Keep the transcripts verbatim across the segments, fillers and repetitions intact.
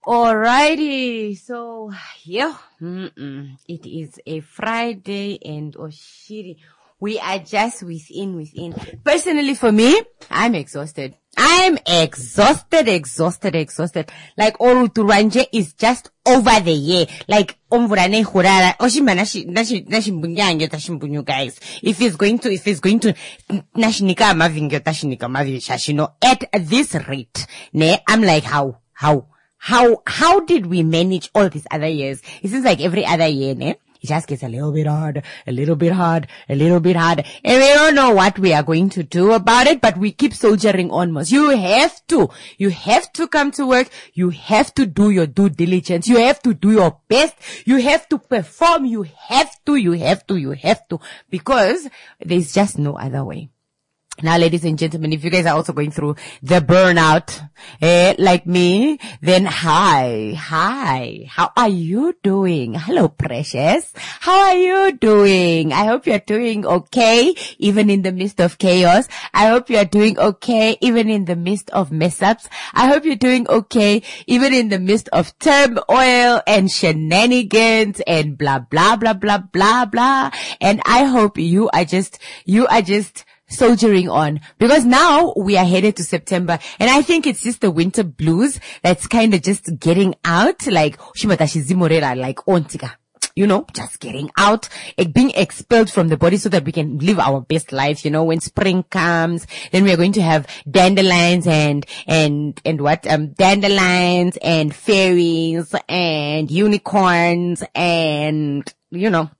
Alrighty, so yeah, mm-mm. It is a Friday and oh shitty, we are just within, within. Personally for me, I'm exhausted. I'm exhausted, exhausted, exhausted. Like all Turanje is just over the year. Like omvurane hurara, oshima nashi, nashi, nashi mbunyanyo tashimbunyu guys. If he's going to, if he's going to, nashinika mavingyo tashinika mavi shashino at this rate, ne, I'm like how, how? How, how did we manage all these other years? It seems like every other year, ne? It just gets a little bit hard, a little bit hard, a little bit hard. And we don't know what we are going to do about it, but we keep soldiering on. Most. You have to. You have to come to work. You have to do your due diligence. You have to do your best. You have to perform. You have to, you have to, you have to. Because there's just no other way. Now, ladies and gentlemen, if you guys are also going through the burnout, eh, like me, then hi, hi, how are you doing? Hello, precious. How are you doing? I hope you're doing okay, even in the midst of chaos. I hope you're doing okay, even in the midst of mess-ups. I hope you're doing okay, even in the midst of turmoil and shenanigans and blah, blah, blah, blah, blah, blah. And I hope you are just, you are just, soldiering on, because now we are headed to September, and I think it's just the winter blues that's kind of just getting out, like Shimatashi Zimorera, like ontika, you know, just getting out, like being expelled from the body so that we can live our best life. You know, when spring comes, then we are going to have dandelions and and and what um dandelions and fairies and unicorns and you know.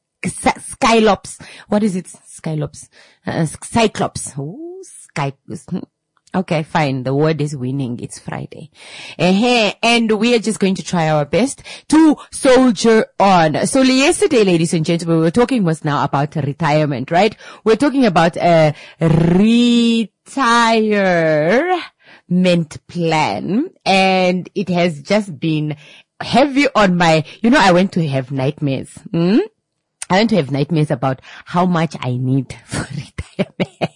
Skylops. What is it? Skylops. Uh, Cyclops. Ooh, sky. Okay, fine. The word is winning. It's Friday. Uh-huh. And we are just going to try our best to soldier on. So yesterday, ladies and gentlemen, we were talking was now about retirement, right? We're talking about a retirement plan. And it has just been heavy on my, you know, I went to have nightmares. Hmm? I went to have nightmares about how much I need for retirement.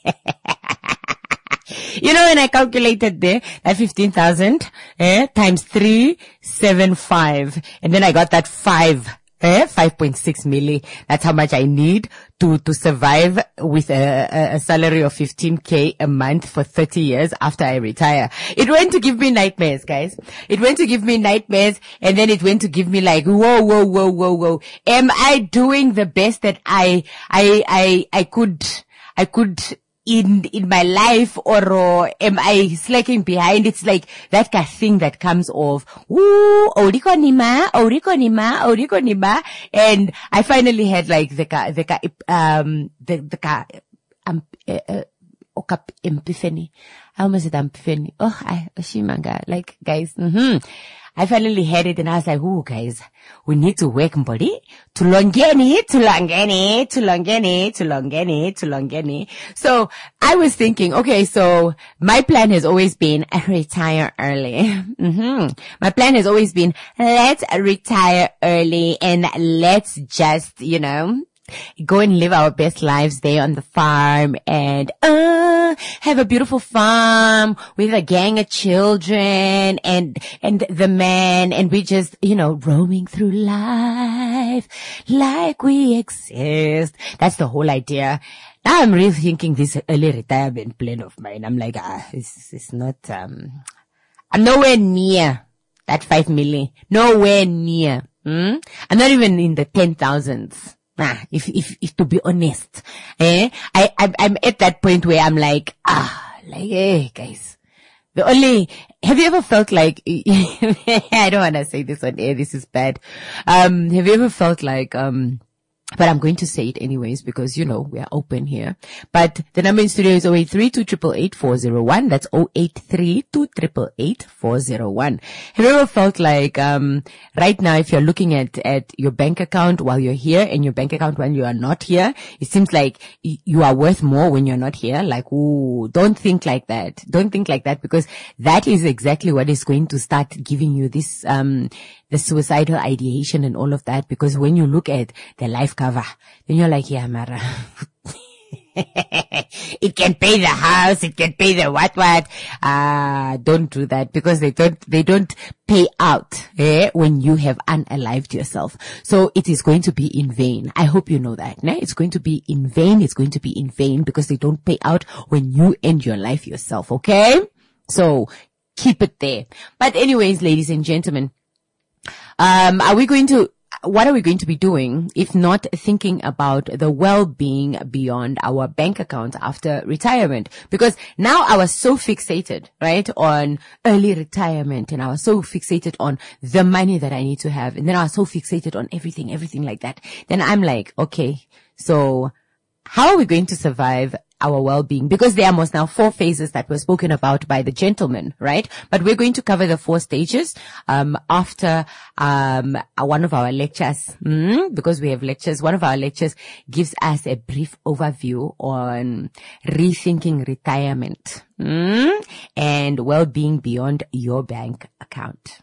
You know, when I calculated there, that fifteen thousand, eh, times three, seven, five. And then I got that five, eh, five point six milli. That's how much I need to, to survive with a, a salary of fifteen K a month for thirty years after I retire. It went to give me nightmares, guys. It went to give me nightmares, and then it went to give me like, whoa, whoa, whoa, whoa, whoa. Am I doing the best that I, I, I, I could, I could, in, in my life, or, or am I slacking behind? It's like that kind of thing that comes off, ooh, oriko nima, oriko nima, oriko nima. And I finally had like the, the, um, the, the, um, uh, uh, epiphany. I almost said epiphany. Oh, I, Oshimanga. Like, guys, mm-hmm. I finally had it, and I was like, "Ooh, guys, we need to work, buddy. Tulongeni, tulongeni, tulongeni, tulongeni, tulongeni." So I was thinking, okay, so my plan has always been retire early. Mm-hmm. My plan has always been let's retire early and let's just, you know, go and live our best lives there on the farm and, uh, have a beautiful farm with a gang of children and, and the man, and we just, you know, roaming through life like we exist. That's the whole idea. Now I'm really thinking this early retirement plan of mine. I'm like, ah, it's, it's not, um, I'm nowhere near that five million. Nowhere near. Hmm? I'm not even in the ten thousands. Nah, if, if, if to be honest, eh, I, I, I'm at that point where I'm like, ah, like, hey, guys, the only, have you ever felt like, I don't want to say this on air, this is bad. Um, have you ever felt like, um, but I'm going to say it anyways because, you know, we are open here. But the number in studio is zero eight three two eight eight eight four zero one. That's zero eight three two eight eight eight four zero one. Have you ever felt like, um, right now, if you're looking at, at your bank account while you're here and your bank account when you are not here, it seems like you are worth more when you're not here? Like, ooh, don't think like that. Don't think like that, because that is exactly what is going to start giving you this, um, the suicidal ideation and all of that. Because when you look at the life cover, then you're like, yeah, Mara. It can pay the house. It can pay the what what. Uh, don't do that because they don't, they don't pay out eh, when you have unalived yourself. So it is going to be in vain. I hope you know that. Ne? It's going to be in vain. It's going to be in vain because they don't pay out when you end your life yourself. Okay? So keep it there. But anyways, ladies and gentlemen, um, are we going to, what are we going to be doing if not thinking about the well-being beyond our bank account after retirement? Because now I was so fixated, right, on early retirement, and I was so fixated on the money that I need to have. And then I was so fixated on everything, everything like that. Then I'm like, okay, so how are we going to survive our well-being? Because there are most now four phases that were spoken about by the gentleman, right? But we're going to cover the four stages um after um one of our lectures, mm, because we have lectures. One of our lectures gives us a brief overview on rethinking retirement mm, and well-being beyond your bank account.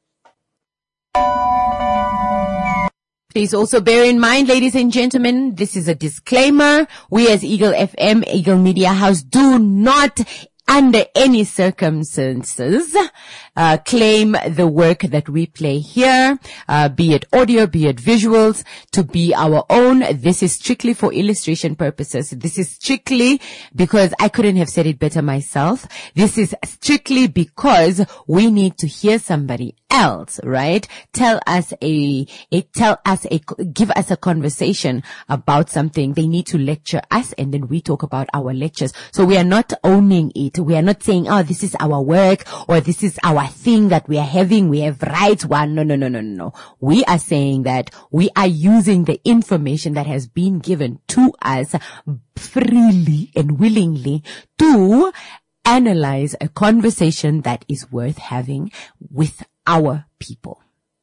Please also bear in mind, ladies and gentlemen, this is a disclaimer. We as Eagle F M, Eagle Media House, do not under any circumstances uh claim the work that we play here, uh be it audio, be it visuals, to be our own. This is strictly for illustration purposes. This is strictly because I couldn't have said it better myself. This is strictly because we need to hear somebody else, right? Tell us a, a tell us a, give us a conversation about something. They need to lecture us, and then we talk about our lectures. So we are not owning it. We are not saying, oh, this is our work, or this is our thing that we are having. We have rights. One, no, no, no, no, no. We are saying that we are using the information that has been given to us freely and willingly to analyze a conversation that is worth having with our people.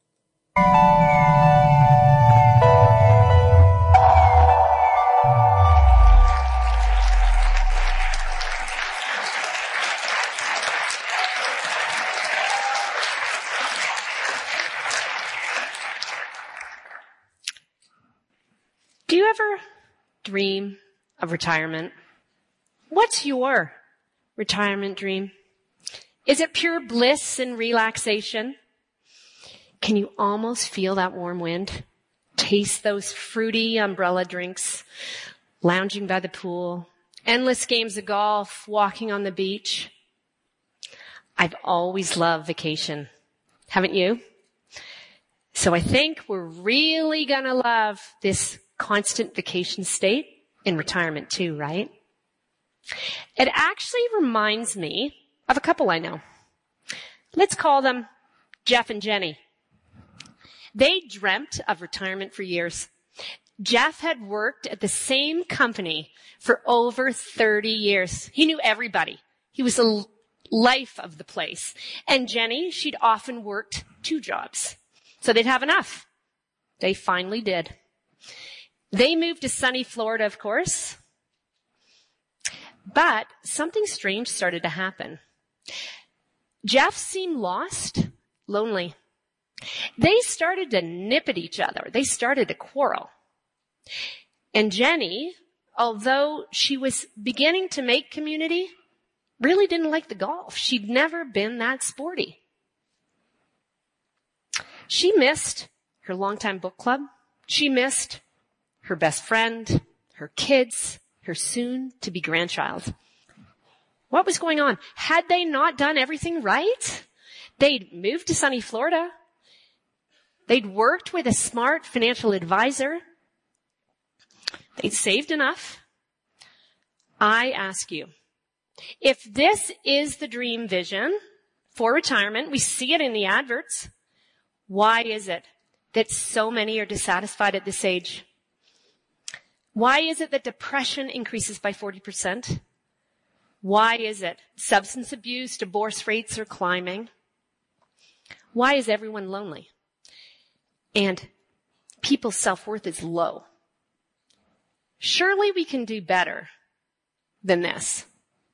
Do you ever dream of retirement? What's your retirement dream? Is it pure bliss and relaxation? Can you almost feel that warm wind? Taste those fruity umbrella drinks, lounging by the pool, endless games of golf, walking on the beach? I've always loved vacation. Haven't you? So I think we're really gonna love this constant vacation state in retirement too, right? It actually reminds me of a couple I know. Let's call them Jeff and Jenny. They dreamt of retirement for years. Jeff had worked at the same company for over thirty years. He knew everybody. He was the life of the place. And Jenny, she'd often worked two jobs, so they'd have enough. They finally did. They moved to sunny Florida, of course. But something strange started to happen. Jeff seemed lost, lonely. They started to nip at each other. They started to quarrel. And Jenny, although she was beginning to make community, really didn't like the golf. She'd never been that sporty. She missed her longtime book club. She missed her best friend, her kids, her soon-to-be grandchild. What was going on? Had they not done everything right? They'd moved to sunny Florida. They'd worked with a smart financial advisor. They'd saved enough. I ask you, if this is the dream vision for retirement, we see it in the adverts, why is it that so many are dissatisfied at this age? Why is it that depression increases by forty percent? Why is it substance abuse, divorce rates are climbing? Why is everyone lonely? And people's self-worth is low. Surely we can do better than this.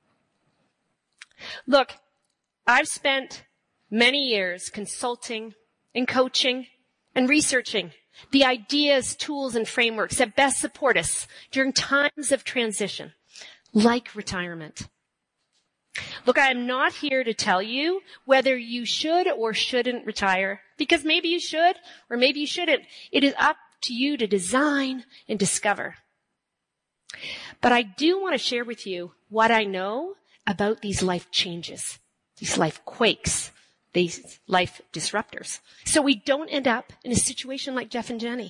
Look, I've spent many years consulting and coaching and researching the ideas, tools, and frameworks that best support us during times of transition, like retirement. Look, I am not here to tell you whether you should or shouldn't retire, because maybe you should or maybe you shouldn't. It is up to you to design and discover. But I do want to share with you what I know about these life changes, these life quakes, these life disruptors, so we don't end up in a situation like Jeff and Jenny.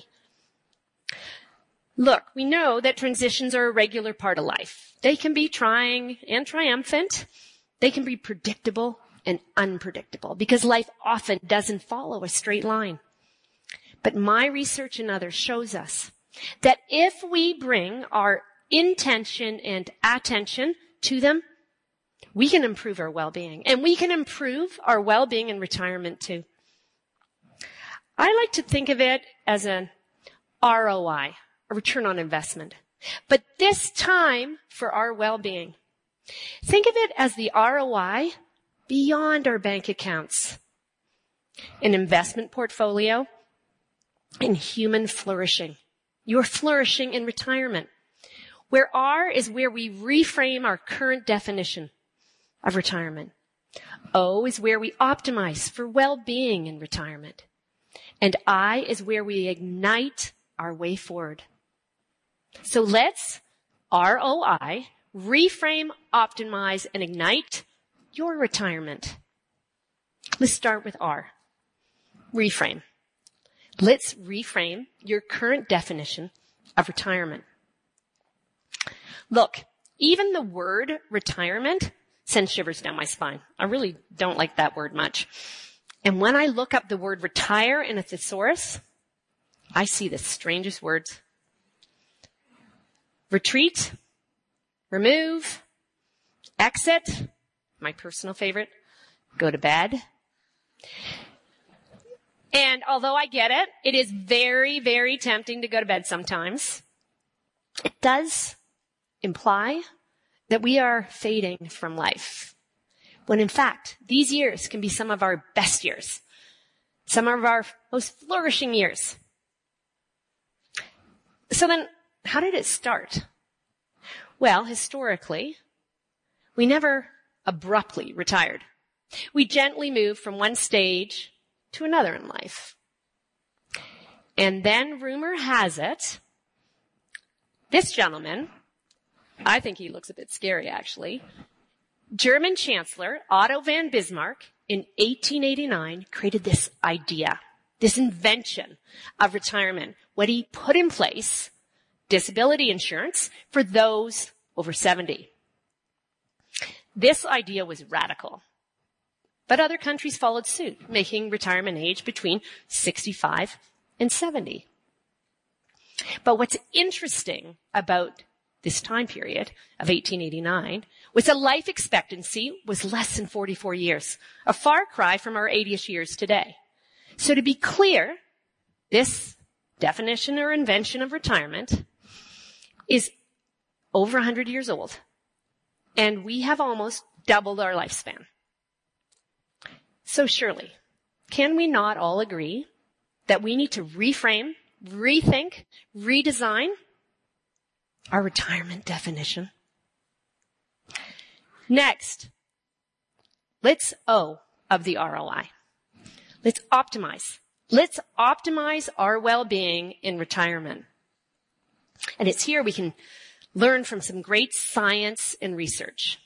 Look, we know that transitions are a regular part of life. They can be trying and triumphant. They can be predictable and unpredictable because life often doesn't follow a straight line. But my research and others shows us that if we bring our intention and attention to them, we can improve our well-being, and we can improve our well-being in retirement too. I like to think of it as an R O I, a return on investment. But this time for our well-being, think of it as the R O I beyond our bank accounts, an investment portfolio, and human flourishing. You're flourishing in retirement, where R is where we reframe our current definition of retirement. O is where we optimize for well-being in retirement. And I is where we ignite our way forward. So let's, R O I, reframe, optimize, and ignite your retirement. Let's start with R. Reframe. Let's reframe your current definition of retirement. Look, even the word retirement sends shivers down my spine. I really don't like that word much. And when I look up the word retire in a thesaurus, I see the strangest words. Retreat, remove, exit, my personal favorite, go to bed. And although I get it, it is very, very tempting to go to bed sometimes. It does imply that we are fading from life, when in fact, these years can be some of our best years, some of our most flourishing years. So then, how did it start? Well, historically, we never abruptly retired. We gently moved from one stage to another in life. And then rumor has it, this gentleman, I think he looks a bit scary actually, German Chancellor Otto von Bismarck in eighteen eighty-nine created this idea, this invention of retirement, when he put in place disability insurance for those over seventy. This idea was radical, but other countries followed suit, making retirement age between sixty-five and seventy. But what's interesting about this time period of eighteen eighty-nine was that life expectancy was less than forty-four years, a far cry from our eighty-ish years today. So to be clear, this definition or invention of retirement is over one hundred years old, and we have almost doubled our lifespan. So surely, can we not all agree that we need to reframe, rethink, redesign our retirement definition? Next, let's O of the R O I. Let's optimize. Let's optimize our well-being in retirement. And it's here we can learn from some great science and research.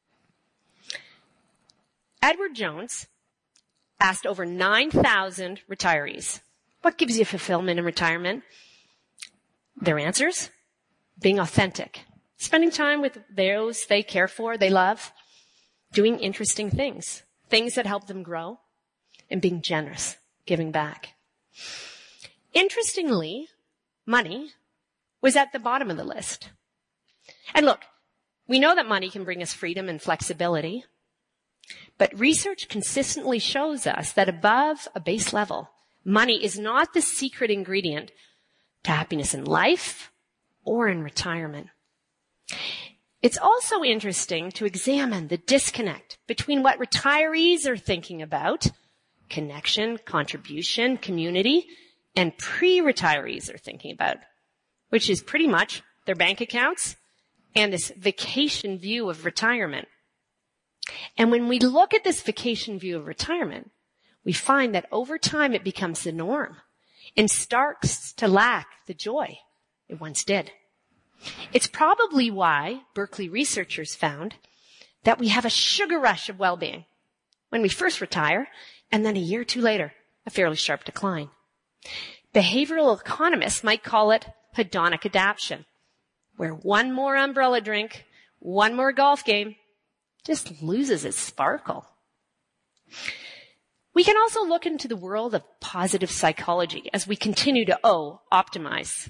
Edward Jones asked over nine thousand retirees, what gives you fulfillment in retirement? Their answers? Being authentic, spending time with those they care for, they love, doing interesting things, things that help them grow, and being generous, giving back. Interestingly, money was at the bottom of the list. And look, we know that money can bring us freedom and flexibility, but research consistently shows us that above a base level, money is not the secret ingredient to happiness in life or in retirement. It's also interesting to examine the disconnect between what retirees are thinking about, connection, contribution, community, and pre-retirees are thinking about, which is pretty much their bank accounts and this vacation view of retirement. And when we look at this vacation view of retirement, we find that over time it becomes the norm and starts to lack the joy it once did. It's probably why Berkeley researchers found that we have a sugar rush of well-being when we first retire, and then a year or two later, a fairly sharp decline. Behavioral economists might call it hedonic adaptation, where one more umbrella drink, one more golf game just loses its sparkle. We can also look into the world of positive psychology as we continue to, oh, optimize.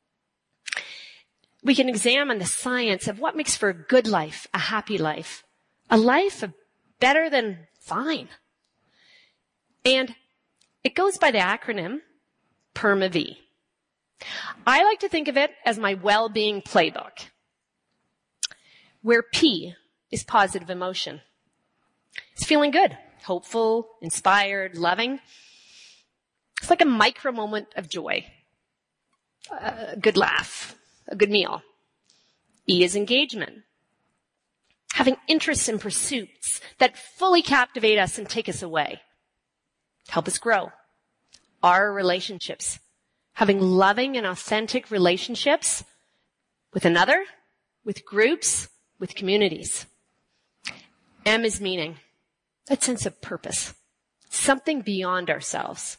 We can examine the science of what makes for a good life, a happy life, a life of better than fine. And it goes by the acronym PERMA-V. I like to think of it as my well-being playbook, where P is positive emotion. It's feeling good, hopeful, inspired, loving. It's like a micro moment of joy, a good laugh, a good meal. E is engagement. Having interests and pursuits that fully captivate us and take us away. Help us grow. R, relationships. Having loving and authentic relationships with another, with groups, with communities. M is meaning. That sense of purpose. Something beyond ourselves.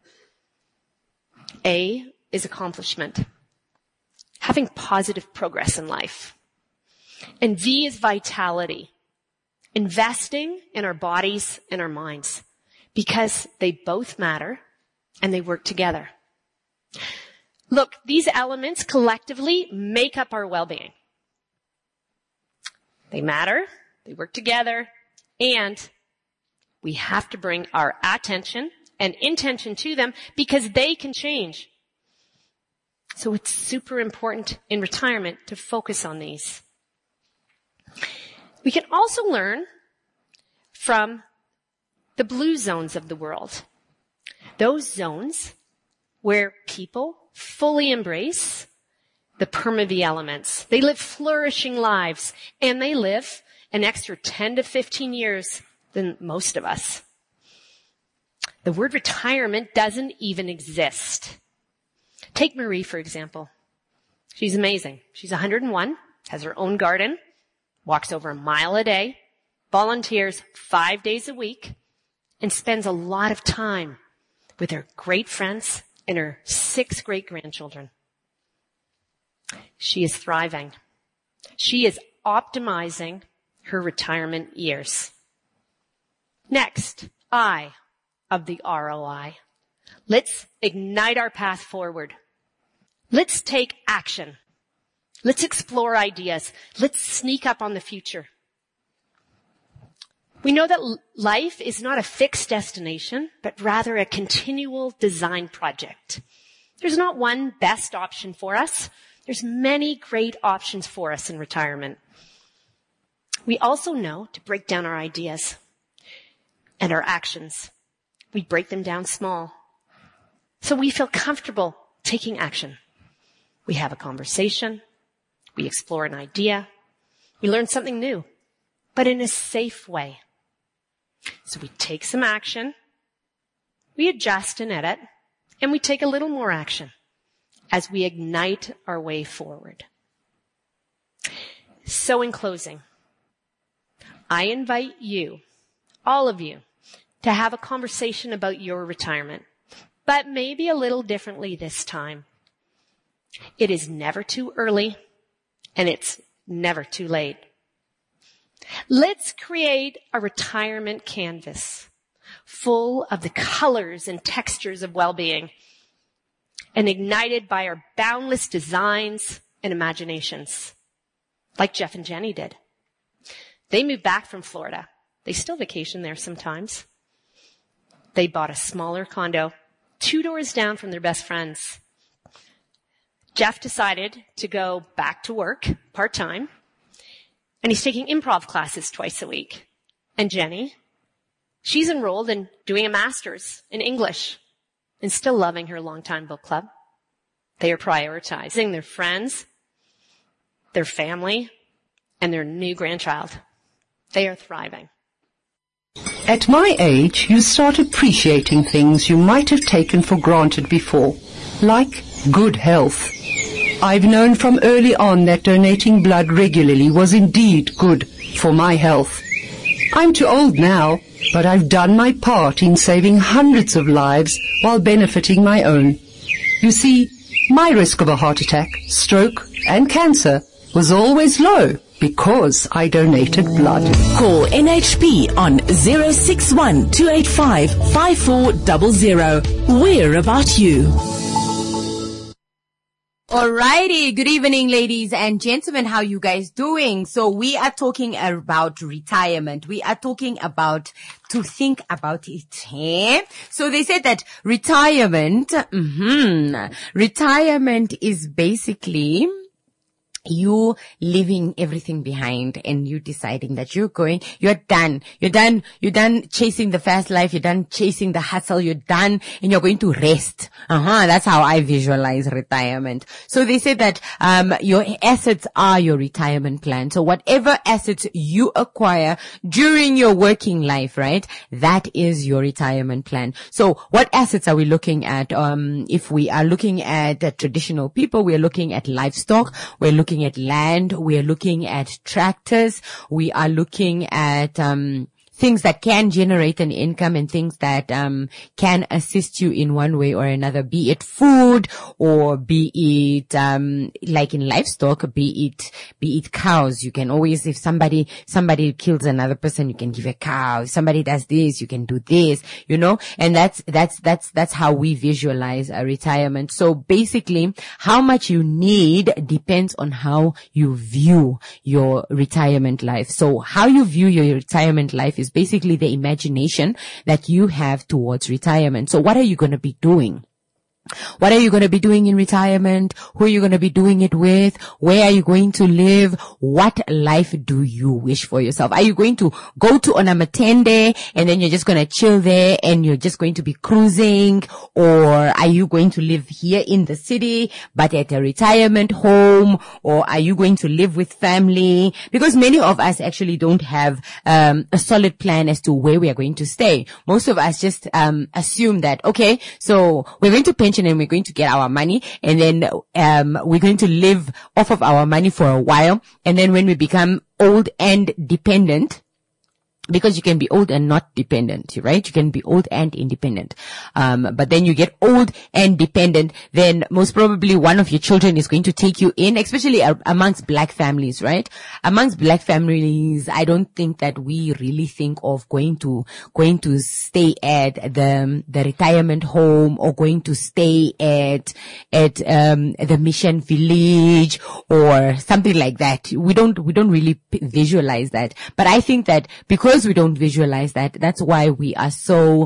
A is accomplishment. Having positive progress in life. And V is vitality. Investing in our bodies and our minds because they both matter and they work together. Look, these elements collectively make up our well-being. They matter, they work together, and we have to bring our attention and intention to them because they can change. So it's super important in retirement to focus on these. We can also learn from the blue zones of the world. Those zones where people fully embrace the PERMA-V elements. They live flourishing lives, and they live an extra ten to fifteen years than most of us. The word retirement doesn't even exist. Take Marie, for example. She's amazing. She's one hundred and one, has her own garden, walks over a mile a day, volunteers five days a week, and spends a lot of time with her great friends and her six great-grandchildren. She is thriving. She is optimizing her retirement years. Next, I of the R O I. Let's ignite our path forward. Let's take action. Let's explore ideas. Let's sneak up on the future. We know that life is not a fixed destination, but rather a continual design project. There's not one best option for us. There's many great options for us in retirement. We also know to break down our ideas and our actions. We break them down small, so we feel comfortable taking action. We have a conversation. We explore an idea. We learn something new, but in a safe way. So we take some action. We adjust and edit, and we take a little more action as we ignite our way forward. So in closing, I invite you, all of you, to have a conversation about your retirement, but maybe a little differently this time. It is never too early, and it's never too late. Let's create a retirement canvas full of the colors and textures of well-being and ignited by our boundless designs and imaginations, like Jeff and Jenny did. They moved back from Florida. They still vacation there sometimes. They bought a smaller condo two doors down from their best friends. Jeff decided to go back to work part-time, and he's taking improv classes twice a week. And Jenny, she's enrolled in doing a master's in English and still loving her longtime book club. They are prioritizing their friends, their family, and their new grandchild. They are thriving. At my age, you start appreciating things you might have taken for granted before, like good health. I've known from early on that donating blood regularly was indeed good for my health. I'm too old now, but I've done my part in saving hundreds of lives while benefiting my own. You see, my risk of a heart attack, stroke, and cancer was always low because I donated blood. Call N H P on zero six one, two eight five, five four zero zero. We're about you. Alrighty, good evening, ladies and gentlemen. How you guys doing? So we are talking about retirement. We are talking about to think about it. Eh? So they said that retirement, mm-hmm, retirement is basically you leaving everything behind and you deciding that you're going, you're done, you're done, you're done chasing the fast life, you're done chasing the hustle, you're done and you're going to rest. Uh-huh, that's how I visualize retirement. So they said that, um, your assets are your retirement plan. So whatever assets you acquire during your working life, right, that is your retirement plan. So what assets are we looking at? Um, if we are looking at uh, traditional people, we're looking at livestock, we're looking at land, we are looking at tractors, we are looking at um things that can generate an income and things that um can assist you in one way or another, be it food or be it um like in livestock, be it be it cows. You can always, if somebody somebody kills another person, you can give a cow. If somebody does this, you can do this, you know, and that's that's that's that's how we visualize a retirement. So basically, how much you need depends on how you view your retirement life. So how you view your retirement life is basically the imagination that you have towards retirement. So what are you going to be doing? What are you going to be doing in retirement? Who are you going to be doing it with? Where are you going to live? What life do you wish for yourself? Are you going to go to Onamatende and then you're just going to chill there and you're just going to be cruising? Or are you going to live here in the city but at a retirement home? Or are you going to live with family? Because many of us actually don't have um a solid plan as to where we are going to stay. Most of us just um assume that, okay, so we're going to pension and we're going to get our money and then um we're going to live off of our money for a while, and then when we become old and dependent, because you can be old and not dependent, right? You can be old and independent. Um, but then you get old and dependent, then most probably one of your children is going to take you in, especially a- amongst black families, right? Amongst black families, I don't think that we really think of going to, going to stay at the, the retirement home or going to stay at, at, um, the mission village or something like that. We don't, we don't really p- visualize that. But I think that because Because we don't visualize that, that's why we are so,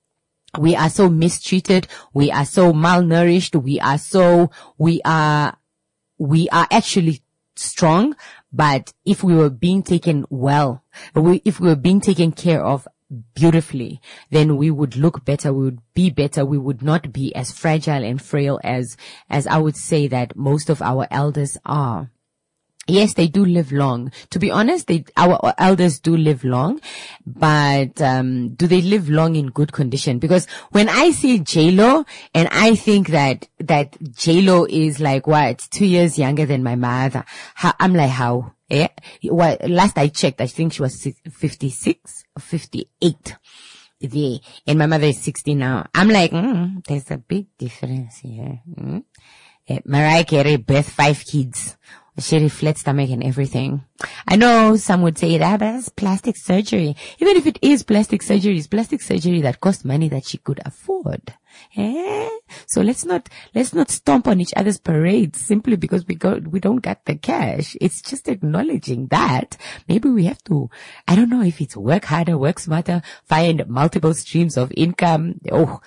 we are so mistreated, we are so malnourished, we are so, we are, we are actually strong, but if we were being taken well, we, if we were being taken care of beautifully, then we would look better, we would be better, we would not be as fragile and frail as, as I would say that most of our elders are. Yes, they do live long. To be honest, they, our elders do live long, but, um, do they live long in good condition? Because when I see J-Lo and I think that, that J-Lo is like, what, two years younger than my mother, how, I'm like, how? Yeah. Well, last I checked, I think she was fifty-six or fifty-eight. Yeah. And my mother is sixty now. I'm like, mm, there's a big difference here. Mm. Yeah, Mariah Carey birthed five kids. She reflects stomach and everything. I know some would say that, but that's plastic surgery. Even if it is plastic surgery, it's plastic surgery that costs money that she could afford. Eh? So let's not, let's not stomp on each other's parades simply because we go, we don't get the cash. It's just acknowledging that maybe we have to, I don't know if it's work harder, work smarter, find multiple streams of income, oh,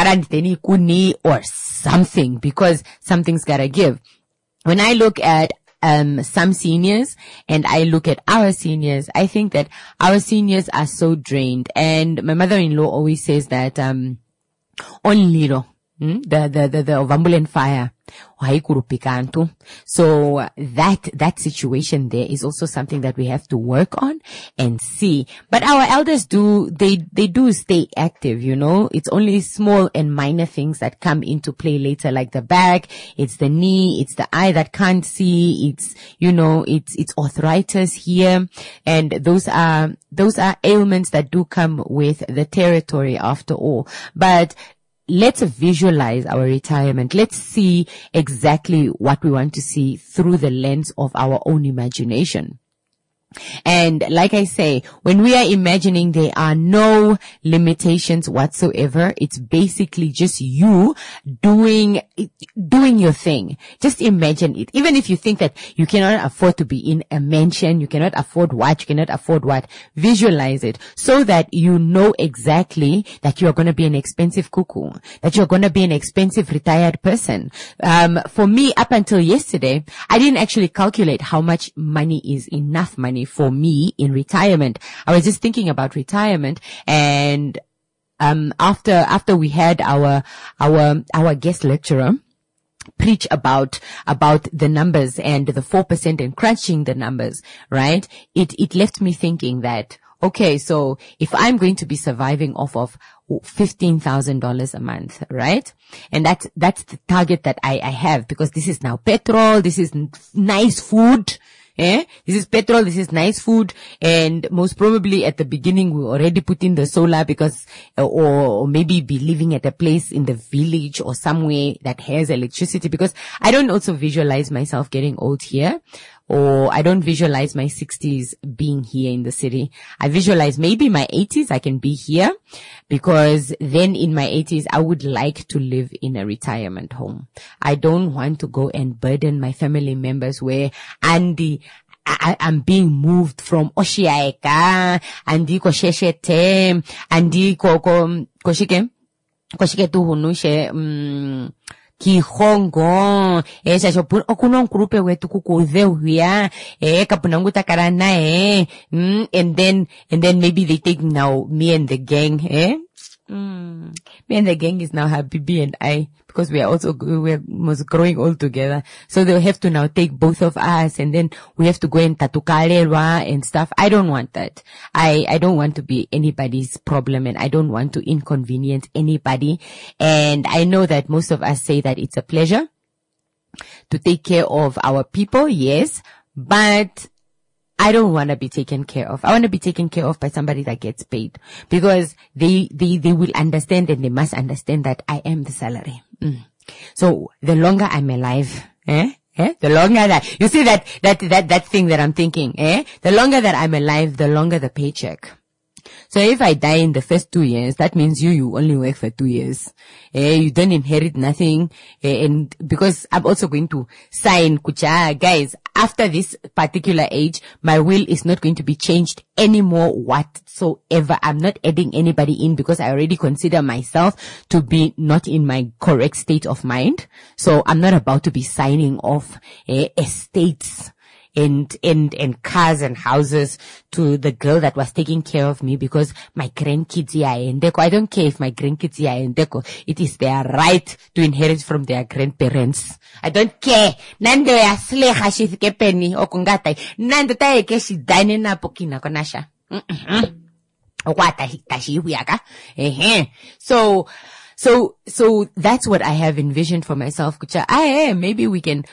or something, because something's gotta give. When I look at Um, some seniors and I look at our seniors, I think that our seniors are so drained. And my mother-in-law always says that, um, only, mm, the, the, the, the Ovambulen fire. So that, that situation there is also something that we have to work on and see. But our elders do, they, they do stay active, you know. It's only small and minor things that come into play later, like the back, it's the knee, it's the eye that can't see, it's, you know, it's, it's arthritis here. And those are, those are ailments that do come with the territory after all. But let's visualize our retirement. Let's see exactly what we want to see through the lens of our own imagination. And like I say, when we are imagining, there are no limitations whatsoever. It's basically just you doing, doing your thing. Just imagine it. Even if you think that you cannot afford to be in a mansion, you cannot afford what, you cannot afford what, visualize it so that you know exactly that you're going to be an expensive cuckoo, that you're going to be an expensive retired person. Um, for me, up until yesterday, I didn't actually calculate how much money is enough money for me in retirement. I was just thinking about retirement, and um after after we had our our our guest lecturer preach about about the numbers and the four percent and crunching the numbers, right? It it left me thinking that, okay, so if I'm going to be surviving off of fifteen thousand dollars a month, right? And that's, that's the target that I, I have, because this is now petrol, this is n- nice food, eh? This is petrol, this is nice food, and most probably at the beginning we already put in the solar because, or, or maybe be living at a place in the village or somewhere that has electricity, because I don't also visualize myself getting old here. Or I don't visualize my sixties being here in the city. I visualize maybe my eighties I can be here, because then in my eighties I would like to live in a retirement home. I don't want to go and burden my family members where Andy, I, I'm being moved from Oshiaeka, Andi Kosheshete, Andi Koko, Koshike, Koshike tuhunushe, um, Kihongo, eh, sasho pun, okuno ngrupe wetu kukuze huya, eh, kapunangu takarana, eh, mm, and then, and then maybe they take now me and the gang, eh, mm, me and the gang is now Habibi and I, because we are also, we are most growing all together. So they'll have to now take both of us, and then we have to go and tatukalelwa and stuff. I don't want that. I, I don't want to be anybody's problem, and I don't want to inconvenience anybody. And I know that most of us say that it's a pleasure to take care of our people, yes, but I don't want to be taken care of. I want to be taken care of by somebody that gets paid, because they, they, they will understand, and they must understand that I am the salary. Mm. So the longer I'm alive, eh, eh, the longer that, you see that, that, that, that thing that I'm thinking, eh, the longer that I'm alive, the longer the paycheck. So if I die in the first two years, that means you, you only work for two years. Eh, you don't inherit nothing. Eh, and because I'm also going to sign, kucha, guys, after this particular age, my will is not going to be changed anymore whatsoever. I'm not adding anybody in, because I already consider myself to be not in my correct state of mind. So I'm not about to be signing off eh, estates and, and, and cars and houses to the girl that was taking care of me, because my grandkids are in Deco. I don't care if my grandkids are in Deco. It is their right to inherit from their grandparents. I don't care. Nando ya sleha shithike penny okungatai. Nando tae keshi dine na pokina konasha. Mhm. Wata hitashi huyaka. Ehe. So, So, so that's what I have envisioned for myself, Kucha. I am, maybe we can,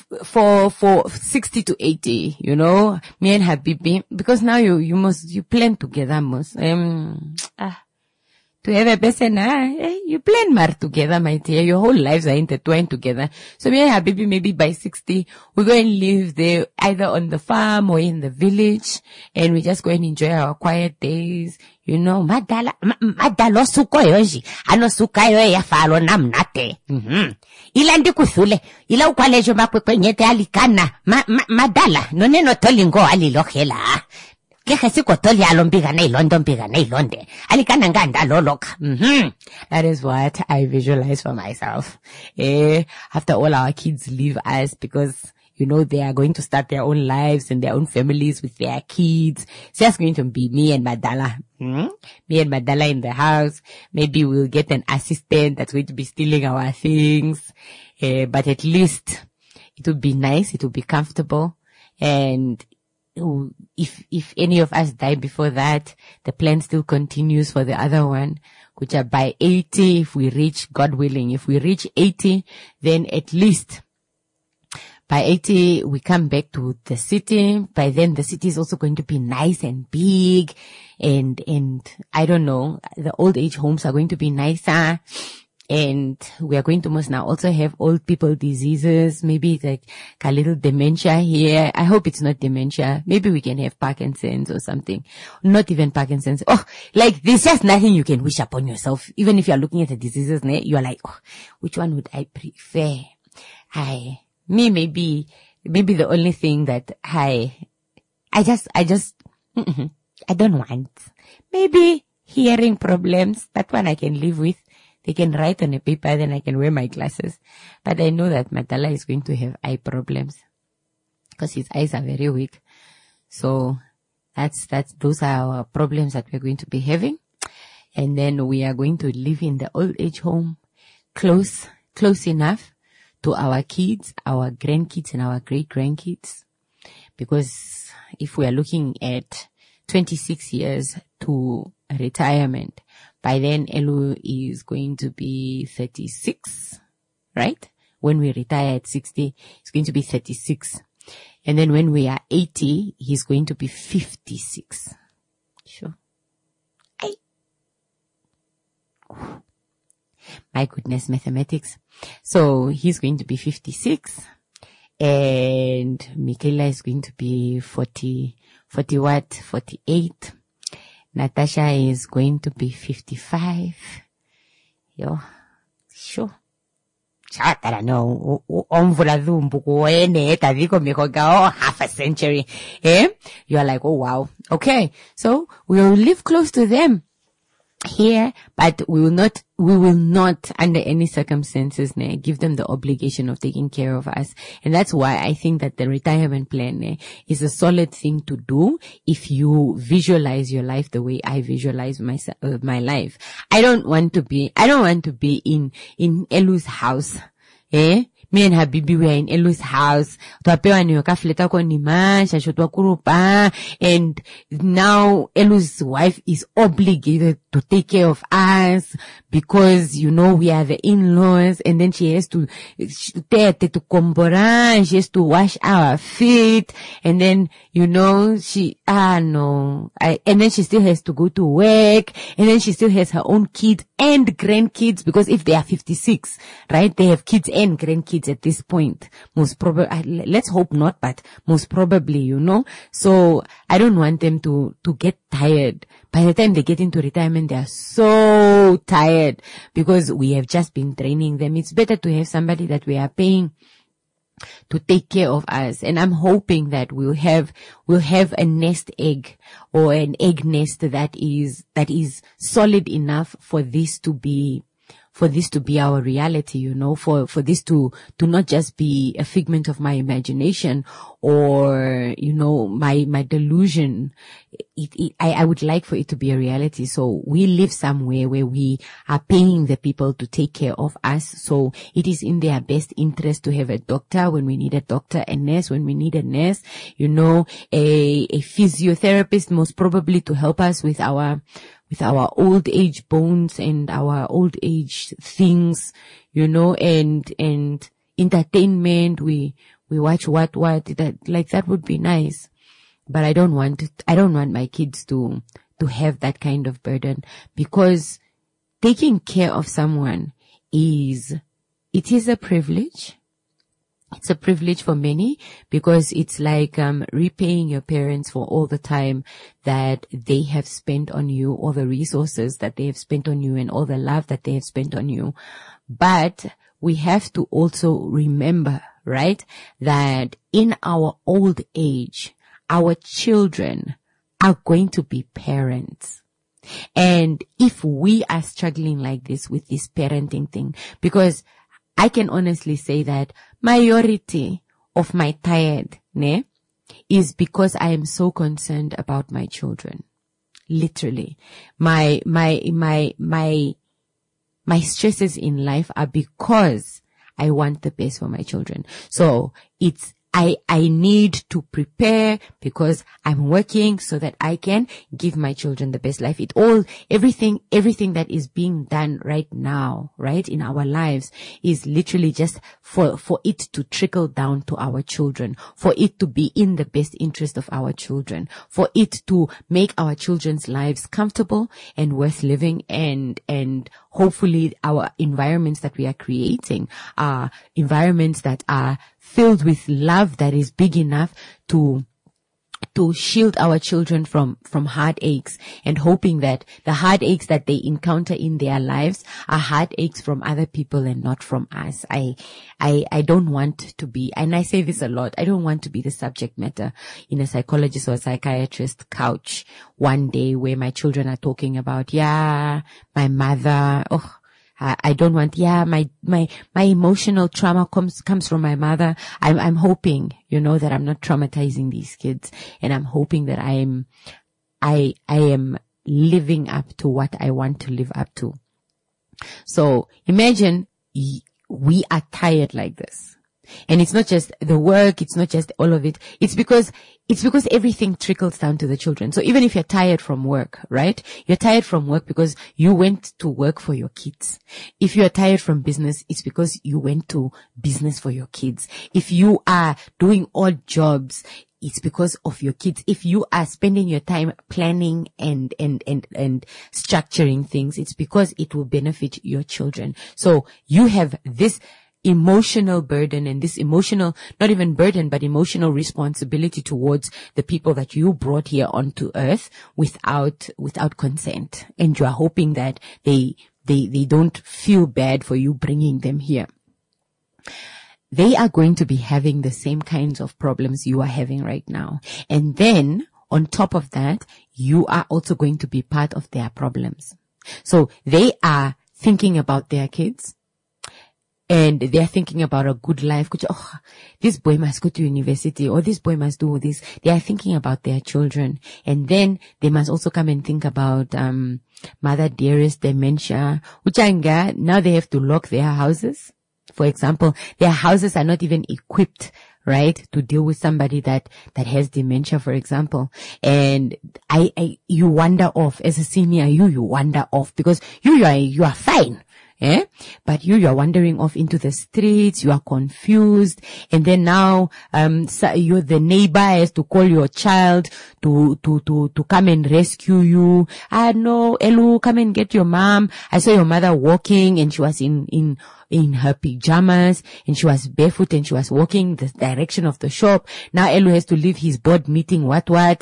for, for sixty to eighty, you know, me and Habibi, because now you, you must, you plan together, must, um, ah, to have a person, ah, eh, you plan more together, my dear. Your whole lives are intertwined together. So me and Habibi, maybe by sixty, we go and live there, either on the farm or in the village, and we just go and enjoy our quiet days. You know, madala, madalo suko yoji, ano suka yo ya falo namnate. Mhm. Ila ndi kusule, ila ukwalejo makwe nyete alikana, ma, ma, madala, none no tolingo alilohela. Kehe siko toli alombiga na ilondo mbiga na ilonde. Alikana nganda loloka. Mhm. That is what I visualize for myself. Eh, after all our kids leave us, because you know, they are going to start their own lives and their own families with their kids. So that's going to be me and Madala. Hmm? Me and Madala in the house. Maybe we'll get an assistant that's going to be stealing our things. Uh, but at least it would be nice. It would be comfortable. And if, if any of us die before that, the plan still continues for the other one, which are by eighty, if we reach, God willing, if we reach eighty, then at least by eighty, we come back to the city. By then, the city is also going to be nice and big. And, and I don't know, the old age homes are going to be nicer. And we are going to most now also have old people diseases, maybe like a little dementia here. I hope it's not dementia. Maybe we can have Parkinson's or something. Not even Parkinson's. Oh, like there's just nothing you can wish upon yourself. Even if you're looking at the diseases, you are like, oh, which one would I prefer? I, me maybe, maybe the only thing that I, I just, I just, mm-mm, I don't want. Maybe hearing problems. That one I can live with. They can write on a paper, then I can wear my glasses. But I know that Matala is going to have eye problems because his eyes are very weak. So that's, that's, those are our problems that we're going to be having. And then we are going to live in the old age home close, close enough to our kids, our grandkids and our great grandkids. Because if we are looking at twenty-six years to retirement, by then Elu is going to be thirty-six, right? When we retire at sixty, he's going to be thirty-six. And then when we are eighty, he's going to be fifty-six. Sure. Aye. My goodness, mathematics. So he's going to be fifty-six. And Michaela is going to be forty, forty what? forty-eight. Natasha is going to be fifty-five. Yo, sure. Chatara no, omvula dhumbu ene tadiko mikoga half a century. Eh? You are like, oh wow. Okay. So we will live close to them here, but we will not, we will not under any circumstances ne, give them the obligation of taking care of us. And that's why I think that the retirement plan ne, is a solid thing to do if you visualize your life the way I visualize my, uh, my life. I don't want to be, I don't want to be in, in Elu's house. Eh? Me and Habibi were in Elu's house. And now Elu's wife is obligated to take care of us because, you know, we are the in-laws, and then she has to, she has to wash our feet, and then, you know, she, ah, no, I, and then she still has to go to work, and then she still has her own kids and grandkids, because if they are fifty-six, right, they have kids and grandkids at this point. Most probably, let's hope not, but most probably, you know. So I don't want them to, to get tired. By the time they get into retirement, they are so tired because we have just been training them. It's better to have somebody that we are paying to take care of us. And I'm hoping that we'll have, we'll have a nest egg or an egg nest that is, that is solid enough for this to be, for this to be our reality, you know, for, for this to, to not just be a figment of my imagination or, you know, my, my delusion. It, it, I, I would like for it to be a reality. So we live somewhere where we are paying the people to take care of us. So it is in their best interest to have a doctor when we need a doctor, a nurse when we need a nurse, you know, a, a physiotherapist most probably to help us with our, with our old age bones and our old age things, you know, and, and entertainment. We, we watch what, what, that, like that would be nice. But I don't want, to, I don't want my kids to, to have that kind of burden, because taking care of someone is, it is a privilege. It's a privilege for many because it's like um repaying your parents for all the time that they have spent on you, all the resources that they have spent on you and all the love that they have spent on you. But we have to also remember, right, that in our old age, our children are going to be parents. And if we are struggling like this with this parenting thing, because I can honestly say that majority of my tired, ne, is because I am so concerned about my children. Literally. My, my, my, my, my stresses in life are because I want the best for my children. So it's, I, I need to prepare because I'm working so that I can give my children the best life. It all, everything, everything that is being done right now, right, in our lives is literally just for, for it to trickle down to our children, for it to be in the best interest of our children, for it to make our children's lives comfortable and worth living, and, and hopefully our environments that we are creating are environments that are filled with love that is big enough to to shield our children from from heartaches, and hoping that the heartaches that they encounter in their lives are heartaches from other people and not from us. I I I don't want to be, and I say this a lot, I don't want to be the subject matter in a psychologist or a psychiatrist couch one day where my children are talking about, yeah, my mother, oh, I don't want, yeah, my, my, my emotional trauma comes, comes from my mother. I'm, I'm hoping, you know, that I'm not traumatizing these kids, and I'm hoping that I am, I, I am living up to what I want to live up to. So imagine we are tired like this. And it's not just the work, it's not just all of it. It's because, it's because everything trickles down to the children. So even if you're tired from work, right? You're tired from work because you went to work for your kids. If you're tired from business, it's because you went to business for your kids. If you are doing odd jobs, it's because of your kids. If you are spending your time planning and, and, and, and structuring things, it's because it will benefit your children. So you have this emotional burden, and this emotional, not even burden, but emotional responsibility towards the people that you brought here onto earth without, without consent. And you are hoping that they, they, they don't feel bad for you bringing them here. They are going to be having the same kinds of problems you are having right now. And then on top of that, you are also going to be part of their problems. So they are thinking about their kids. And they're thinking about a good life. Oh, this boy must go to university, or this boy must do this. They are thinking about their children. And then they must also come and think about, um, mother dearest, dementia. Uchanga, now they have to lock their houses. For example, their houses are not even equipped, right, to deal with somebody that, that has dementia, for example. And I, I, you wander off as a senior, you, you wander off because you, you are, you are fine. Eh? But you, you're wandering off into the streets, you are confused, and then now, um, so you, the neighbor has to call your child to, to, to, to come and rescue you. Ah, no, Elu, come and get your mom. I saw your mother walking, and she was in, in, in her pajamas, and she was barefoot, and she was walking the direction of the shop. Now Elu has to leave his board meeting, what, what?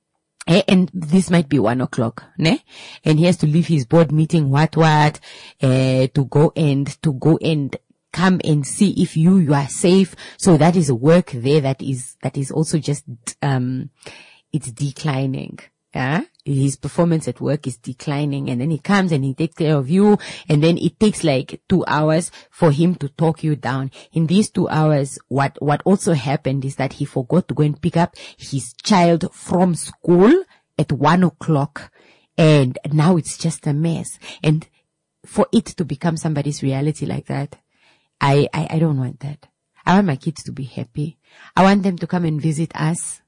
And this might be one o'clock, ne? And he has to leave his board meeting, what, what, uh, to go and, to go and come and see if you, you are safe. So that is work there that is, that is also just, um, it's declining. Yeah? His performance at work is declining, and then he comes and he takes care of you, and then it takes like two hours for him to talk you down. In these two hours, what, what also happened is that he forgot to go and pick up his child from school at one o'clock, and now it's just a mess. And for it to become somebody's reality like that, I, I, I don't want that. I want my kids to be happy. I want them to come and visit us,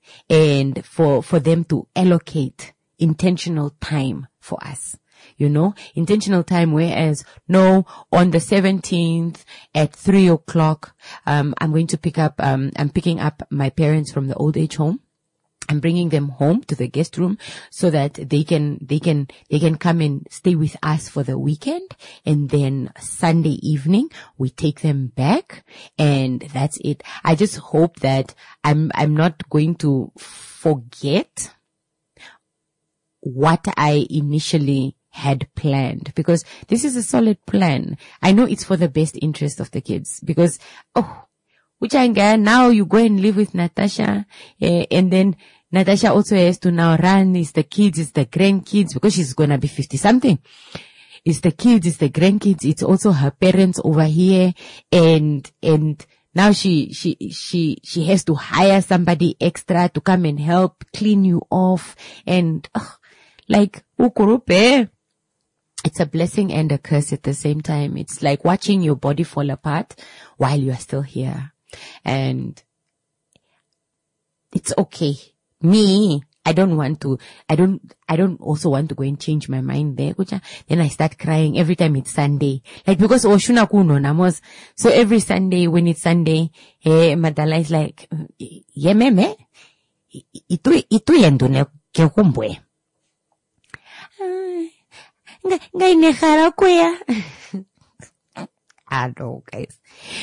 and for, for them to allocate intentional time for us, you know, intentional time. Whereas, no, on the seventeenth at three o'clock, um, I'm going to pick up, um, I'm picking up my parents from the old age home. I'm bringing them home to the guest room so that they can, they can, they can come and stay with us for the weekend. And then Sunday evening, we take them back, and that's it. I just hope that I'm, I'm not going to forget what I initially had planned, because this is a solid plan. I know it's for the best interest of the kids, because, oh, Uchanga, now you go and live with Natasha, eh, and then Natasha also has to now run. It's the kids, it's the grandkids, because she's gonna be fifty something. It's the kids, it's the grandkids, it's also her parents over here, and, and now she, she, she, she has to hire somebody extra to come and help clean you off. And uh, like, ukurupe, it's a blessing and a curse at the same time. It's like watching your body fall apart while you are still here. And it's okay. Me, I don't want to, I don't, I don't also want to go and change my mind there. Then I start crying every time it's Sunday. Like, because Oshuna kuno namos. So every Sunday, when it's Sunday, eh, Madala is like, yeah, meme, itu, itu yendo ne kumbwe. Ngay nehara kuya. I know, guys.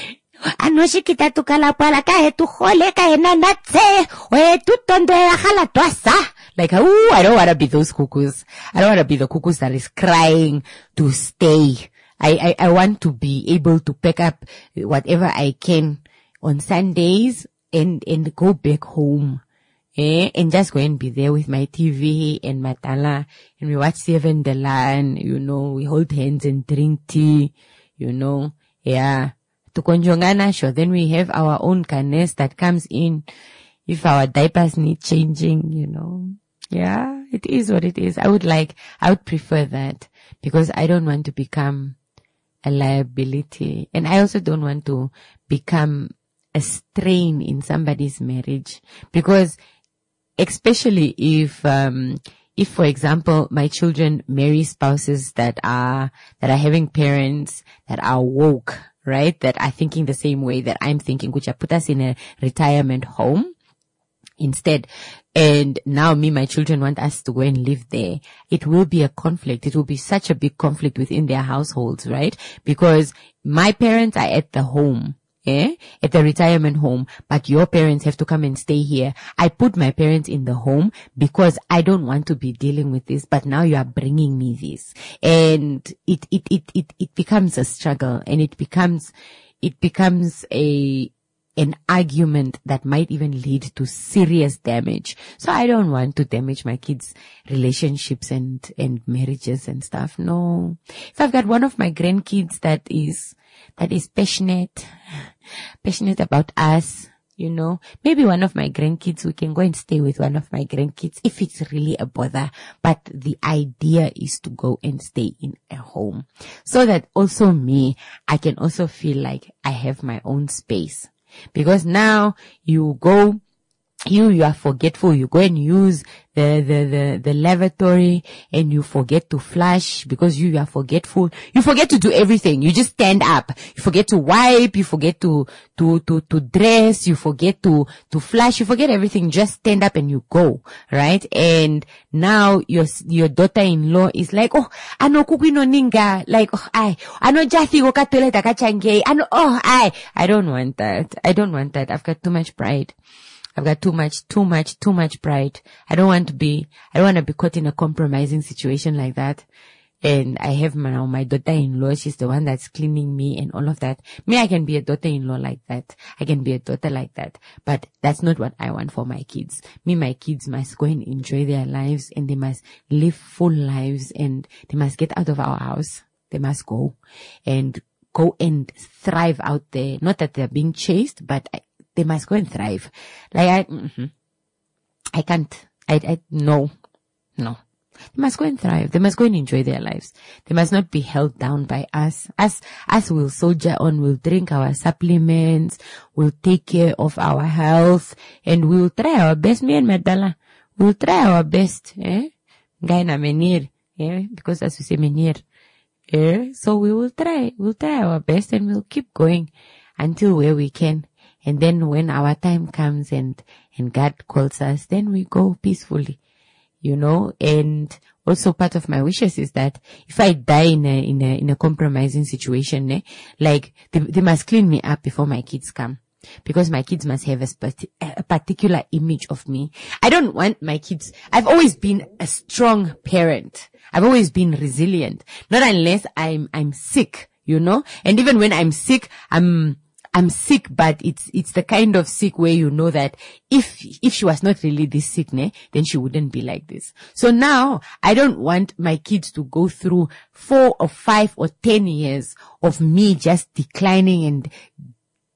Ano shikita tu kalapala kahe tu hole kahe nanatse. Oye, tu tondera hala tuasa. Like, ooh, I don't want to be those cuckoos. I don't want to be the cuckoos that is crying to stay. I, I, I want to be able to pick up whatever I can on Sundays and, and go back home. Eh, and just go and be there with my T V and my tala, and we watch Seven the Lion, you know, we hold hands and drink tea, you know, yeah. Tukonjongana, sure. Then we have our own kindness that comes in if our diapers need changing, you know. Yeah, it is what it is. I would like, I would prefer that because I don't want to become a liability, and I also don't want to become a strain in somebody's marriage, because especially if, um, if, for example, my children marry spouses that are, that are having parents that are woke, right? That are thinking the same way that I'm thinking, which I put us in a retirement home instead. And now me, my children want us to go and live there. It will be a conflict. It will be such a big conflict within their households, right? Because my parents are at the home. Eh? At the retirement home, but your parents have to come and stay here. I put my parents in the home because I don't want to be dealing with this, but now you are bringing me this. And it, it, it, it, it becomes a struggle, and it becomes, it becomes a, an argument that might even lead to serious damage. So I don't want to damage my kids' relationships and, and marriages and stuff. No. If I've got one of my grandkids that is, that is passionate, passionate about us, you know, maybe one of my grandkids, we can go and stay with one of my grandkids if it's really a bother. But the idea is to go and stay in a home so that also me, I can also feel like I have my own space. Because now you go, you, you are forgetful. You go and use the, the, the, the lavatory, and you forget to flush because you, you are forgetful. You forget to do everything. You just stand up. You forget to wipe. You forget to, to, to, to dress. You forget to, to flush. You forget everything. Just stand up and you go, right? And now your, your daughter-in-law is like, oh, ano kukwino ninga. Like, oh, I, ano jathi go ka toilet akachange. Ano, oh, I, I don't want that. I don't want that. I've got too much pride. I've got too much, too much, too much pride. I don't want to be, I don't want to be caught in a compromising situation like that. And I have my, now my daughter-in-law. She's the one that's cleaning me and all of that. Me, I can be a daughter-in-law like that. I can be a daughter like that. But that's not what I want for my kids. Me, my kids must go and enjoy their lives, and they must live full lives, and they must get out of our house. They must go and go and thrive out there. Not that they're being chased, but I, they must go and thrive. Like I, mm-hmm. I can't, I, I, no, no. They must go and thrive. They must go and enjoy their lives. They must not be held down by us. Us, us will soldier on, we'll drink our supplements, we'll take care of our health, and we'll try our best. Me and Madala, we'll try our best, eh? Gaina menir, eh? Because as we say menir, eh? So we will try, we'll try our best, and we'll keep going until where we can. And then when our time comes and, and God calls us, then we go peacefully, you know. And also part of my wishes is that if I die in a, in a, in a compromising situation, eh, like they, they must clean me up before my kids come. Because my kids must have a, sp- a particular image of me. I don't want my kids, I've always been a strong parent. I've always been resilient. Not unless I'm, I'm sick, you know. And even when I'm sick, I'm, I'm sick, but it's, it's the kind of sick where you know that if, if she was not really this sick, ne, then she wouldn't be like this. So now I don't want my kids to go through four or five or ten years of me just declining and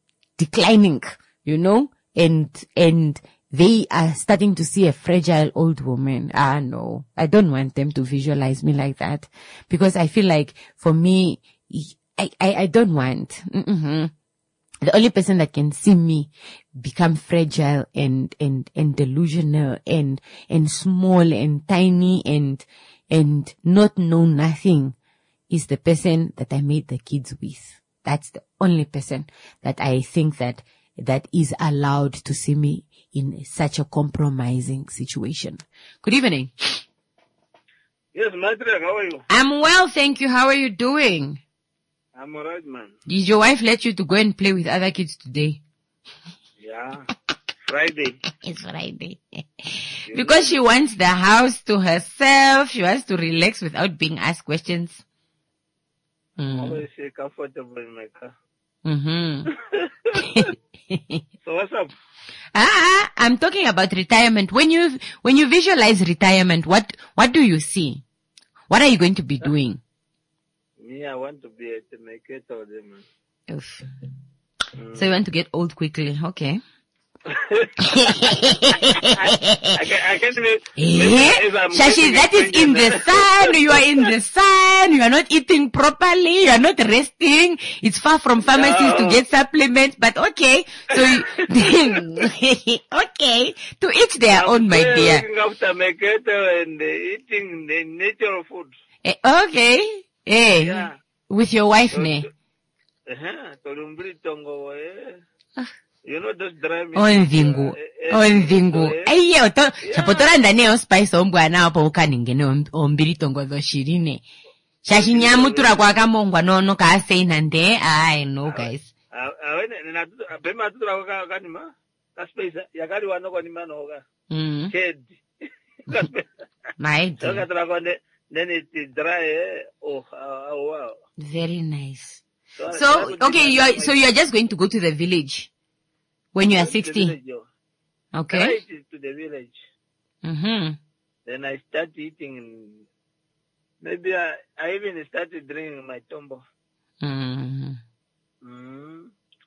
declining, you know, and, and they are starting to see a fragile old woman. Ah, no, I don't want them to visualize me like that, because I feel like for me, I, I, I don't want, mm-hmm. The only person that can see me become fragile and, and, and delusional and, and small and tiny and, and not know nothing is the person that I made the kids with. That's the only person that I think that, that is allowed to see me in such a compromising situation. Good evening. Yes, Matriarch, how are you? I'm well, thank you. How are you doing? I'm alright, man. Did your wife let you to go and play with other kids today? Yeah. Friday. It's Friday. Because she wants the house to herself. She wants to relax without being asked questions. Mm. Always feel comfortable in my car. Mm-hmm. So what's up? Ah, I'm talking about retirement. When you, when you visualize retirement, what, what do you see? What are you going to be doing? Me, I want to be a Temekator, man. Oof. Mm. So you want to get old quickly, okay. I, I, can, I can't be, yeah. Shashi, that is in the sun. You are in the sun. You are not eating properly. You are not resting. It's far from pharmacies no. to get supplements, but okay. So, you, okay. To each their I'm own, my dear. Looking after Temekator and uh, eating the natural food. Eh, okay. Eh. Yeah. With your wife, ne? Uh-huh. You know those driving. Oh, Ndingu. Oh, Ndingu. Aye, oto, chapotora ndane o spice ombwa na opo ukaningene ombiri tongo do shirine. Shashi nyamutura kwa kamongwa no no ka say nande. I know, guys. Awene na bema tutura kwa kanima. Ka space yakali wanoko ni mano ga. Mm. Head. My dear. Then it dry. Oh, oh, wow. Very nice. So, so okay, you are, so you are just going to go to the village when you are sixty. Village, okay. Right to the village. Mm-hmm. Then I start eating. Maybe I, I even started drinking my tombo. Mm-hmm. Mm.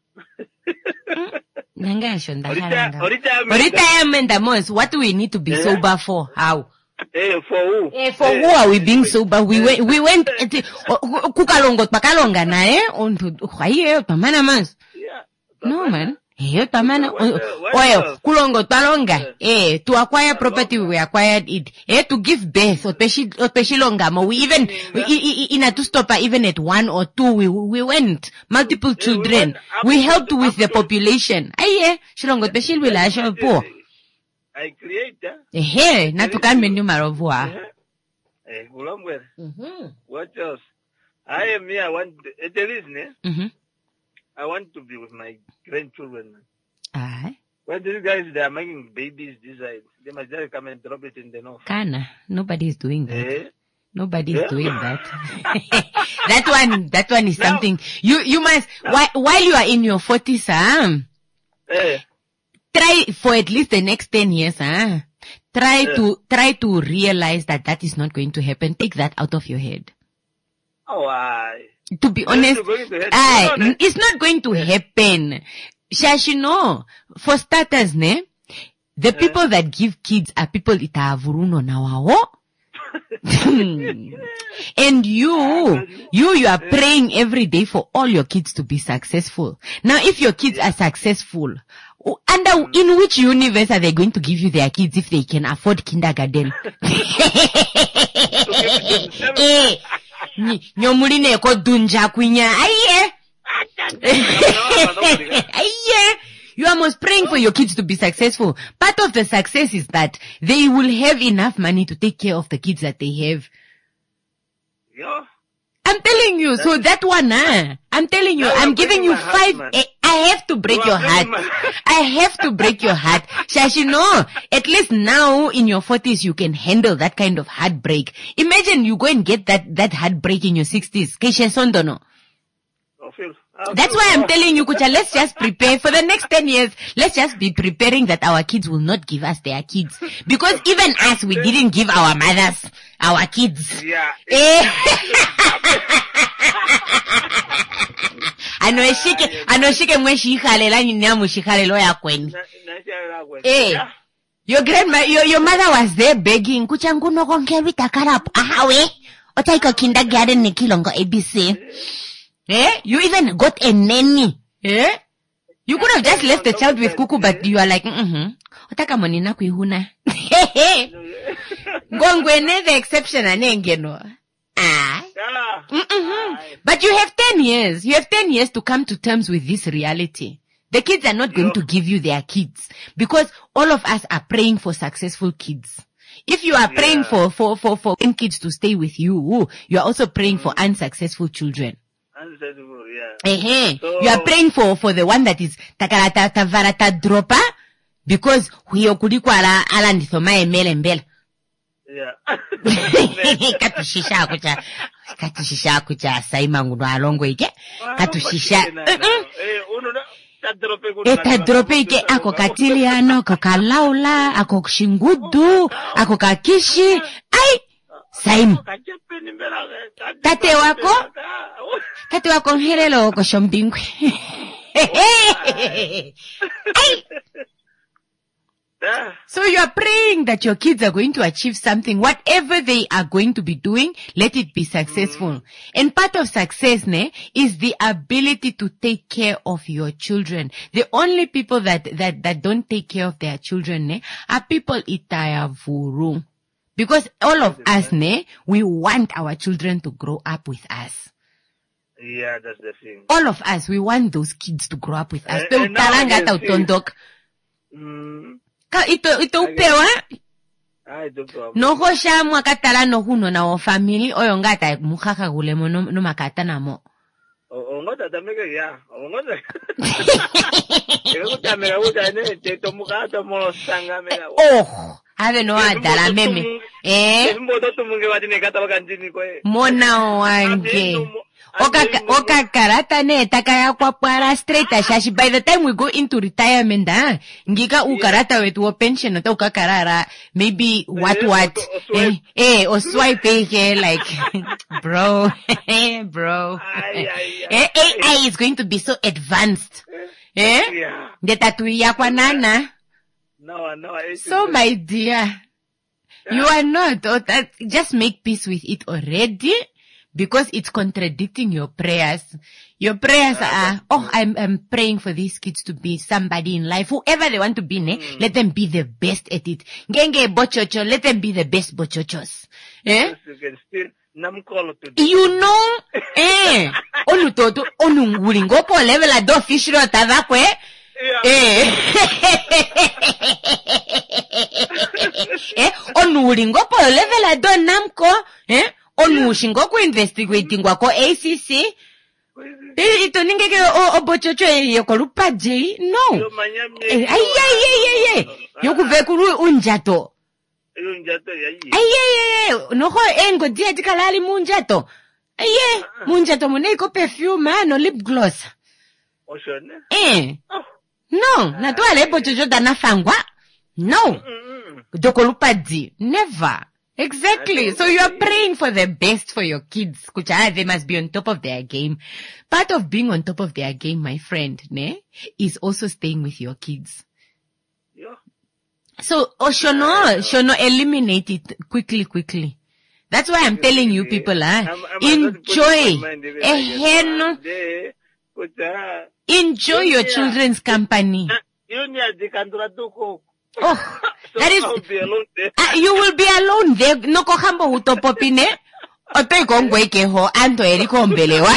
Retirement, Amos. What do we need to be yeah. sober for? How? Eh, for who? Eh, for eh, who are we being sober? We went, we went, kukalongot pakalonga na eh, onto, haye, tamana mas. Yeah. No man. Eh, tamana, oyo, kulongot palonga. Eh, to acquire property, we acquired it. Eh, to give birth, or peshilongamo, we even, in a two-stopper, even at one or two, we, we went, multiple children. We helped with the population. Aye, shilongot peshil will ashal po. I create that. Eh, not to come in numero voir. Eh, mm-hmm. What else? I am here. I want, there is, ne? Mm-hmm. I want to be with my grandchildren. Aye. When these guys, they are making babies this side, they must just come and drop it in the north. Kana, nobody is doing that. Eh? Nobody is yeah. doing that. That one, that one is now, something. You, you must, now, while, while you are in your forties, um, eh. try for at least the next ten years, huh? Try yeah. to, try to realize that that is not going to happen. Take that out of your head. Oh, I. To be honest, I, no, no. It's not going to yeah. happen. Shashi, no. For starters, ne? The yeah. people that give kids are people itavuruno nawao. And you, you, you are praying every day for all your kids to be successful. Now, if your kids are successful, under, in which universe are they going to give you their kids if they can afford kindergarten? Eh, nyomuline ko dunja kwinya, aye. Aye. You are most praying for your kids to be successful. Part of the success is that they will have enough money to take care of the kids that they have. Yeah. I'm telling you, so that one, huh? I'm telling you, I'm giving you five, I have to break your heart. I have to break your heart. Shashi, no, at least now in your forties you can handle that kind of heartbreak. Imagine you go and get that, that heartbreak in your sixties. Keshe sondono. That's why I'm telling you, Kucha, let's just prepare for the next ten years. Let's just be preparing that our kids will not give us their kids. Because even us, we didn't give our mothers our kids. Yeah. Eh? Anoshike, anoshike mweshikhalela nyamushikhalelo yakweni. Eh. Your grandma, your, your mother was there begging, kuchangu no konkewi takarap, ahawe, otaiko kindergarten ni kilongo A B C. Eh? You even got a nanny. Eh? You could have just left the child with Kuku, but you are like, mm-hmm. Otaka monina kuihuna. Gongwene the exception anengeno. Ah. Mm-hmm. But you have ten years. You have ten years to come to terms with this reality. The kids are not going to give you their kids because all of us are praying for successful kids. If you are praying for, for, for, for kids to stay with you, you are also praying for unsuccessful children. Unsuccessful, yeah. Uh-huh. So, you are praying for, for the one that is takarata tavarata dropa because huyo kuliko ala, ala ndithoma emele mbele. Yeah. Katushisha kucha, katushisha kucha, saima nguno alongo ike. Katushisha. Eta drope ike ako katiliano, ako kalaula, ako kushingudu, ako kakishi. Ai! Saim. Tate wako? Tate wako nherelo ko shombingwe. Ai! So you are praying that your kids are going to achieve something. Whatever they are going to be doing, let it be successful. Mm. And part of success, ne, is the ability to take care of your children. The only people that, that, that don't take care of their children, ne, are people itaya vuru. Because all of us, ne, we want our children to grow up with us. Yeah, that's the thing. All of us, we want those kids to grow up with us. And, and mm. Ka ito ito upewa ai doktor no hosha mwakatala no huno na o family oyo ngata mukhaka gulemo no, no makata namo o ngota tameke ya o ngota ekuta mega uta ne te to mukata mo sanga mega oh ave no adala meme eh mbodo tumunge watine kata bakanjini ko mona wange Oka, oka karata ne, takaya kwa para straight ashashi. By the time we go into retirement, ah, ngika ukarata wetu wa pension, ota uka karara, maybe what what, eh, eh, o swipe eh, like, bro, bro. Eh, A I is going to be so advanced. Eh? The tatuia kwa nana. No, no. So my dear, you are not, oh, that, just make peace with it already. Because it's contradicting your prayers. Your prayers are, oh, I'm, I'm praying for these kids to be somebody in life. Whoever they want to be, ne, mm. let them be the best at it. Ngenge bochocho, let them be the best bochochos. Eh? You can still namkolo to You know, eh, onu toto, onu ngulingopo level a do fishro tavakwe. Eh. Eh, onu ngulingopo level a do namko, eh? Onu shingoku investigating wako A C C. Eh, ito ningeke o bochocho yoko lupa J. No. Ay, ay, ay, ay, ay. Yoku vekuru unjato. Unjato, ay. Ay, ay, ay. Noho engo dia dikalali munjato. Ay, ay. Munjato muneko perfume, no lip gloss. Oshone? Eh. No. Natuale bochocho dana fangwa. No. Doko lupa J. Never. Exactly. So you are praying for the best for your kids. Kucha, they must be on top of their game. Part of being on top of their game, my friend, ne, is also staying with your kids. Yeah. So, oh, shono, shono, eliminate it quickly, quickly. That's why I'm telling you people, ah, enjoy. Eheno. Enjoy your children's company. Oh, that is, uh, you will be alone there. No kohambo utopopine. Oto ikongwe keho, anto eriko mbelewa.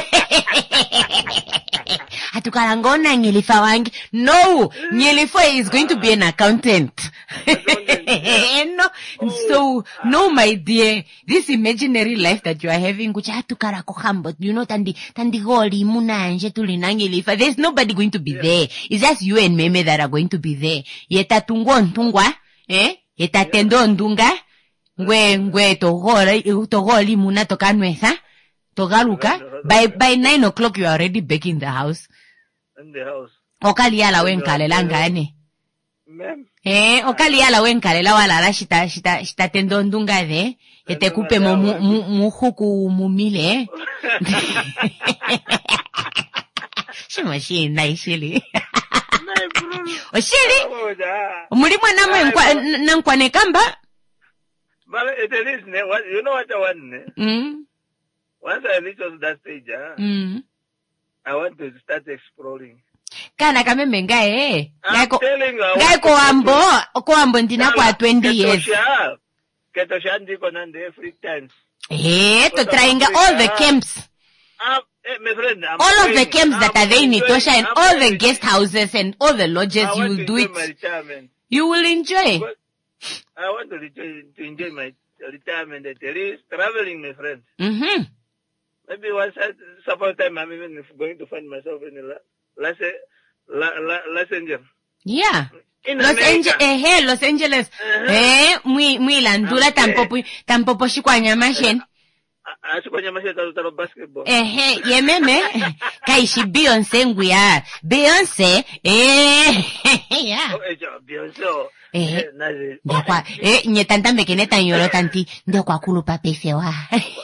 Hatukarangona nyelifa wangi. No, nyelifa is going to be an accountant. No, so, no, my dear, this imaginary life that you are having, kucha hatukara kohambo, you know, tandi, tandi goli, munanje, tulinangelifa. There's nobody going to be there. It's just you and Meme that are going to be there. Yeta tungo ntungwa, eh? Yeta tendo ndunga, ngwe, ngwe, togoli, togoli, muna tokanwesa, togaluka. By, by nine o'clock you are already back in the house. In the house. Okali ala wenkalela ngane. Ma'am. Eh, okali ala wenkalela wala la shita, shita, shita tendo ndunga de. Ete kupe mu, mu, mu, huku mumile. Shimashina ishili. Nae bro. Oshili? Oh, da. Muri mwana mwe nkwa nankwane kamba? But it is, ne, what, you know what I want, ne? Mm. Once I reach to that stage, ah, Mm. I want to start exploring. Kana kameme ngae. I'm Ngaiko telling you, I ngae want ko ambo, ko ambo ndina kwa twenty years. Ketosha. Ketosha ndiko nande free times. Eh, to trying all the camps. Um, eh, my friend, I'm All of the going- camps that I'm are there in enjoying- Etosha and I'm all the enjoying- guest houses and all the lodges, I you want will to do enjoy my it. retirement. You will enjoy. But I want to enjoy, to enjoy my retirement at least traveling, my friend. Mm-hmm. Maybe once I, suppose time I'm even going to find myself in Los, Los, Los Angeles. Yeah. In Los America. Angeles, eh, hey, Los Angeles. Uh-huh. Eh, mwi, mwi landula Okay. tampopo, tampopo shikwanya mashen. Asukanya mashe talo basketball. Eh, hey, yememe. Kaishi Beyonce nguya. Beyonce, eh, yeah. Oh, eh, Beyonce. oh. Eh, Eh, nazi. ndio kwa, eh, nyetanta mekene tanyoro tanti, ndio kwa kulu papefewa.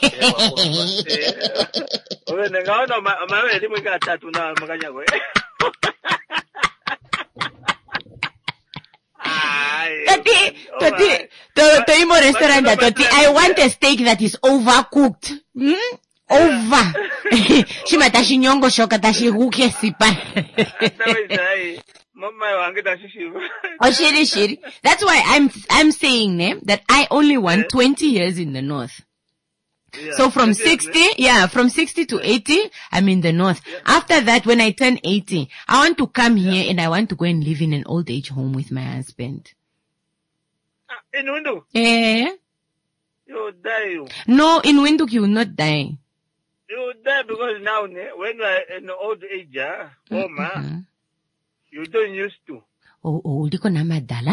Owe, nengaona ma- mawe elimu ika tatu na makanya kwe. Ay, Toti, oh, toti, ay. to, to imo restaurant but- toti, but- I want a steak that is overcooked. Hmm? Over. Shimata shinyongo shoka tashi huke sipa. Nawe zai. Mama wange tashishiva. Oh, shiri, shiri. That's why I'm, I'm saying, ne, that I only want twenty years in the north. Yeah. So from Yes, yes, sixty, yeah, from sixty to eighty, I'm in the north. After that, when I turn eighty, I want to come here and I want to go and live in an old age home with my husband. Ah, in window, Eh? you die you. No, in Windhoek you will not die. You die because now, ne, when you are in old age, ah, oh ma, Mhm. you don't used to. Oh, oh, uliko na madala?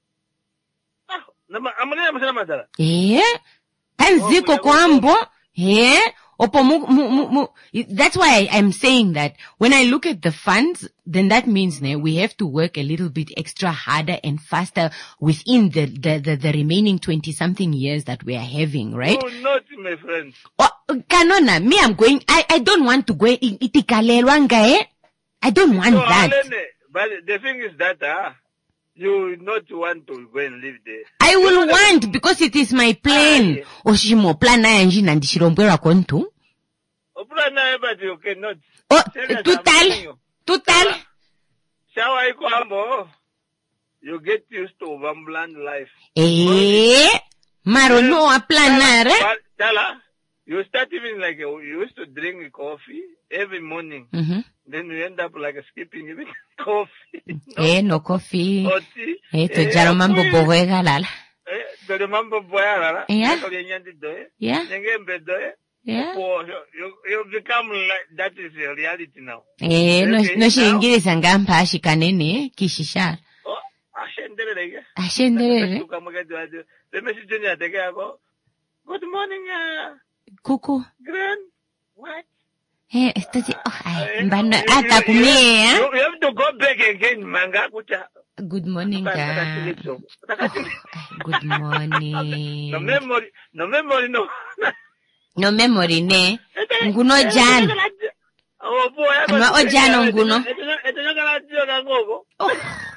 Ah, nama, amana masana madala. Eh? Tanziko Oh, kwambo? Eh? Opo mu, mu, mu, mu. That's why I, I'm saying that when I look at the funds, then that means ne, we have to work a little bit extra harder and faster within the, the, the, the remaining twenty something years that we are having, right? Oh, not my friend. Oh, kanona, me I'm going, I, I don't want to go, i- itikalelwanga eh? I don't want So, that. Alene, but the thing is that, ah, you not want to go and live there. I will want because it is my plan. Oshimo plan na yanji nandishirombwera kontu. Opula na but you cannot. Oh, Tell us tutal, something. tutal. Shawa iko ambo, you get used to Wambland life. Eh, maro no a plan na re. But, Tala, you start even like, you used to drink coffee every morning. Mhm. Then you end up like skipping even coffee. No? Eh, no coffee. Or tea. Eh, to jaro mambo apoy. bohega lala. Eh, to the mambo boya rara. Yeah. Nako yenyendi doye. Yeah, Nengembe doye. yeah. Oh, you, you, you become like, that is your reality now. Eh, no, Okay, no now- shingirisa ngampa ashikanene, kishisha. Oh, ashendelele. Ashenderere. Tukamugeti the message junior take yako. Good morning, uh, Kuku. Grand. What? Eh, estati, oh, ay, Eh, mbana, you- ata you- kumea. You, you have to go back again, manga kucha. Good morning, Taka- ka. taka silipso. Taka silipso. Good morning. No memory, no memory, no. No memory ne. Nguno jana. Oh boy, Ama ojana nguno. Ito yung kaladyo na ngogo. Oh.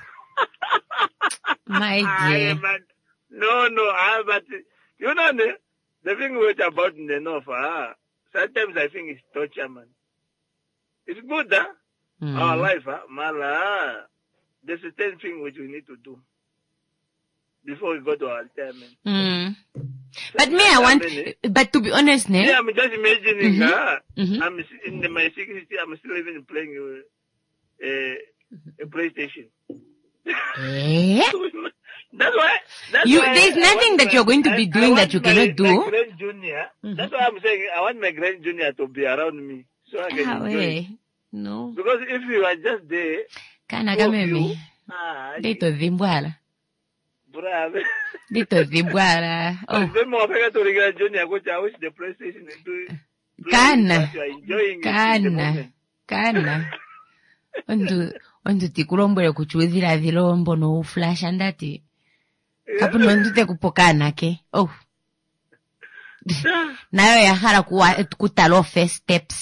My Ay, dear. man. No, no, ah, but you know the, the thing with about the North, ah, sometimes I think it's torture, man. It's good, huh? Mm. Our life, huh? Mala, there's a certain thing which we need to do before we go to our retirement. Mm. But me, I want, but to be honest, ne? Yeah, I'm just imagining, Mhm. ah, Mhm. I'm s- in the, my sixties, I'm still even playing uh, a, a PlayStation. Eh? That's why. That's You- why there's I nothing want that my- you're going to be I- doing I that want you my- cannot do. My grand junior. That's why I'm saying I want my grand junior to be around me so I can Ah, enjoy. it. we. No. Because if you are just there, Kana two of kameme. you, ah, Dito zimbwala. bravo. Dito zimbwala. Oh. Then more to the grand junior, which I wish the PlayStation is doing. Kana. You are enjoying it in the Kana. moment. Kana. Ondu, ondu tikulombwele kuchuzira zilombo no flash andati. Kapu nondute kupokana ke. Oh. Nayo yahara kuwa, kutalo first steps.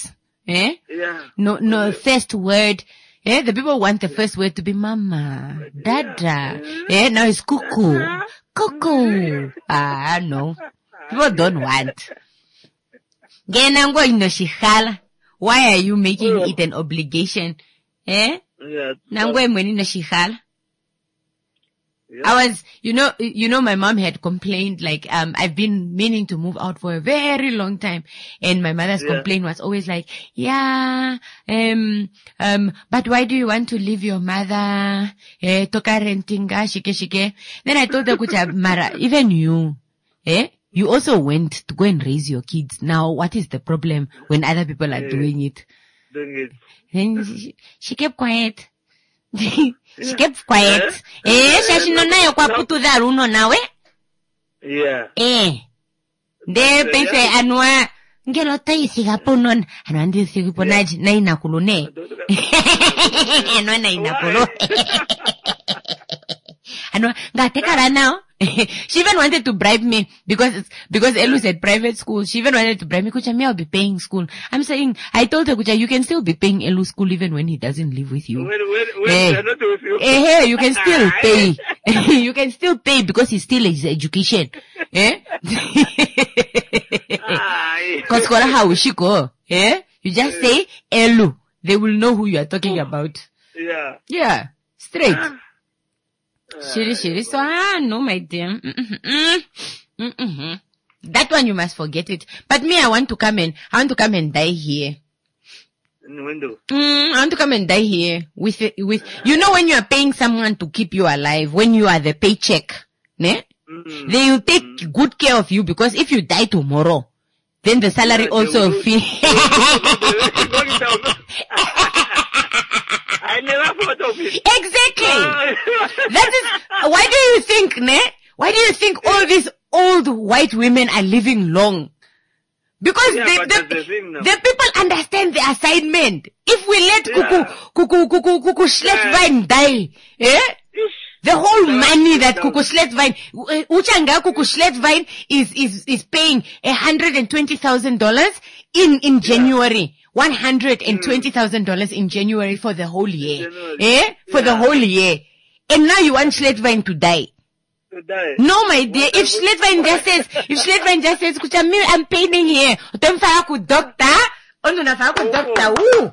Eh? Yeah. No, no first word. Eh? The people want the first word to be mama, dada. Eh? Now it's cuckoo. Cuckoo. Ah, no. People don't want. Genango inoshihala. Why are you making it an obligation? Eh? Yeah. Nango emweni inoshihala. Yeah. I was, you know, you know, my mom had complained, like, um, I've been meaning to move out for a very long time. And my mother's Yeah. complaint was always like, yeah, um, um, but why do you want to leave your mother? Eh, toka rentinga, shike shike. Then I told her, kucha, Mara, even you, eh, you also went to go and raise your kids. Now, what is the problem when other people are Yeah. doing it? Doing it. Then she, she kept quiet. She kept quiet. Eh, shashino nayo kwa kutudha runo nawe. Yeah. Eh. De pense anwa ngelo tai sigaponon anwa ndi sigaponaji na inakulune. Anwa na inakulo. Anwa ngatekara now. She even wanted to bribe me because because Elu said private school. She even wanted to bribe me. Kucha, me I'll be paying school. I'm saying, I told her, Kucha, you can still be paying Elu school even when he doesn't live with you. When, when, when Eh. they're not with you. Eh, hey, you can still pay. You can still pay because it's still his education. Eh? Aye. Cause kola how she go. Eh? You just say Elu. They will know who you are talking about. Yeah. Yeah. Straight. Shiri shiri. So, ah, no, my dear. Mm-mm-mm. Mm-mm. That one you must forget it. But me, I want to come and, I want to come and die here. In the window. Mm, I want to come and die here with, with, you know when you are paying someone to keep you alive, when you are the paycheck, ne? Mm. They will take mm. good care of you because if you die tomorrow, then the salary Yeah, also will. fee. I never thought of it. Exactly. That is, why do you think, ne? Why do you think all these old white women are living long? Because Yeah, they, but the, that's the thing now. the people understand the assignment. If we let Yeah. Kuku, Kuku, Kuku, Kuku Schlettwein die, eh? Ish. The whole Down, money that down. Kuku Schlettwein, Uchanga Kuku Schlettwein is, is, is paying a hundred and twenty thousand dollars in, in January. One hundred and twenty thousand dollars in January for the whole year. January. Eh? For the Yeah. whole year. And now you want Schlettwein to die. To die. No, my dear. If Schlettwein just says, if Schlettwein just says, kucha, me, I'm paining here. Utamfaka ku doctor. Ono nafaka ku doctor. Woo.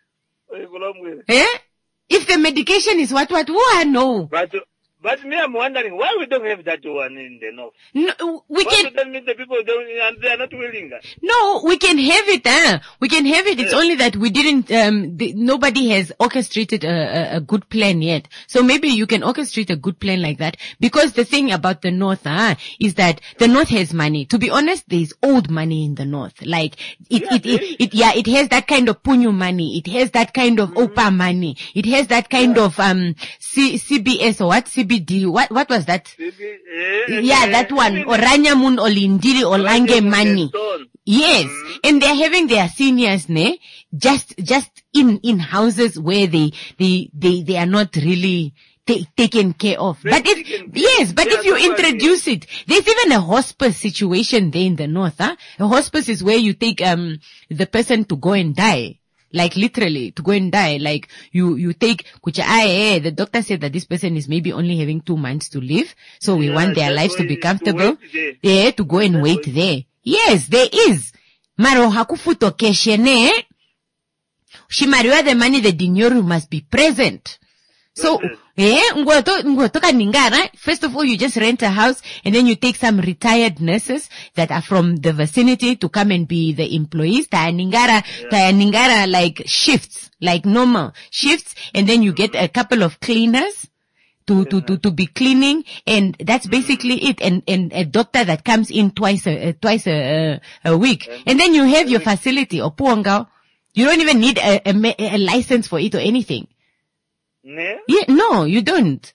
Eh? If the medication is what, what, woo, I know. But, but me, I'm wondering why we don't have that one in the north. No, we Why can, do that mean the people don't, and they are not willing? no, we can have it, huh? We can have it. It's Yeah. only that we didn't, um, the, nobody has orchestrated a, a, a good plan yet. So maybe you can orchestrate a good plan like that. Because the thing about the North, huh, is that the North has money. To be honest, there's old money in the North. Like, it, Yeah, it, there it, is. it, yeah, it has that kind of punyu money. It has that kind of Opa money. It has that kind of, um, C, CBS or what? C B D. What, what was that? Yeah, that one. Oranya Mun Olindiri Olange money. Yes. And they're having their seniors, ne? Just, just in, in houses where they, they, they, they are not really ta- taken care of. They're But if, taken care- yes, but they if are you nobody. introduce it, there's even a hospice situation there in the North, huh? A hospice is where you take, um, the person to go and die. Like literally to go and die. Like you, you take, kucha, ah, eh, the doctor said that this person is maybe only having two months to live. So we Yeah, want their that's lives to why be to comfortable. wait there. Yeah, to go and That's wait why- there. Yes, there is. Maro hakufuto keshene. Shimariwa the money, the dinyoru must be present. So, Present. eh, ngoto, ngotoka ningara, first of all, you just rent a house and then you take some retired nurses that are from the vicinity to come and be the employees. Taya ningara, taya ningara like shifts, like normal shifts, and then you get a couple of cleaners to, to, to, to be cleaning, and that's basically it. And, and a doctor that comes in twice a, uh, twice a, a, a week. And then you have your facility, or puangao. You don't even need a, a, ma- a license for it or anything. Ne? Yeah, no, you don't.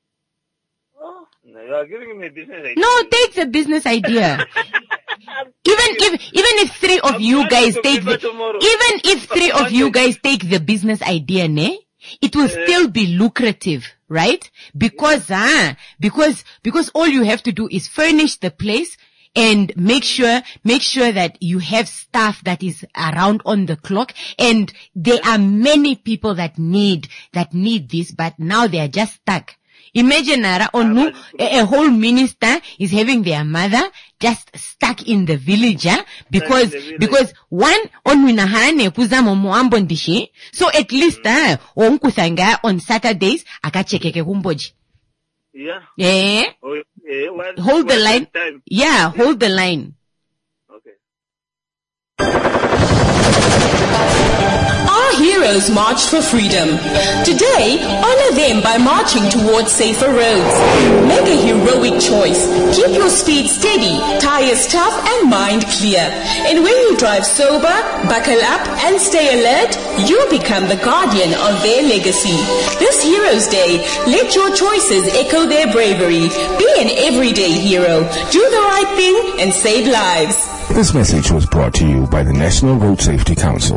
Oh, no, you are giving me business idea. No, take the business idea. Even if, even if three of I'm you planning guys to take prepare the, tomorrow. even if three of you guys take the business idea, ne, it will Yeah. still be lucrative, right? Because, ah, because, because all you have to do is furnish the place and make sure, make sure that you have staff that is around on the clock. And there are many people that need, that need this, but now they are just stuck. Imagine Nara Onu, a, a whole minister is having their mother just stuck in the village, eh? because, village. because one, on winahane kuzamo muambo ndishi, so at least, eh, on kusanga on Saturdays, akachekeke kumboji. Yeah. Eh? Oh, yeah. One, hold the one line. Time. Yeah, hold the line. Okay. Our heroes marched for freedom. Today, honor them by marching towards safer roads. Make a heroic choice. Keep your speed steady, tires tough, and mind clear. And when you drive sober, buckle up, and stay alert, you become the guardian of their legacy. This Heroes Day, let your choices echo their bravery. Be an everyday hero. Do the right thing and save lives. This message was brought to you by the National Road Safety Council.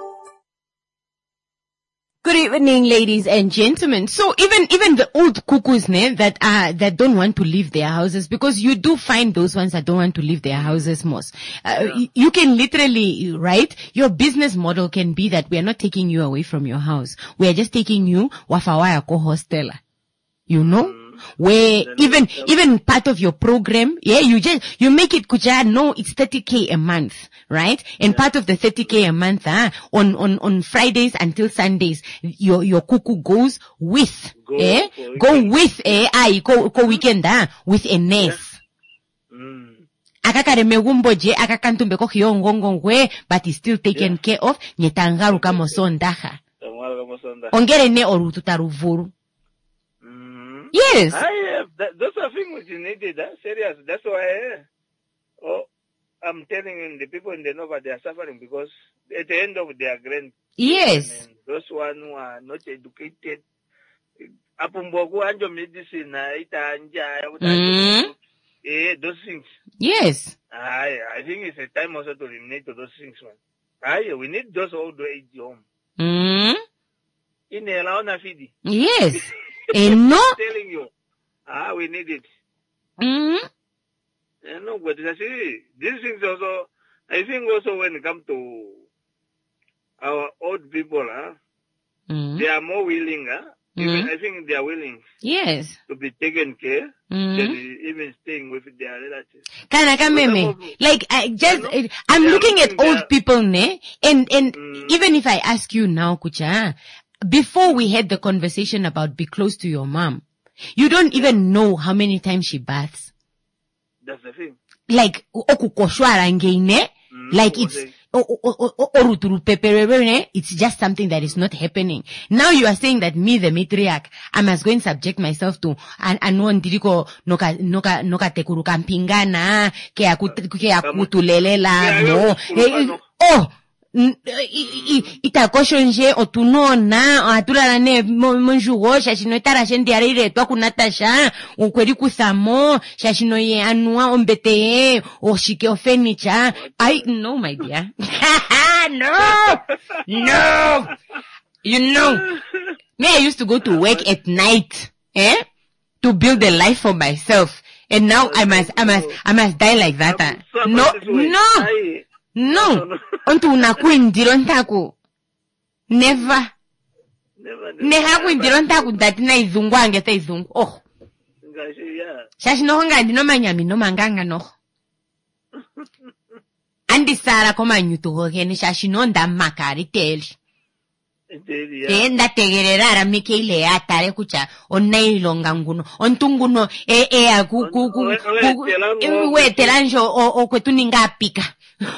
Good evening, ladies and gentlemen. So even, even the old cuckoos, ne, that are, that don't want to leave their houses, because you do find those ones that don't want to leave their houses most. Uh, yeah. You can literally, right? Your business model can be that we are not taking you away from your house. We are just taking you wafawaya ko hostela. You know? Mm. Where even, even part of your program, yeah, you just, you make it kuja, no, it's thirty K a month, right? And yeah. part of the thirty K a month, ah, on, on, on Fridays until Sundays, your, your cuckoo goes with, go, eh, go with, eh, I, go, go weekend, ah, with a nurse. Yeah. Mm. Akakare megumbo je, akakantumbe ko hiyongongongwe, but is still taken yeah. care of, nyetangaru kamo sondaha. Ongere ne orututaru. Yes. I have. That, those are things which is needed. Huh? Serious. That's why. Uh, oh, I'm telling you, the people in the Nova, they are suffering because at the end of their grand. Yes. Those one who are not educated. Apumbogu anjo medicine ita anja. Eh, those things. Yes. I I think it's a time also to eliminate those things, man. Aye, we need those old age home. Mm. In the Laona Fidi. Yes. And no. I'm telling you, ah, we need it. Mm-hmm. Yeah, no, but I see, these things also, I think also when it comes to our old people, huh, mm-hmm. they are more willing, huh? Mm-hmm. Even, I think they are willing. Yes. To be taken care, mm-hmm. than even staying with their relatives. Kanakameme. Like, I just, I I'm looking at old are, people, ne? And, and mm-hmm. even if I ask you now, Kucha, before we had the conversation about be close to your mom, you don't even know how many times she baths. That's the thing. Like, mm, like it's, it's just something that is not happening. Now you are saying that me, the matriarch, I must go and subject myself to an anon diriko noka noka noka tekuru kampingana ke akutulelela no. Oh. Itakoshonje otunona atulala ne monjugo shashino itara shende arire twa kunatasha ukweri kusamo shashino ye anua ombete o shike o furniture. I no, my dear. No, no. You know, me, I used to go to work at night, eh, to build a life for myself, and now I must, I must, I must die like that. Uh. No, no. No, onto unakuindiro ntaku. Never. Never. Neha kuindiro ntaku datina izungu angeta izungu. Oh. Shashi no honga ndino manyami no manganga no. Andi sara koma nyutu hogeni shashi no nda makari teli. Enda tegerera mike ile atare kucha onna ilonga nguno ontunguno e e aku ku ku we telanjo o o kwetuninga apika.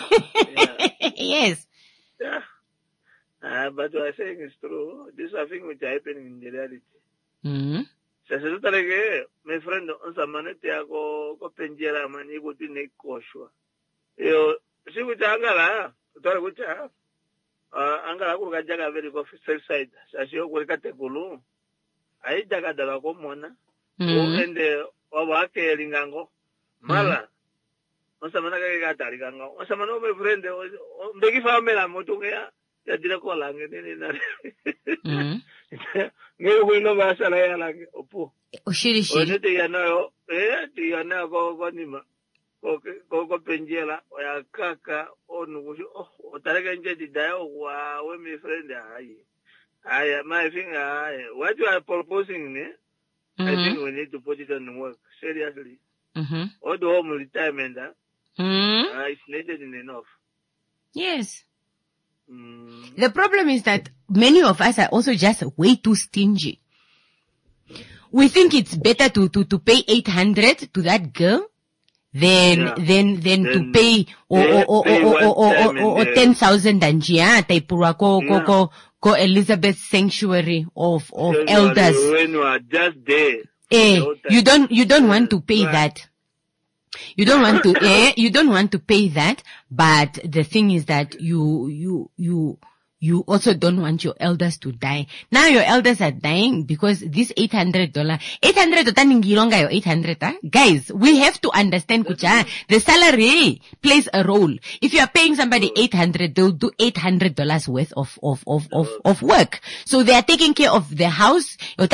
Yes. Yeah. Uh, but what I'm saying is true. This is a thing which is happening in the reality. Mm-hmm. So, so that my friend, on some money, they go go penjera mani go to make koshua. You see what angala, what what ah, angala go gajaga very go safe side. So she go get the gulu. I jaga dala go mona. And the obake lingango mala. Osamana ka gatari kanga. Osamana my friend, mbegi famela motunga ya ya dira ko lange ni na. Mhm. Ngewe kuno basa la ya lange opo. Oshiri shiri. Ote ya na eh ti ya na go go ni ma. ko ko penjela ya kaka onu oh otareka nje didayo wa we my friend ayi aya my thing ayi what you are proposing ne mm-hmm. I think we need to put it on work seriously mm-hmm. all the home retirement uh, mm-hmm. uh, it's needed enough. Yes. Mm. The problem is that many of us are also just way too stingy. We think it's better to, to, to pay eight hundred to that girl than, yeah. than, than then to pay, or, or, or, or, or, or, or, or ten thousand anjia, taipura ko, ko, ko, ko Elizabeth Sanctuary of, of so elders. When you are just there. Eh, you don't, you don't want to pay that. You don't want to, eh, you don't want to pay that, but the thing is that you, you, you, you also don't want your elders to die. Now your elders are dying because this eight hundred dollars, eight hundred dollars, eight hundred, huh? Guys, we have to understand, kucha, the salary plays a role. If you are paying somebody eight hundred, they'll do eight hundred dollars worth of, of, of, of, of work. So they are taking care of the house, and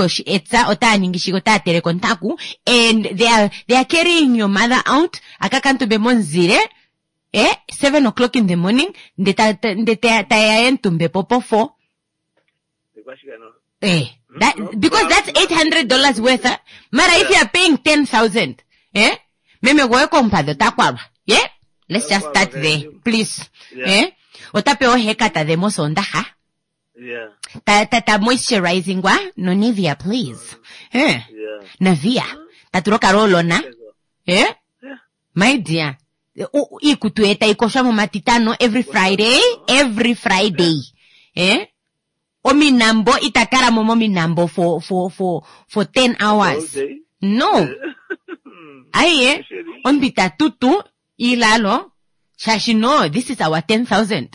they are, they are carrying your mother out, akakanto bemonzire, eh, seven o'clock in the morning, de ta, de ta, ta, tumbe popo for. Eh, that, because that's eight hundred dollars worth, eh? Mara, if you are paying ten thousand, eh? Meme goe compado, takwaba, yeah? Let's just start there, please, eh? Otape o hekata de mosonda, ha? Yeah. Ta, ta, ta moisturizing wa? No Nivea, please. Eh? Yeah. Navia. Taturoka rolo na? Eh? My dear. Ikutueta ikoshamo matitano every Friday, every Friday. Eh? Omi nambo itakara momo mi nambo for, for, for, for ten hours. No. Aye, on bita tutu, ilalo, shashi no, this is our ten thousand.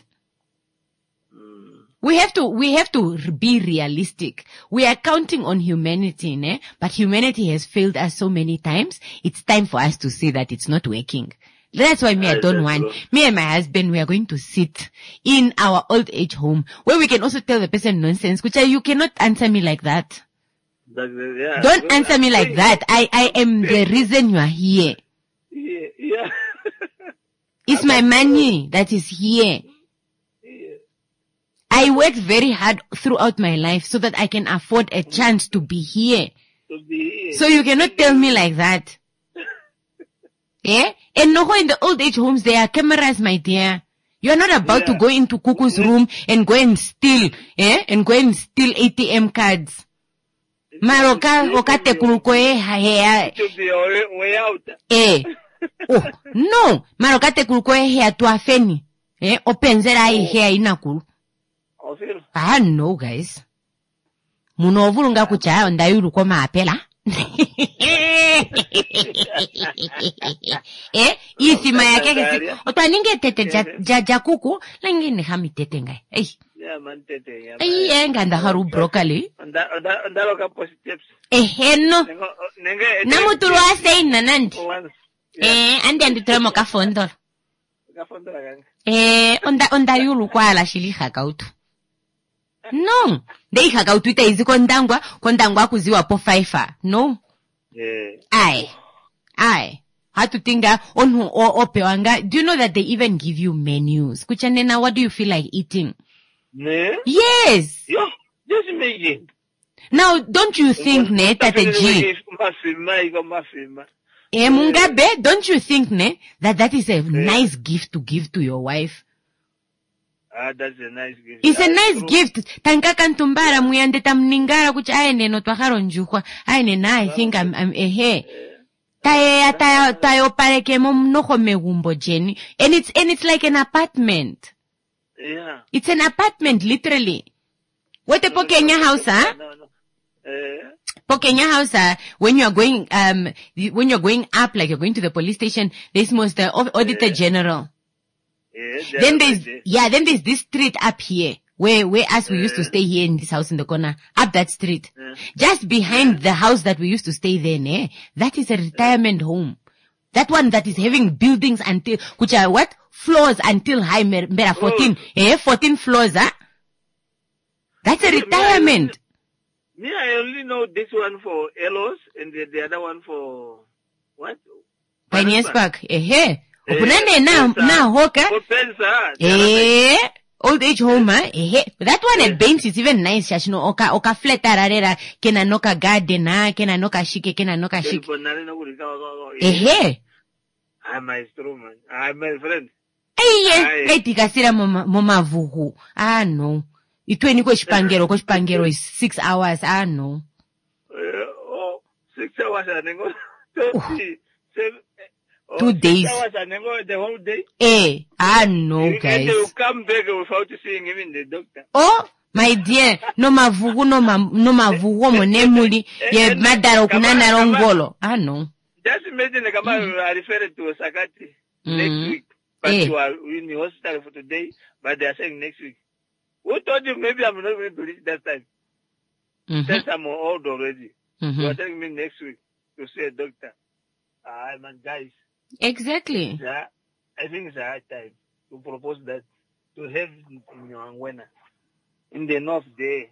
We have to, we have to be realistic. We are counting on humanity, ne? But humanity has failed us so many times. It's time for us to see that it's not working. That's why me, I don't want, me and my husband, we are going to sit in our old age home where we can also tell the person nonsense, which you cannot answer me like that. Yeah. Don't answer me like that. I, I am the reason you are here. Yeah. yeah. It's my money that is here. I worked very hard throughout my life so that I can afford a chance to be here. To be here. So you cannot tell me like that. Yeah? And no, in the old age homes, there are cameras, my dear. You are not about yeah. to go into Kuku's room and go and steal, eh? And go and steal A T M cards. Maroka, okate kulkoe, hea. To be way out. Eh. Oh, no. Marokate kulkoe hea tuafeni. Eh? Openzera oh. hea inakulu. Ah, no, guys. Muno vulunga kucha, ndayuru kwa maapela. Eh, isima yake kesi. Otwa ninge tete ja ja kuku, lengi ni hami tete ngai. Eh. Yeah, man tete ya. Eh, yenga nda haru broccoli. Nda nda nda loka positives. Eh, heno. Nenge. Namuturu ase inanandi. Eh, andi andi tremo ka fondor. Ka fondor gang. Eh, onda onda yulu kwa la shiliha kautu. No. Deika kautuita izi kondangwa, kondangwa kuziwa po faifa. No. Yeah. Aye. Aye. Hatu tinga, onu o opewanga. Do you know that they even give you menus? Kuchanena, what do you feel like eating? Ne? Yes. Yo, just imagine. Now, don't you think, ne, Tate G? Eh, Mungabe, don't you think, ne, that that is a nice gift to give to your wife? Ah, that's a nice gift. It's a nice gift. Tankaka ntumbara muyande tamningara kuch aene no twakaro njukwa. Aene na, I think I'm, I'm ehe. Tae, tae, tae opareke mom noko megumbo jeni. And it's, and it's like an apartment. Yeah. It's an apartment, literally. What a Pokenya house, huh? No, no. Uh, Pokenya house, uh, when you're going, um, when you're going up, like you're going to the police station, there's most the Auditor General. Yeah, then there's, yeah, then there's this street up here, where, where us we used to stay here in this house in the corner, up that street. Yeah. Just behind the house that we used to stay there, ne? That is a retirement home. That one that is having buildings until, which are what? Floors until high, mera fourteen, eh? fourteen floors, huh? That's a retirement. Me, I only know this one for Elos and the, the other one for, what? Pioneers Park. Ehe. Ukunane Eh, na, Pensa. na hoka. Oh, Pensa. Eh. Old age home, eh? Eh, that one at Baines is even nice, Shashino. Oka, oka flat ararera, kena noka garden, ah, kena noka shike, kena noka shike. Eh, I'm my true man. I'm my friend. eh, Aye. eh, tikasira moma, moma vuhu. Ah, no. Itweni ko shpangero, ko shpangero is six hours, ah, no. Uh, oh, six hours and then go. thirty, seven, oh, Two six days. hours and then go the whole day. Eh, ah, no, And they will guys. come back without seeing even the doctor. Oh, my dear, no mavugu, no ma, no mavugu, monemuli, ye madaro kunana rongolo. Ah, no. Just imagine like mm. you are referred to a psychiatrist Mm. next week, but Eh. you are in the hospital for today, but they are saying next week. Who told you maybe I'm not going to reach that time? Mm-hmm. Since I'm old already. Mm-hmm. You are telling me next week to see a doctor. Ah, man, guys, Exactly. yeah, I think it's a hard time to propose that to have in your Angwena. In the north there.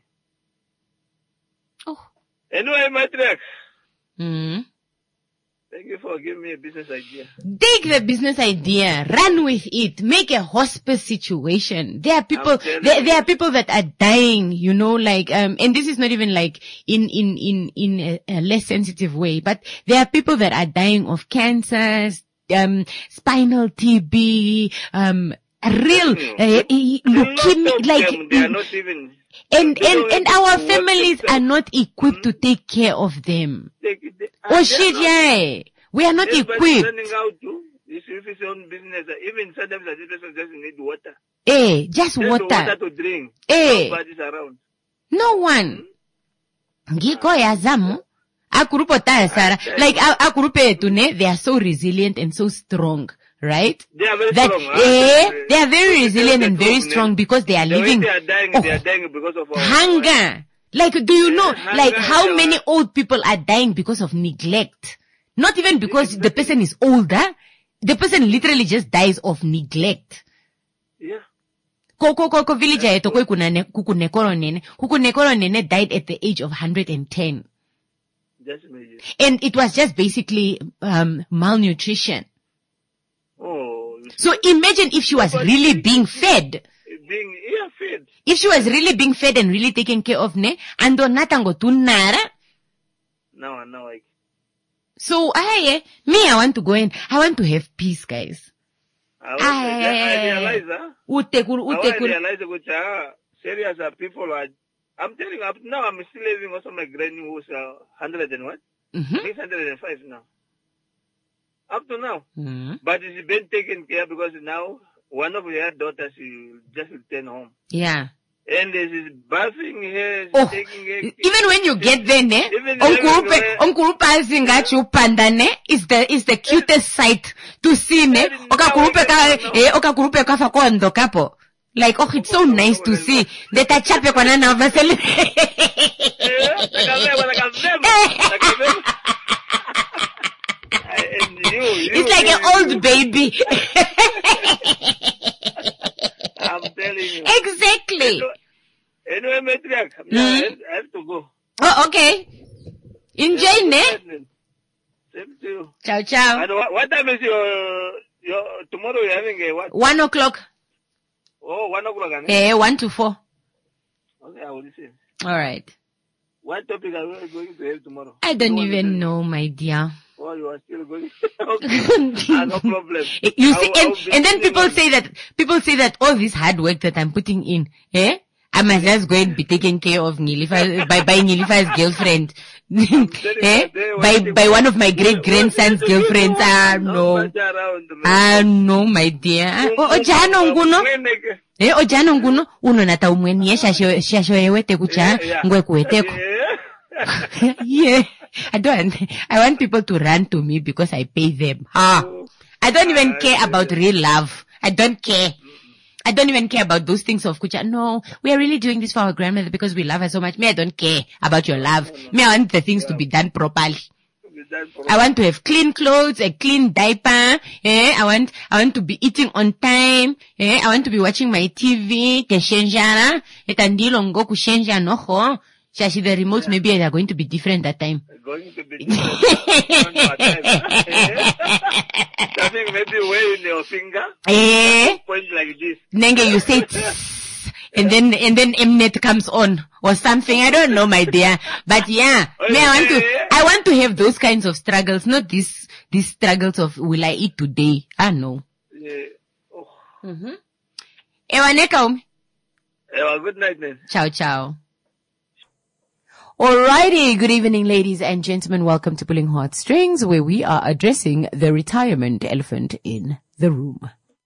Oh. Anyway, my track. Mm-hmm. Thank you for giving me a business idea. Take the business idea, run with it, make a hospice situation. There are people, I'm telling there, you. there are people that are dying, you know, like, um, and this is not even like in, in, in, in a, a less sensitive way, but there are people that are dying of cancers, um, spinal T B, um, real, uh, leukemia, like, them, they are not even. and, they and, don't and even our work families themselves. are not equipped to take care of them. Take it- they- Oh they shit, are not- yeah. We are not Everybody's equipped. learning how to. If if it's own business, uh, even sometimes the person just need water. Eh, just Just the water water. to drink. Eh. Nobody's around. No one. Ngiko yazamu. Akurupo taya Sara. Like, a- akurupe etune, they are so resilient and so strong, right? They are very That, strong. huh? eh, they are very resilient and very They- strong because they are The way living they are dying, oh, they are dying because of our hunger. Like, do you know, Yeah, like, hunger, how yeah. many old people are dying because of neglect? Not even because the person is older. The person literally just dies of neglect. Yeah. Koko koko village yetu kwe kuna ne, kuku nekoro nene. Kuku nekoro nene died at the age of one hundred ten. Just imagine. And it was just basically, um, malnutrition. Oh. So imagine if she was really being fed. Being, yeah, fed. If she was really being fed and really taken care of, ne, ando natango tunara. Now, now, I. So, I, me, I want to go in. I want to have peace, guys. I, was, I, I realize, huh? Utekuru, I want to utekuru. realize which are serious are people are. I'm telling you, up now I'm still living also my granny who's uh, one hundred and what? Mm-hmm. six hundred five now. Up to now. Mm-hmm. But it's been taken care because now one of her daughters she just returned home. Yeah. And she's bathing her, she's Oh, taking her. even when you get there, ne, Even onkurupe, everywhere. onkurupe azingachi upanda, ne, is the, is the cutest sight to see, ne, Very oka kurupe ka, now, eh, oka kurupe ka fakondo kapo. Like, oh, it's so nice to see. The tachape kwa nana vaseli. Yeah, like a them, like a them, like a them. And you, you, It's like you, an old baby. I'm telling you. Exactly. Anyway, Matriarch, Hmm? I have- I have to go. Oh, okay. Enjoy, ne? Same to you. Ciao, ciao. And what, what time is your, your, tomorrow you're having a what? One o'clock. Oh, one o'clock. Eh? Eh, one to four. Okay, I will listen. Alright. What topic are we going to have tomorrow? I don't You want to even tell me? know, my dear. Oh, you are still going. Okay. Ah, no problem. You I see, will- I and, will be and then sitting people on- say that, people say that all this hard work that I'm putting in, eh? I must just go and be taken care of Nilifa, by, by Nilifa's girlfriend. eh? By, by one of my great grandson's girlfriends. Ah, no. Not much around, man. Ah, no, my dear. Ah, O, o, jano nguno. Eh, o, jano nguno. Uno nata umweni, eh, shasho, shasho ewete kucha, ngwe kueteko. Yeah. Yeah. I don't, I want people to run to me because I pay them. Ah. I don't even care about real love. I don't care. I don't even care about those things of kucha. No, we are really doing this for our grandmother because we love her so much. Me, I don't care about your love. Me, I want the things to be done properly. I want to have clean clothes, a clean diaper. Eh? I want, I want to be eating on time. Eh? I want to be watching my T V. Keshenjana. Etandilo ngo kushenja noho. Shashi, the remotes maybe are going to be different that time. Going to be different. I don't know what time. I think maybe way in your finger. Eh? Point like this. Nenge, you say tss, and then, and then Mnet comes on or something. I don't know, my dear. But yeah, me, I want to, I want to have those kinds of struggles, not this, these struggles of will I eat today? I know. Yeah. Oh. Mm-hmm. Ewa neka umi. Ewa, good night, man. Ciao, ciao. Alrighty, good evening, ladies and gentlemen. Welcome to Pulling Heartstrings, where we are addressing the retirement elephant in the room.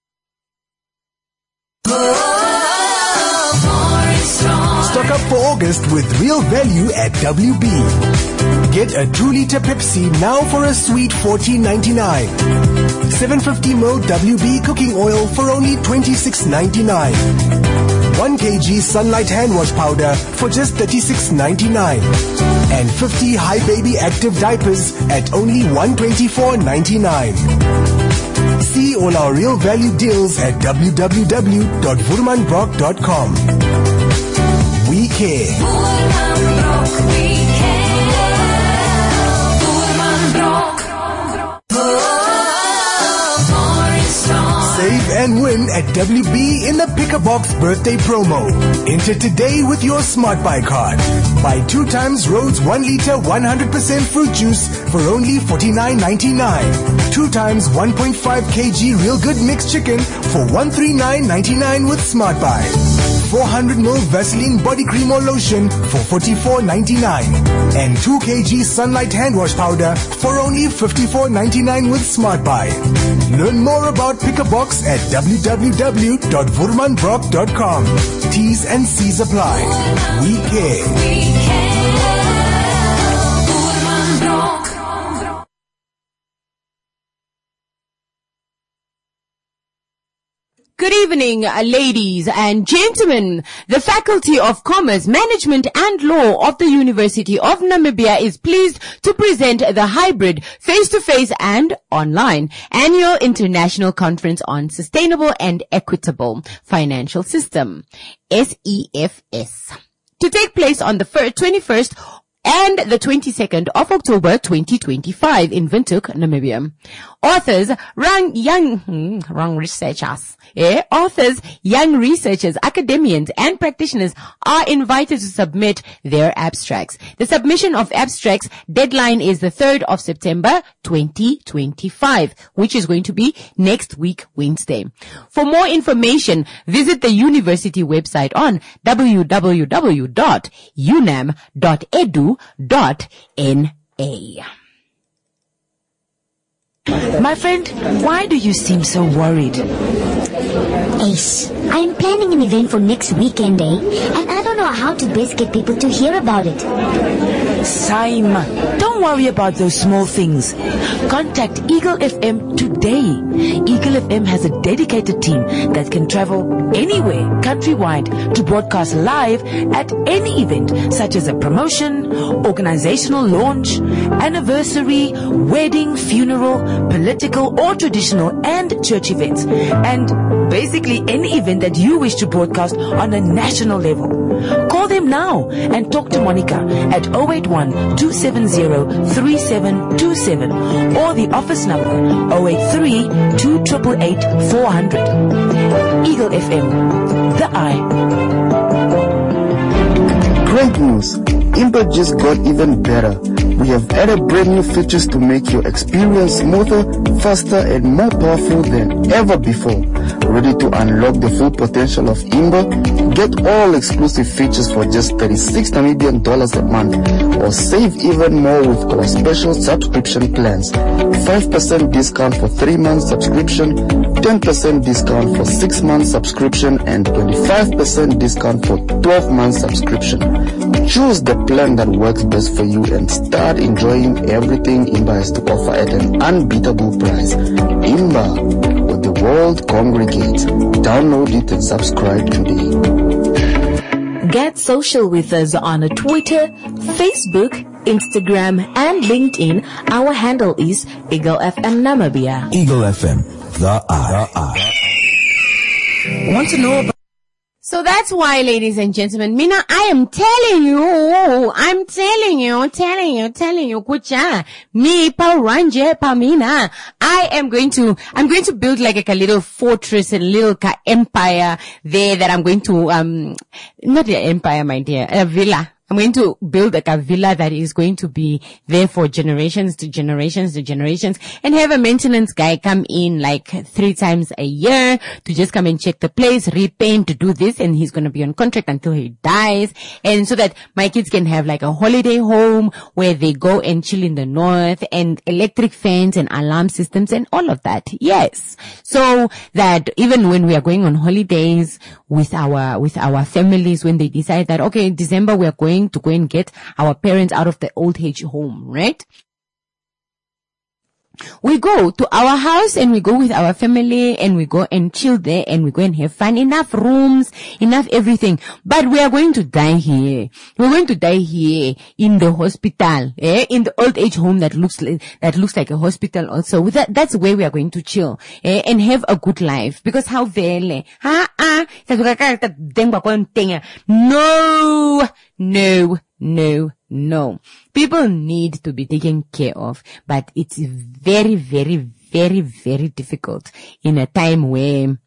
Stock up for August with real value at W B. Get a two liter Pepsi now for a sweet fourteen ninety-nine. seven hundred fifty milliliters W B cooking oil for only twenty-six ninety-nine. one kilogram Sunlight hand wash powder for just thirty-six ninety-nine. And fifty High Baby Active diapers at only one hundred twenty-four ninety-nine. See all our real value deals at w w w dot woerman brock dot com. We care. Save and win at W B in the Pick a Box birthday promo. Enter today with your Smart Buy card. Buy two times Rhodes one liter one hundred percent fruit juice for only forty-nine ninety-nine. Two times one point five kilograms Real Good mixed chicken for one hundred thirty-nine ninety-nine with Smart Buy. four hundred milliliters Vaseline body cream or lotion for forty-four ninety-nine. And two kilograms Sunlight hand wash powder for only fifty-four ninety-nine with Smart Buy. Learn more about Pick a Box at w w w dot woerman brock dot com. T's and C's apply. We care. Good evening, uh, ladies and gentlemen. The Faculty of Commerce, Management and Law of the University of Namibia is pleased to present the hybrid face-to-face and online annual international conference on sustainable and equitable financial system, S E F S, to take place on the twenty-first and the twenty-second of October twenty twenty-five in Windhoek, Namibia. Authors, young, young, hmm, wrong researchers, eh? Authors, young researchers, academians, and practitioners are invited to submit their abstracts. The submission of abstracts deadline is the third of September twenty twenty-five, which is going to be next week, Wednesday. For more information, visit the university website on w w w dot unam dot edu dot n a. My friend, why do you seem so worried? Ace, I am planning an event for next weekend, eh? And I don't know how to best get people to hear about it. Sime, don't worry about those small things. Contact Eagle F M today. Eagle F M has a dedicated team that can travel anywhere countrywide to broadcast live at any event, such as a promotion, organizational launch, anniversary, wedding, funeral, political or traditional and church events, and basically any event that you wish to broadcast on a national level. Call them now and talk to Monica at zero eight one, two seven zero, three seven two seven or the office number zero eight three, two eight eight eight, four hundred. Eagle F M, the eye. Great news! Impa just got even better. We have added brand new features to make your experience smoother, faster and more powerful than ever before. Ready to unlock the full potential of Imba? Get all exclusive features for just thirty-six Namibian dollars a month, or save even more with our special subscription plans. five percent discount for three months subscription, ten percent discount for six months subscription, and twenty-five percent discount for twelve months subscription. Choose the plan that works best for you and start enjoying everything Imba has to offer at an unbeatable price. Imba, where the world congregates. Download it and subscribe today. Get social with us on Twitter, Facebook, Instagram, and LinkedIn. Our handle is Eagle F M Namibia. Eagle F M, the eye. Want to know about So that's why, ladies and gentlemen, Mina, I am telling you, I'm telling you, telling you, telling you, kucha, me, Paranje, Pamina, I am going to, I'm going to build like a, a little fortress, a little ka empire there that I'm going to, um, not an empire, my dear, a villa. I'm going to build like a villa that is going to be there for generations to generations to generations, and have a maintenance guy come in like three times a year to just come and check the place, repaint, to do this, and he's going to be on contract until he dies, and so that my kids can have like a holiday home where they go and chill in the north, and electric fans and alarm systems and all of that. Yes. So that even when we are going on holidays with our, with our families, when they decide that, okay, in December we are going to go and get our parents out of the old age home, right? We go to our house and we go with our family and we go and chill there and we go and have fun. Enough rooms, enough everything. But we are going to die here. We're going to die here in the hospital, eh? In the old age home that looks like, that looks like a hospital also. With that, that's where we are going to chill, eh? And have a good life. Because how vele? Ha ah. No, no, no, no. People need to be taken care of, but it's very, very, very, very difficult in a time where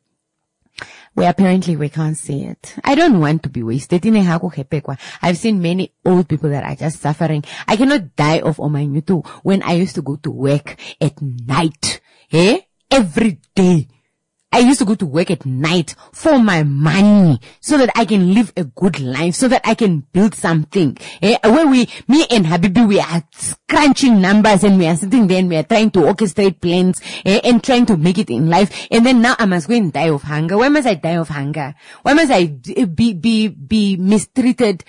where apparently we can't see it. I don't want to be wasted. I've seen many old people that are just suffering. I cannot die of Omanyutu when I used to go to work at night, eh? Every day. I used to go to work at night for my money so that I can live a good life, so that I can build something. Eh? Where we, me and Habibi, we are crunching numbers and we are sitting there and we are trying to orchestrate plans, eh? And trying to make it in life. And then now I must go and die of hunger. Why must I die of hunger? Why must I be, be, be mistreated?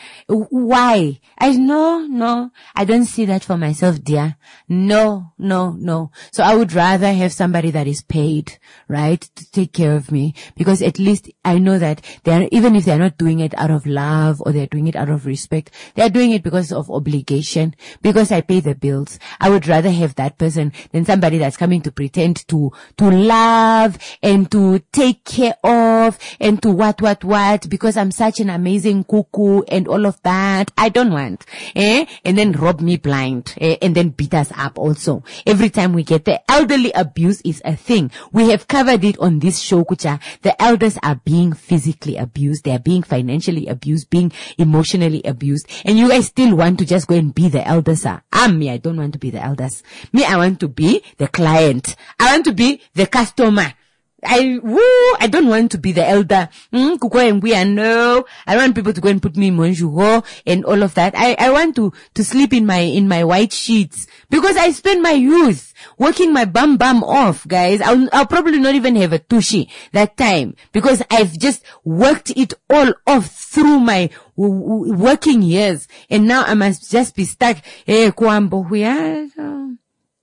Why? I, no, no, I don't see that for myself, dear. No, no, no. So I would rather have somebody that is paid, right? To take care of me, because at least I know that they are, even if they're not doing it out of love or they're doing it out of respect, they're doing it because of obligation, because I pay the bills. I would rather have that person than somebody that's coming to pretend to, to love and to take care of and to what, what, what, because I'm such an amazing cuckoo and all of that. I don't want, eh? And then rob me blind, eh? And then beat us up also. Every time we get there, elderly abuse is a thing. We have covered it on this show, Kucha. The elders are being physically abused. They are being financially abused, being emotionally abused. And you guys still want to just go and be the elders. I'm me. I don't want to be the elders. Me, I want to be the client. I want to be the customer. I, woo, I don't want to be the elder. Mm, kuko and we are no. I don't want people to go and put me in monjugo and all of that. I, I want to, to sleep in my, in my white sheets because I spent my youth working my bum bum off, guys. I'll, I'll probably not even have a tushy that time because I've just worked it all off through my w- w- working years. And now I must just be stuck. Eh, kuambo huya.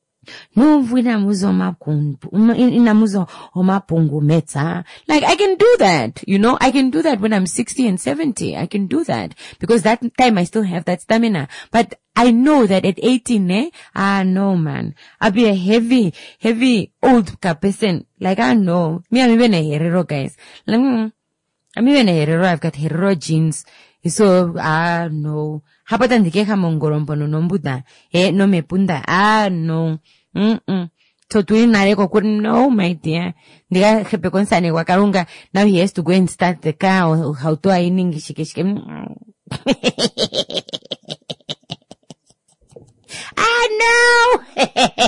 No, inamuzo omapungu meta. Like, I can do that, you know, I can do that when I'm sixty and seventy. I can do that because that time I still have that stamina. But I know that at eighteen, eh, ah, no, man, I'll be a heavy, heavy old person. Like, I know. Me, I'm even a Herero, guys. Like, mm, I'm even a Herero. I've got Herero genes. So, ah, no. Hapatan dikeha mongorompo no nombuda. Eh, no me punda. Ah, no. Mm-mm. So to no, my dear. Diga jepe con sane wakarunga. Now he has to go and start the car or how to I English. Ah, no!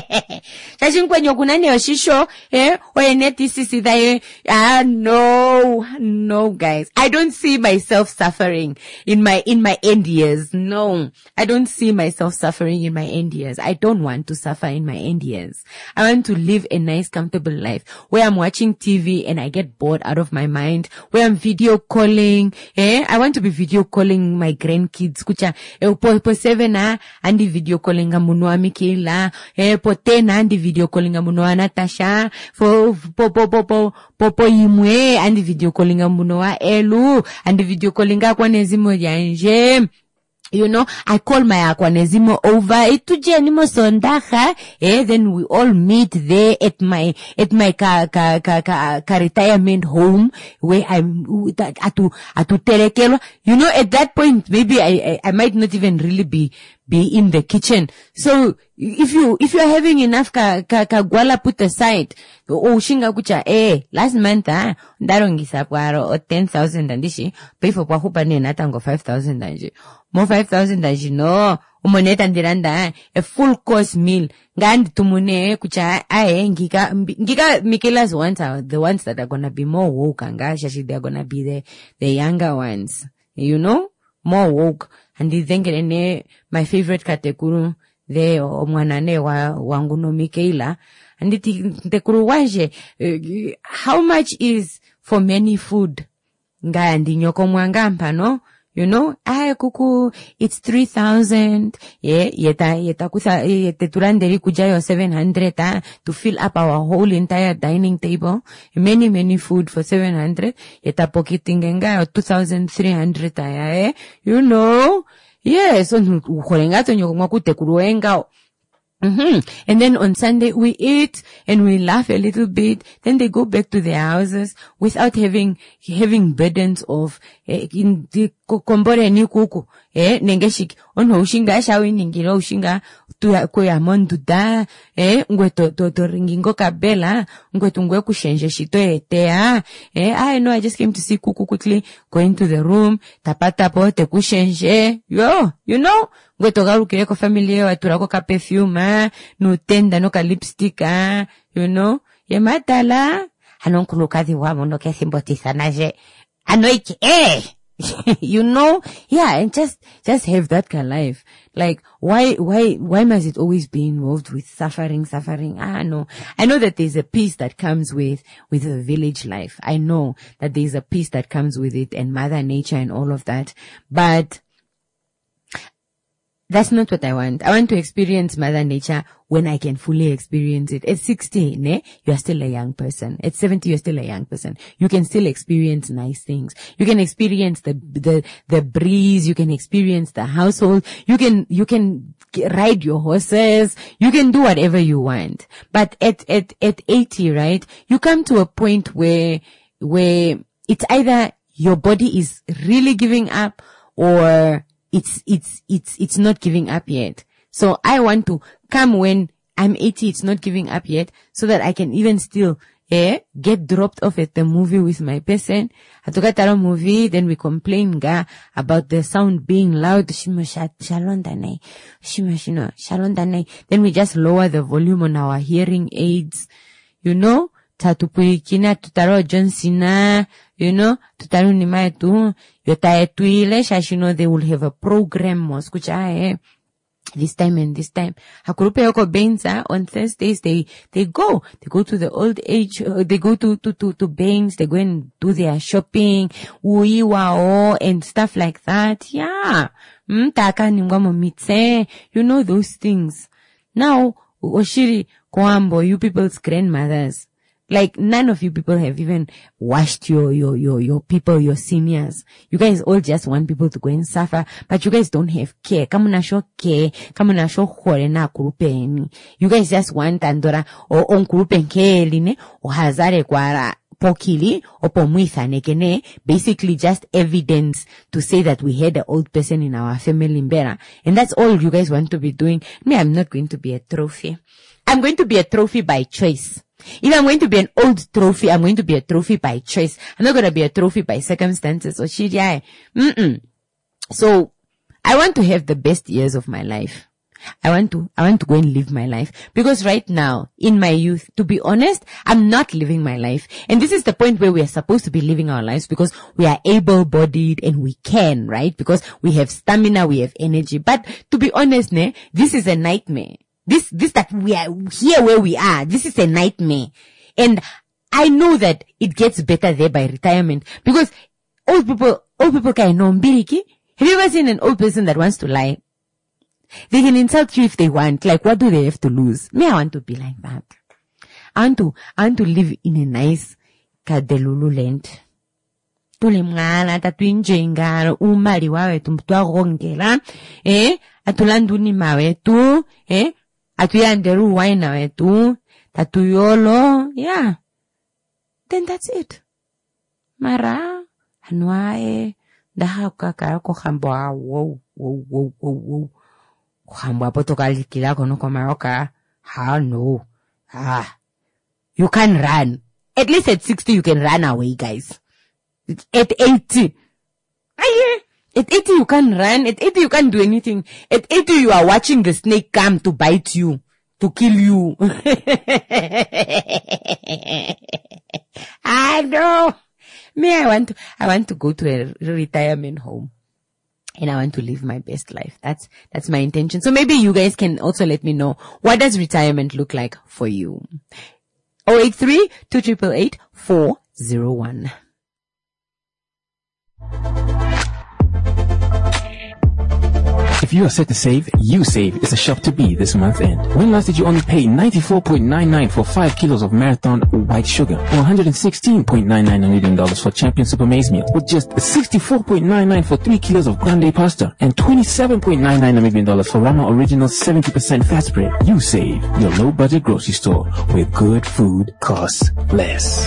Ah, no, no, guys. I don't see myself suffering in my, in my end years. No, I don't see myself suffering in my end years. I don't want to suffer in my end years. I want to live a nice, comfortable life where I'm watching T V and I get bored out of my mind, where I'm video calling, eh? I want to be video calling my grandkids. Kucha, eh, po, po seven, ah, and the video calling munua Mikela, eh, po ten, and the video calling munua Natasha, for, po, po, po, po, po, po, imwe, and the video calling munua Elu, and the video calling akwanezimo yanje. You know, I call my Akwanezimo over, Itujenimo Sondaha, eh, then we all meet there at my, at my ka, ka, ka, ka, ka retirement home, where I'm, atu, atu Terekelo. You know, at that point, maybe I, I, I might not even really be, be in the kitchen. So, if you, if you're having enough ka, ka, ka gwala put aside, oh, shinga kucha, eh, last month, ah, ndarongisa kwaro, or ten thousand andishi, pay for kwa hupa ni natango five thousand anji. More five thousand anji, no, umoneta ndiranda, a full course meal, ngandi tumune kucha, ae, ngika, ngika Michaela's ones are the ones that are gonna be more woke, anga, shashi, they're gonna be the, the younger ones, you know, more woke. And then my favorite katekuru, the omwanane wa wanguno Michaela, and the kuru wanje, how much is for many food? Nga andi nyoko mwangampa, no? You know, ay kuku, it's three thousand, yeah, yeta, yeta kusa, yete turanderi kujayo seven hundred, ah, to fill up our whole entire dining table. Many, many food for seven hundred, yeta pokitingenga, two thousand three hundred, eh, you know, yes, so, ukorengato nyokumwaku kuruenga. Mm-hmm. And then on Sunday we eat and we laugh a little bit. Then they go back to their houses without having having burdens of eh, in the kombore ni kuku eh nengeshik ono ushinga shawi ningiro ushinga tu koya monduda eh ngweto to to ringingo kabela ngweto ngwe kushenje shito etea eh I know I just came to see kuku quickly, go into the room tapata po te kushenje yo you know ngweto garukire ko family yo aturako ka perfume no tenda no ka lipstick ah you know ye matala anonkulukazi wamo no ke simbotizanaje anoiki eh you know, yeah, and just, just have that kind of life. Like, why, why, why must it always be involved with suffering, suffering? Ah, no. I know that there's a peace that comes with, with a village life. I know that there's a peace that comes with it and Mother Nature and all of that. But that's not what I want. I want to experience Mother Nature when I can fully experience it. At sixty, ne, you are still a young person. At seventy, you're still a young person. You can still experience nice things. You can experience the, the, the breeze. You can experience the household. You can, you can ride your horses. You can do whatever you want. But at, at, at eighty, right, you come to a point where, where it's either your body is really giving up or it's, it's, it's, it's not giving up yet. So I want to come when I'm eighty, it's not giving up yet, so that I can even still, eh, get dropped off at the movie with my person. Hatugataro movie, then we complain, ga, about the sound being loud. Shima shalon danai. Shima shino, shalon danai. Then we just lower the volume on our hearing aids. You know? Tatupurikina, tutaro John Cena, you know? Tutaro nimae tu. Yotae tuile, shashino, they will have a program, moskucha, eh. This time and this time. Hakurupe yoko Baines, on Thursdays, they, they go, they go to the old age, uh, they go to, to, to, to Baines, they go and do their shopping, uiwao, and stuff like that. Yeah. Mm, taka nimwamo mitse, you know those things. Now, Oshiri, Kwambo, you people's grandmothers. Like, none of you people have even washed your, your, your, your people, your seniors. You guys all just want people to go and suffer, but you guys don't have care. Kamu na show care, kamu na show hore na kurupeni. You guys just want andora, o on kurupenke line, o hazare kwara pokili, o pomwitha nekene, basically just evidence to say that we had an old person in our family mbera. And that's all you guys want to be doing. Me, I'm not going to be a trophy. I'm going to be a trophy by choice. If I'm going to be an old trophy, I'm going to be a trophy by choice. I'm not going to be a trophy by circumstances or shit. Yeah. Mm-mm. So, I want to have the best years of my life. I want to, I want to go and live my life. Because right now, in my youth, to be honest, I'm not living my life. And this is the point where we are supposed to be living our lives because we are able-bodied and we can, right? Because we have stamina, we have energy. But to be honest, ne, this is a nightmare. This, this that we are here where we are, this is a nightmare. And I know that it gets better there by retirement because old people, old people can know mbiriki. Have you ever seen an old person that wants to lie? They can insult you if they want. Like, what do they have to lose? Me, I want to be like that. I want to, I want to live in a nice Kadelulu land. tulimngana tatuinjengana umali wawethu mtwagongela eh atulanda unima wethu eh atuyandela uwine wethu tatuyolo yeah then that's it mara anwae ndaha kaka ko khamba wo wo wo wo khamba potokalikila kono kwa maroka ha no ah you can run at least at sixty you can run away guys at eighty at eighty you can't run at eighty you can't do anything at eighty you are watching the snake come to bite you to kill you. I know. Me, I want to, I want to go to a retirement home. And I want to live my best life. That's, that's my intention. So maybe you guys can also let me know, what does retirement look like for you? oh eight three, two eight eight eight, four oh one. If you are set to save, YouSave is a shop to be this month end. When last did you only pay ninety-four point nine nine for five kilos of Marathon white sugar, or one hundred sixteen point nine nine Namibian dollars for Champion Super Maize Meal, with just sixty-four point nine nine for three kilos of Grande Pasta, and twenty-seven point nine nine Namibian dollars for Rama Original seventy percent fat spread? YouSave, your low budget grocery store where good food costs less.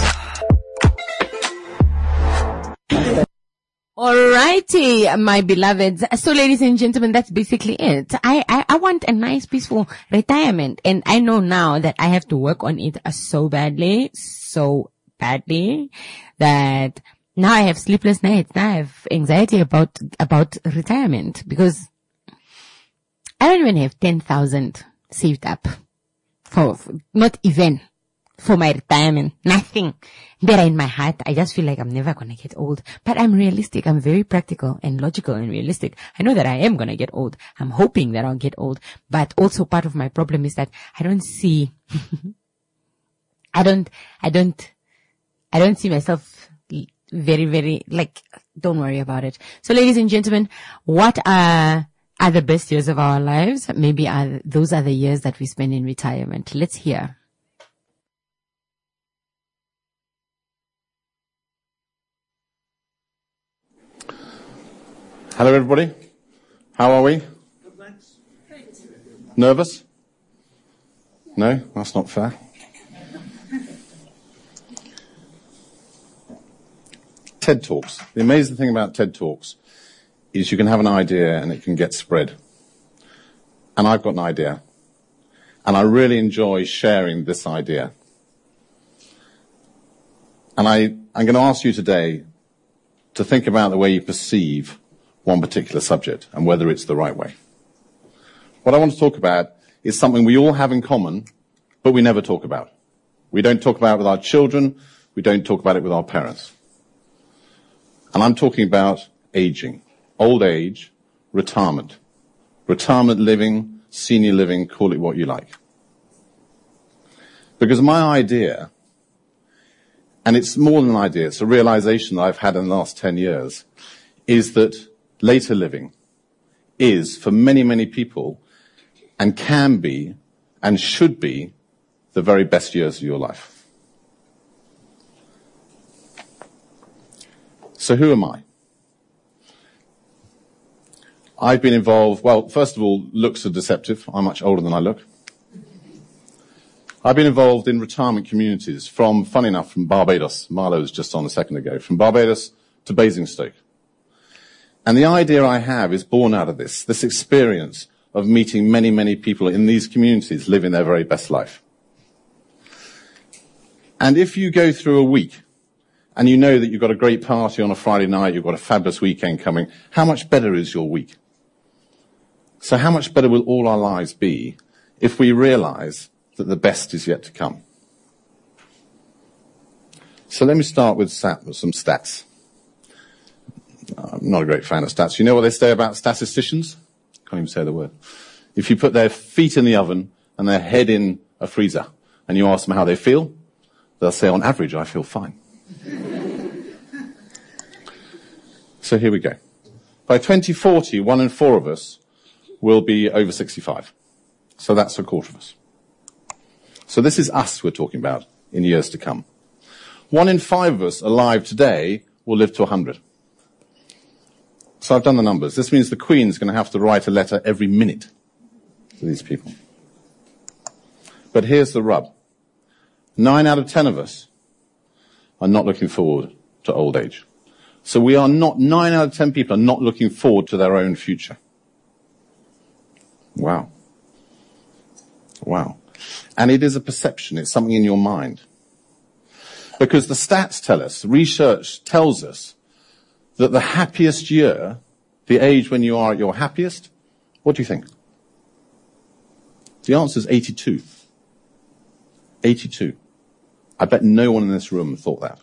Alrighty, my beloveds. So ladies and gentlemen, that's basically it. I, I, I want a nice, peaceful retirement. And I know now that I have to work on it so badly, so badly, that now I have sleepless nights. Now I have anxiety about, about retirement, because I don't even have ten thousand saved up for, for, not even for my retirement. Nothing. There in my heart, I just feel like I'm never gonna get old. But I'm realistic. I'm very practical and logical and realistic. I know that I am gonna get old. I'm hoping that I'll get old. But also part of my problem is that I don't see, I don't, I don't, I don't see myself very, very, like, don't worry about it. So ladies and gentlemen, what are, are the best years of our lives? Maybe are, those are the years that we spend in retirement. Let's hear. Hello, everybody. How are we? Good, thanks. Nervous? No, that's not fair. TED Talks. The amazing thing about TED Talks is you can have an idea and it can get spread. And I've got an idea. And I really enjoy sharing this idea. And I, I'm going to ask you today to think about the way you perceive one particular subject and whether it's the right way. What I want to talk about is something we all have in common, but we never talk about. We don't talk about it with our children. We don't talk about it with our parents. And I'm talking about aging, old age, retirement, retirement living, senior living, call it what you like. Because my idea, and it's more than an idea, it's a realization that I've had in the last ten years, is that later living is, for many, many people, and can be, and should be, the very best years of your life. So who am I? I've been involved, well, first of all, looks are deceptive. I'm much older than I look. I've been involved in retirement communities from, funny enough, from Barbados. Marlo was just on a second ago. From Barbados to Basingstoke. And the idea I have is born out of this, this experience of meeting many, many people in these communities living their very best life. And if you go through a week and you know that you've got a great party on a Friday night, you've got a fabulous weekend coming, how much better is your week? So how much better will all our lives be if we realize that the best is yet to come? So let me start with some stats. I'm not a great fan of stats. You know what they say about statisticians? Can't even say the word. If you put their feet in the oven and their head in a freezer and you ask them how they feel, they'll say, on average, I feel fine. So here we go. By twenty forty, one in four of us will be over sixty-five. So that's a quarter of us. So this is us we're talking about in years to come. One in five of us alive today will live to one hundred. So I've done the numbers. This means the Queen's going to have to write a letter every minute to these people. But here's the rub. Nine out of ten of us are not looking forward to old age. So we are not, nine out of ten people are not looking forward to their own future. Wow. Wow. And it is a perception. It's something in your mind. Because the stats tell us, research tells us, that the happiest year, the age when you are at your happiest, what do you think? The answer is eighty-two. eighty-two. I bet no one in this room thought that.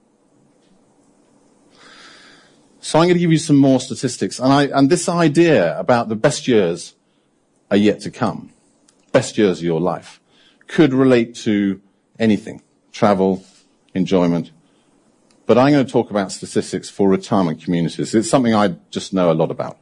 So I'm going to give you some more statistics. And, I, and this idea about the best years are yet to come, best years of your life, could relate to anything, travel, enjoyment. But I'm going to talk about statistics for retirement communities. It's something I just know a lot about.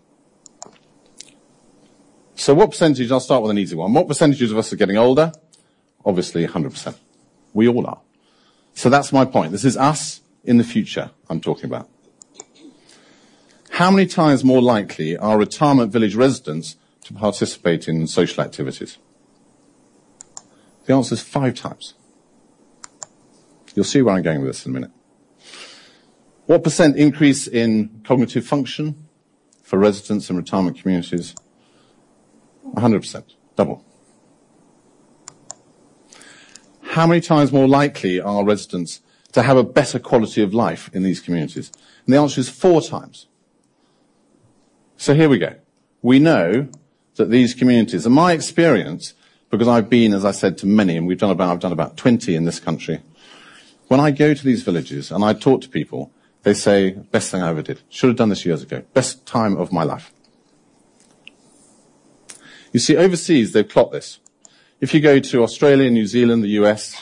So what percentage, I'll start with an easy one. What percentage of us are getting older? Obviously one hundred percent. We all are. So that's my point. This is us in the future I'm talking about. How many times more likely are retirement village residents to participate in social activities? The answer is five times. You'll see where I'm going with this in a minute. What percent increase in cognitive function for residents in retirement communities? one hundred percent, double. How many times more likely are residents to have a better quality of life in these communities? And the answer is four times. So here we go. We know that these communities, in my experience, because I've been, as I said, to many, and we've done about, I've done about twenty in this country, when I go to these villages and I talk to people, they say, best thing I ever did. Should have done this years ago. Best time of my life. You see, overseas, they've plot this. If you go to Australia, New Zealand, the U S,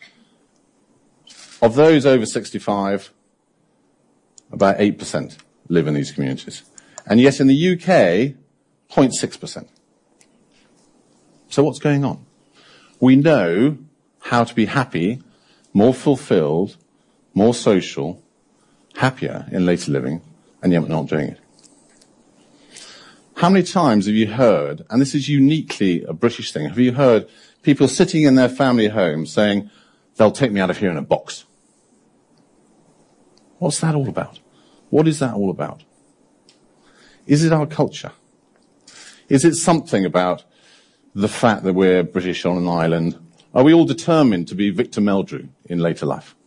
of those over sixty-five, about eight percent live in these communities. And yet in the U K, zero point six percent. So what's going on? We know how to be happy, more fulfilled, more social, happier in later living, and yet we're not doing it. How many times have you heard, and this is uniquely a British thing, have you heard people sitting in their family home saying, they'll take me out of here in a box? What's that all about? What is that all about? Is it our culture? Is it something about the fact that we're British on an island? Are we all determined to be Victor Meldrew in later life?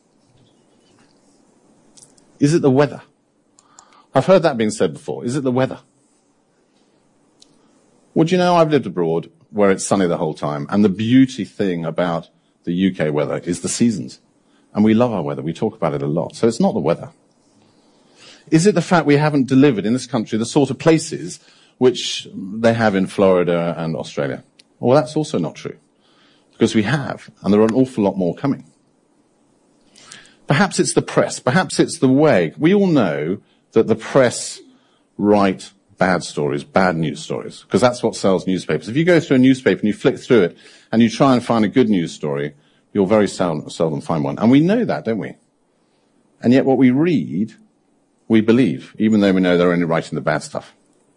Is it the weather? I've heard that being said before. Is it the weather? Well, do you know, I've lived abroad where it's sunny the whole time, and the beauty thing about the U K weather is the seasons. And we love our weather. We talk about it a lot. So it's not the weather. Is it the fact we haven't delivered in this country the sort of places which they have in Florida and Australia? Well, that's also not true. Because we have, and there are an awful lot more coming. Perhaps it's the press. Perhaps it's the way. We all know that the press write bad stories, bad news stories, because that's what sells newspapers. If you go through a newspaper and you flick through it and you try and find a good news story, you'll very seldom, seldom find one. And we know that, don't we? And yet what we read, we believe, even though we know they're only writing the bad stuff.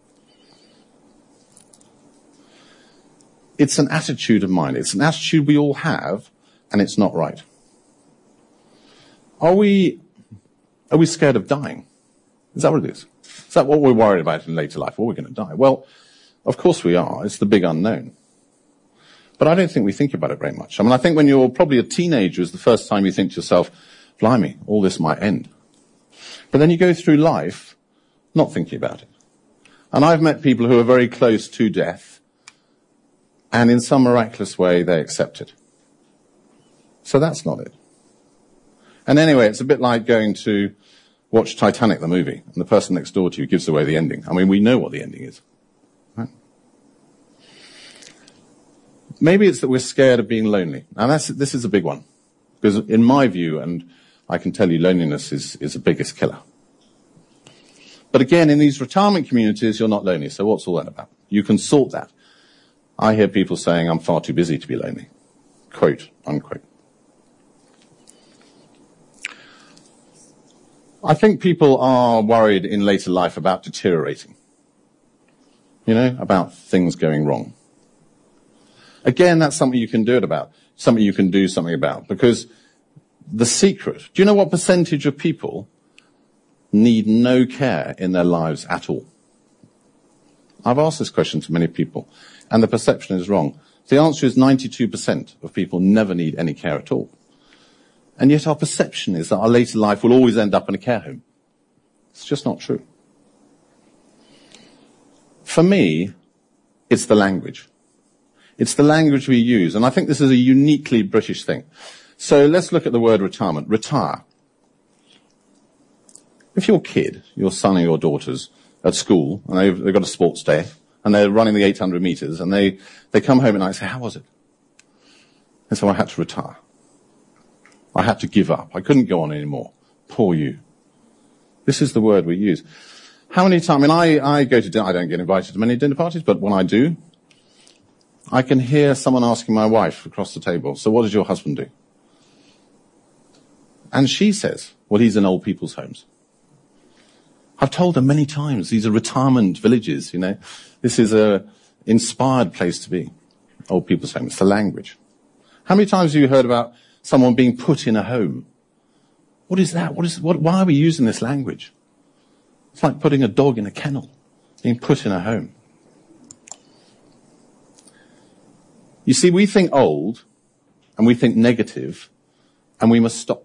It's an attitude of mind. It's an attitude we all have, and it's not right. Are we, are we scared of dying? Is that what it is? Is that what we're worried about in later life? Well, we're going to die. Well, of course we are. It's the big unknown. But I don't think we think about it very much. I mean, I think when you're probably a teenager is the first time you think to yourself, blimey, all this might end. But then you go through life not thinking about it. And I've met people who are very close to death, and in some miraculous way they accept it. So that's not it. And anyway, it's a bit like going to watch Titanic, the movie, and the person next door to you gives away the ending. I mean, we know what the ending is. Right? Maybe it's that we're scared of being lonely. Now, that's, this is a big one. Because in my view, and I can tell you, loneliness is, is the biggest killer. But again, in these retirement communities, you're not lonely. So what's all that about? You can sort that. I hear people saying, I'm far too busy to be lonely. Quote, unquote. I think people are worried in later life about deteriorating. You know, about things going wrong. Again, that's something you can do it about. Something you can do something about. Because the secret, do you know what percentage of people need no care in their lives at all? I've asked this question to many people, and the perception is wrong. The answer is ninety-two percent of people never need any care at all. And yet our perception is that our later life will always end up in a care home. It's just not true. For me, it's the language. It's the language we use, and I think this is a uniquely British thing. So let's look at the word retirement. Retire. If your kid, your son or your daughter's at school, and they've, they've got a sports day, and they're running the eight hundred meters, and they, they come home at night and say, how was it? And so I had to retire. I had to give up. I couldn't go on anymore. Poor you. This is the word we use. How many times, I mean, I, I go to dinner, I don't get invited to many dinner parties, but when I do, I can hear someone asking my wife across the table, so what does your husband do? And she says, well, he's in old people's homes. I've told her many times, these are retirement villages, you know. This is a inspired place to be. Old people's homes. It's the language. How many times have you heard about someone being put in a home? What is that? What is, what, why are we using this language? It's like putting a dog in a kennel, being put in a home. You see, we think old, and we think negative, and we must stop.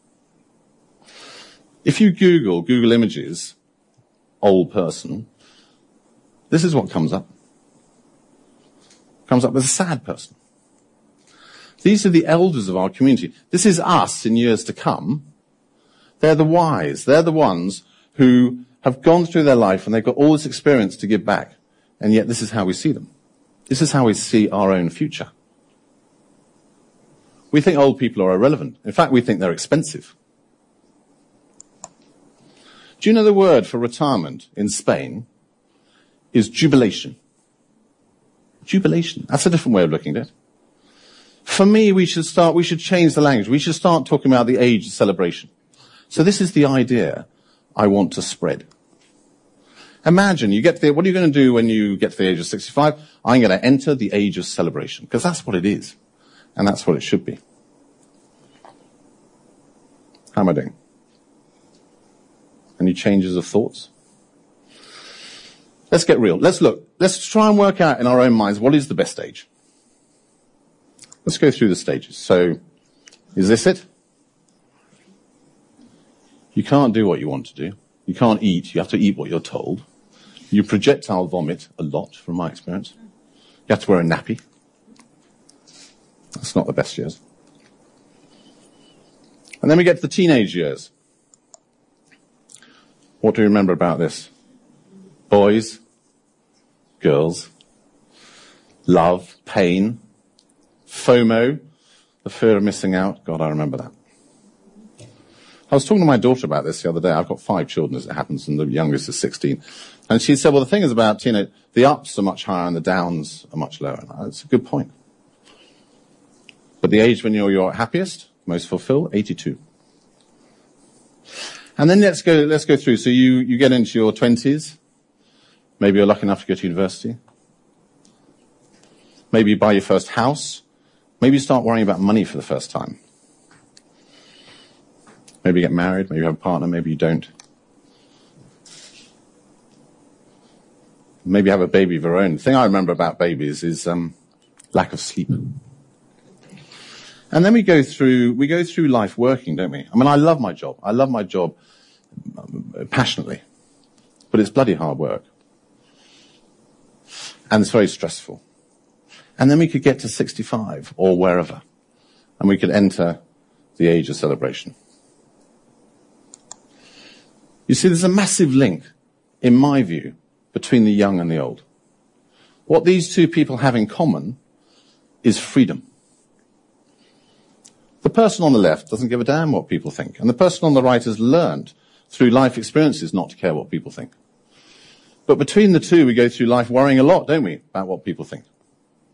If you Google, Google Images, old person, this is what comes up. Comes up with a sad person. These are the elders of our community. This is us in years to come. They're the wise. They're the ones who have gone through their life and they've got all this experience to give back. And yet this is how we see them. This is how we see our own future. We think old people are irrelevant. In fact, we think they're expensive. Do you know the word for retirement in Spain is jubilation? Jubilation. That's a different way of looking at it. For me, we should start, we should change the language. We should start talking about the age of celebration. So this is the idea I want to spread. Imagine you get to the, what are you going to do when you get to the age of sixty-five? I'm going to enter the age of celebration, because that's what it is. And that's what it should be. How am I doing? Any changes of thoughts? Let's get real. Let's look. Let's try and work out in our own minds what is the best age. Let's go through the stages. So, is this it? You can't do what you want to do. You can't eat. You have to eat what you're told. You projectile vomit a lot, from my experience. You have to wear a nappy. That's not the best years. And then we get to the teenage years. What do you remember about this? Boys, girls, love, pain, FOMO, the fear of missing out. God, I remember that. I was talking to my daughter about this the other day. I've got five children as it happens, and the youngest is sixteen. And she said, well, the thing is about teenage, the ups are much higher and the downs are much lower. And that's a good point. But the age when you're your happiest, most fulfilled, eighty-two. And then let's go, let's go through. So you, you get into your twenties. Maybe you're lucky enough to go to university. Maybe you buy your first house. Maybe you start worrying about money for the first time. Maybe you get married, maybe you have a partner, maybe you don't. Maybe you have a baby of your own. The thing I remember about babies is um, lack of sleep. And then we go through, we go through life working, don't we? I mean, I love my job. I love my job passionately. But it's bloody hard work. And it's very stressful. And then we could get to sixty-five or wherever. And we could enter the age of celebration. You see, there's a massive link, in my view, between the young and the old. What these two people have in common is freedom. The person on the left doesn't give a damn what people think. And the person on the right has learned through life experiences not to care what people think. But between the two, we go through life worrying a lot, don't we, about what people think.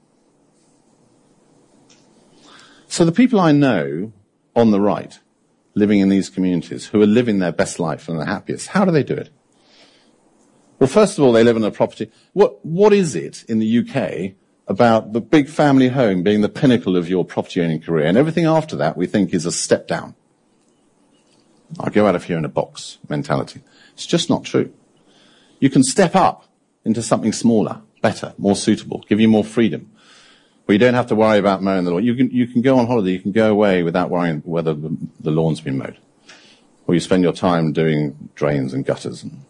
So the people I know on the right living in these communities who are living their best life and the happiest. How do they do it? Well, first of all, they live in a property. What, what is it in the U K about the big family home being the pinnacle of your property owning career? And everything after that we think is a step down. I'll go out of here in a box mentality. It's just not true. You can step up into something smaller, better, more suitable, give you more freedom, where you don't have to worry about mowing the lawn. You can, you can go on holiday, you can go away without worrying whether the, the lawn's been mowed. Or you spend your time doing drains and gutters. And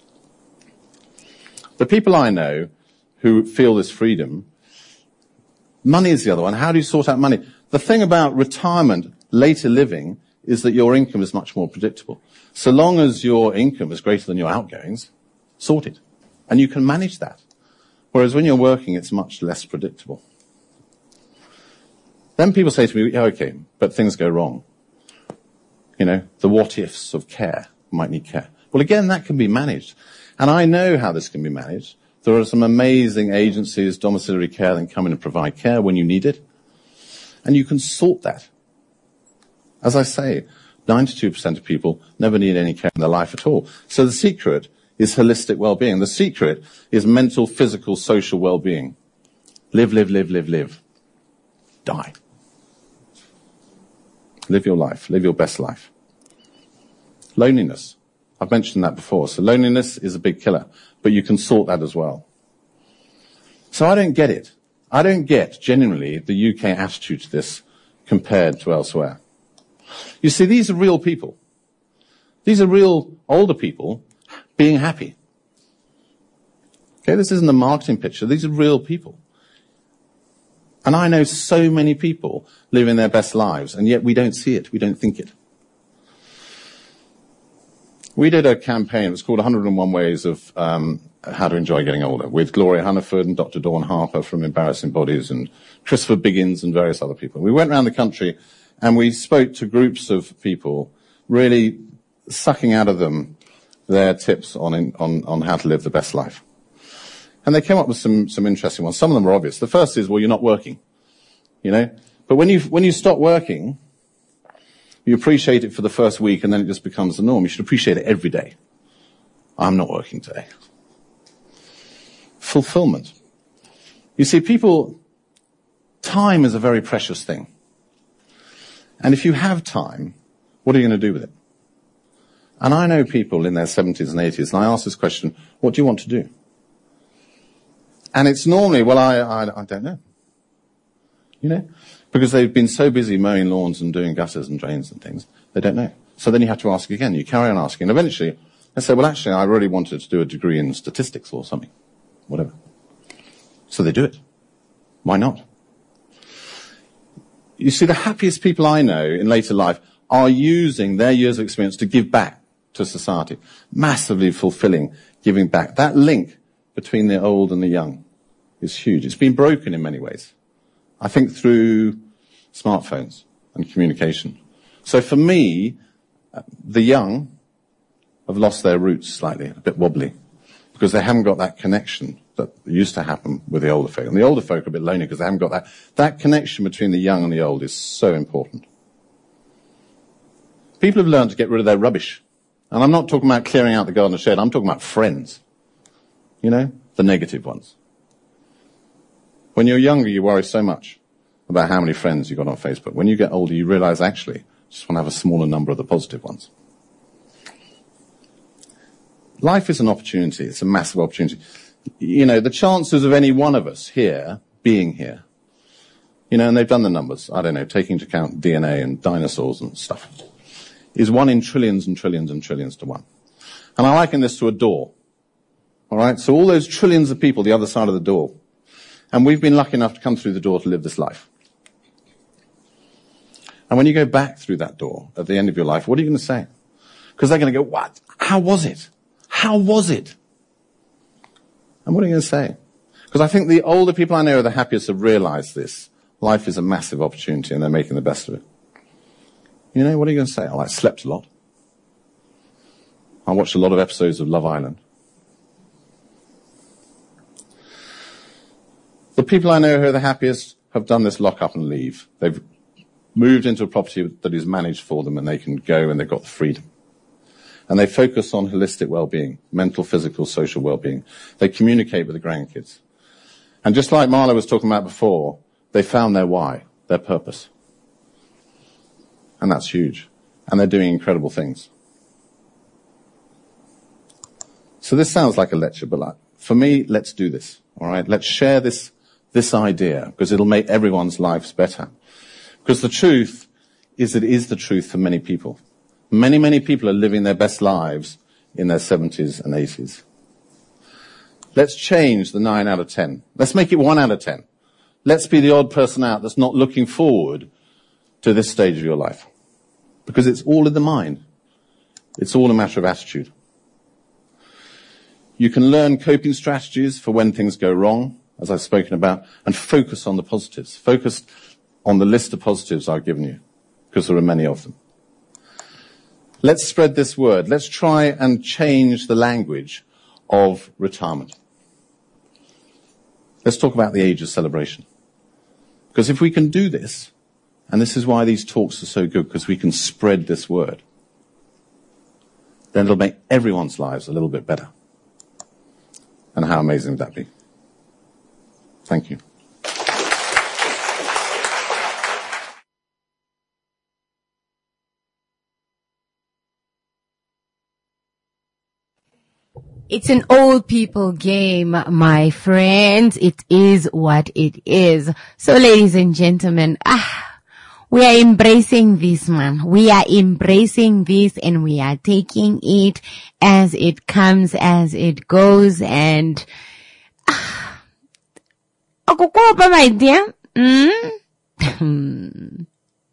the people I know who feel this freedom, money is the other one. How do you sort out money? The thing about retirement, later living, is that your income is much more predictable. So long as your income is greater than your outgoings, sorted. And you can manage that. Whereas when you're working, it's much less predictable. Then people say to me, yeah, okay, but things go wrong. You know, the what-ifs of care, might need care. Well, again, that can be managed. And I know how this can be managed. There are some amazing agencies, domiciliary care, that come in and provide care when you need it. And you can sort that. As I say, ninety-two percent of people never need any care in their life at all. So the secret is holistic well-being. The secret is mental, physical, social well-being. Live, live, live, live, live. Die. Live your life. Live your best life. Loneliness. I've mentioned that before. So loneliness is a big killer, but you can sort that as well. So I don't get it. I don't get, genuinely, the U K attitude to this compared to elsewhere. You see, these are real people. These are real older people being happy. Okay, this isn't a marketing picture. These are real people. And I know so many people living their best lives, and yet we don't see it. We don't think it. We did a campaign. It was called one hundred and one Ways of um, How to Enjoy Getting Older, with Gloria Hunniford and Doctor Dawn Harper from Embarrassing Bodies and Christopher Biggins and various other people. We went around the country and we spoke to groups of people, really sucking out of them their tips on, on, on how to live the best life. And they came up with some, some interesting ones. Some of them are obvious. The first is, well, you're not working, you know. But when you, when you stop working, you appreciate it for the first week and then it just becomes the norm. You should appreciate it every day. I'm not working today. Fulfillment. You see, people, time is a very precious thing. And if you have time, what are you going to do with it? And I know people in their seventies and eighties, and I ask this question, what do you want to do? And it's normally, well, I, I, I don't know. You know? Because they've been so busy mowing lawns and doing gutters and drains and things, they don't know. So then you have to ask again. You carry on asking. And eventually, they say, well, actually, I really wanted to do a degree in statistics or something. Whatever. So they do it. Why not? You see, the happiest people I know in later life are using their years of experience to give back to society. Massively fulfilling giving back. That link between the old and the young is huge. It's been broken in many ways. I think through smartphones and communication. So for me, the young have lost their roots slightly, a bit wobbly, because they haven't got that connection that used to happen with the older folk. And the older folk are a bit lonely because they haven't got that. That connection between the young and the old is so important. People have learned to get rid of their rubbish. And I'm not talking about clearing out the garden shed. I'm talking about friends. You know, the negative ones. When you're younger, you worry so much about how many friends you've got on Facebook. When you get older, you realize, actually, you just want to have a smaller number of the positive ones. Life is an opportunity. It's a massive opportunity. You know, the chances of any one of us here being here, you know, and they've done the numbers, I don't know, taking into account D N A and dinosaurs and stuff, is one in trillions and trillions and trillions to one. And I liken this to a door. All right? So all those trillions of people the other side of the door. And we've been lucky enough to come through the door to live this life. And when you go back through that door at the end of your life, what are you going to say? Because they're going to go, what? How was it? How was it? And what are you going to say? Because I think the older people I know are the happiest have realized this. Life is a massive opportunity and they're making the best of it. You know, what are you going to say? Oh, I slept a lot. I watched a lot of episodes of Love Island. The people I know who are the happiest have done this lock up and leave. They've moved into a property that is managed for them, and they can go and they've got the freedom. And they focus on holistic well-being, mental, physical, social well-being. They communicate with the grandkids. And just like Marla was talking about before, they found their why, their purpose. And that's huge. And they're doing incredible things. So this sounds like a lecture, but like, for me, let's do this. All right? Let's share this, this idea, because it'll make everyone's lives better. Because the truth is it is the truth for many people. Many, many people are living their best lives in their seventies and eighties. Let's change the nine out of ten. Let's make it one out of ten. Let's be the odd person out that's not looking forward to this stage of your life. Because it's all in the mind. It's all a matter of attitude. You can learn coping strategies for when things go wrong, as I've spoken about, and focus on the positives. Focus on the list of positives I've given you, because there are many of them. Let's spread this word. Let's try and change the language of retirement. Let's talk about the age of celebration. Because if we can do this, and this is why these talks are so good, because we can spread this word, then it'll make everyone's lives a little bit better. And how amazing would that be? Thank you. It's an old people game, my friends. It is what it is. So, ladies and gentlemen, ah, we are embracing this, man. We are embracing this, and we are taking it as it comes, as it goes, and ah, akukopa, my dear. Hmm.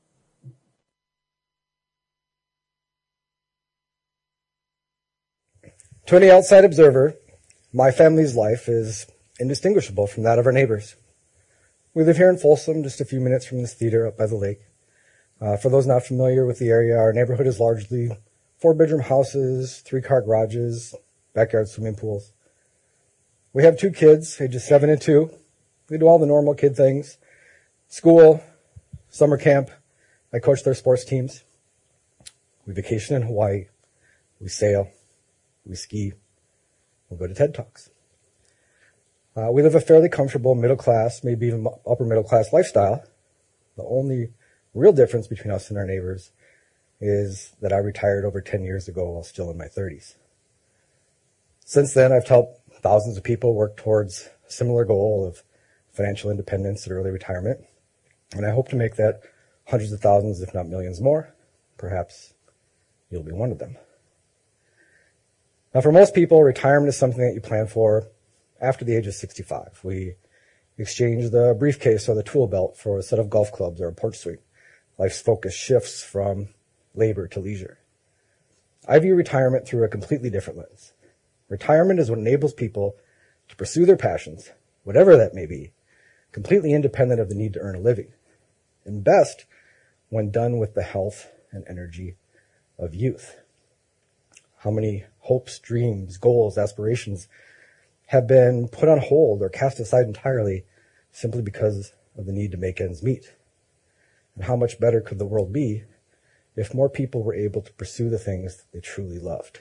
To any outside observer, my family's life is indistinguishable from that of our neighbors. We live here in Folsom, just a few minutes from this theater up by the lake. Uh, for those not familiar with the area, our neighborhood is largely four-bedroom houses, three-car garages, backyard swimming pools. We have two kids, ages seven and two. We do all the normal kid things. School, summer camp. I coach their sports teams. We vacation in Hawaii. We sail. We ski. We'll go to TED Talks. Uh, we live a fairly comfortable middle class, maybe even upper middle class lifestyle. The only real difference between us and our neighbors is that I retired over ten years ago while still in my thirties. Since then, I've helped thousands of people work towards a similar goal of financial independence and early retirement. And I hope to make that hundreds of thousands, if not millions more. Perhaps you'll be one of them. Now, for most people, retirement is something that you plan for after the age of sixty-five. We exchange the briefcase or the tool belt for a set of golf clubs or a porch swing. Life's focus shifts from labor to leisure. I view retirement through a completely different lens. Retirement is what enables people to pursue their passions, whatever that may be, completely independent of the need to earn a living, and best when done with the health and energy of youth. How many hopes, dreams, goals, aspirations have been put on hold or cast aside entirely simply because of the need to make ends meet? And how much better could the world be if more people were able to pursue the things that they truly loved?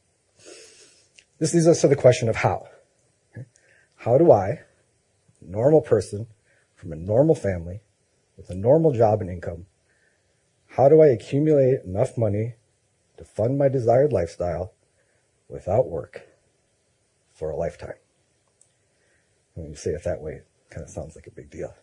This leads us to the question of how. How do I, a normal person from a normal family with a normal job and income, how do I accumulate enough money to fund my desired lifestyle without work for a lifetime? When you say it that way, it kind of sounds like a big deal.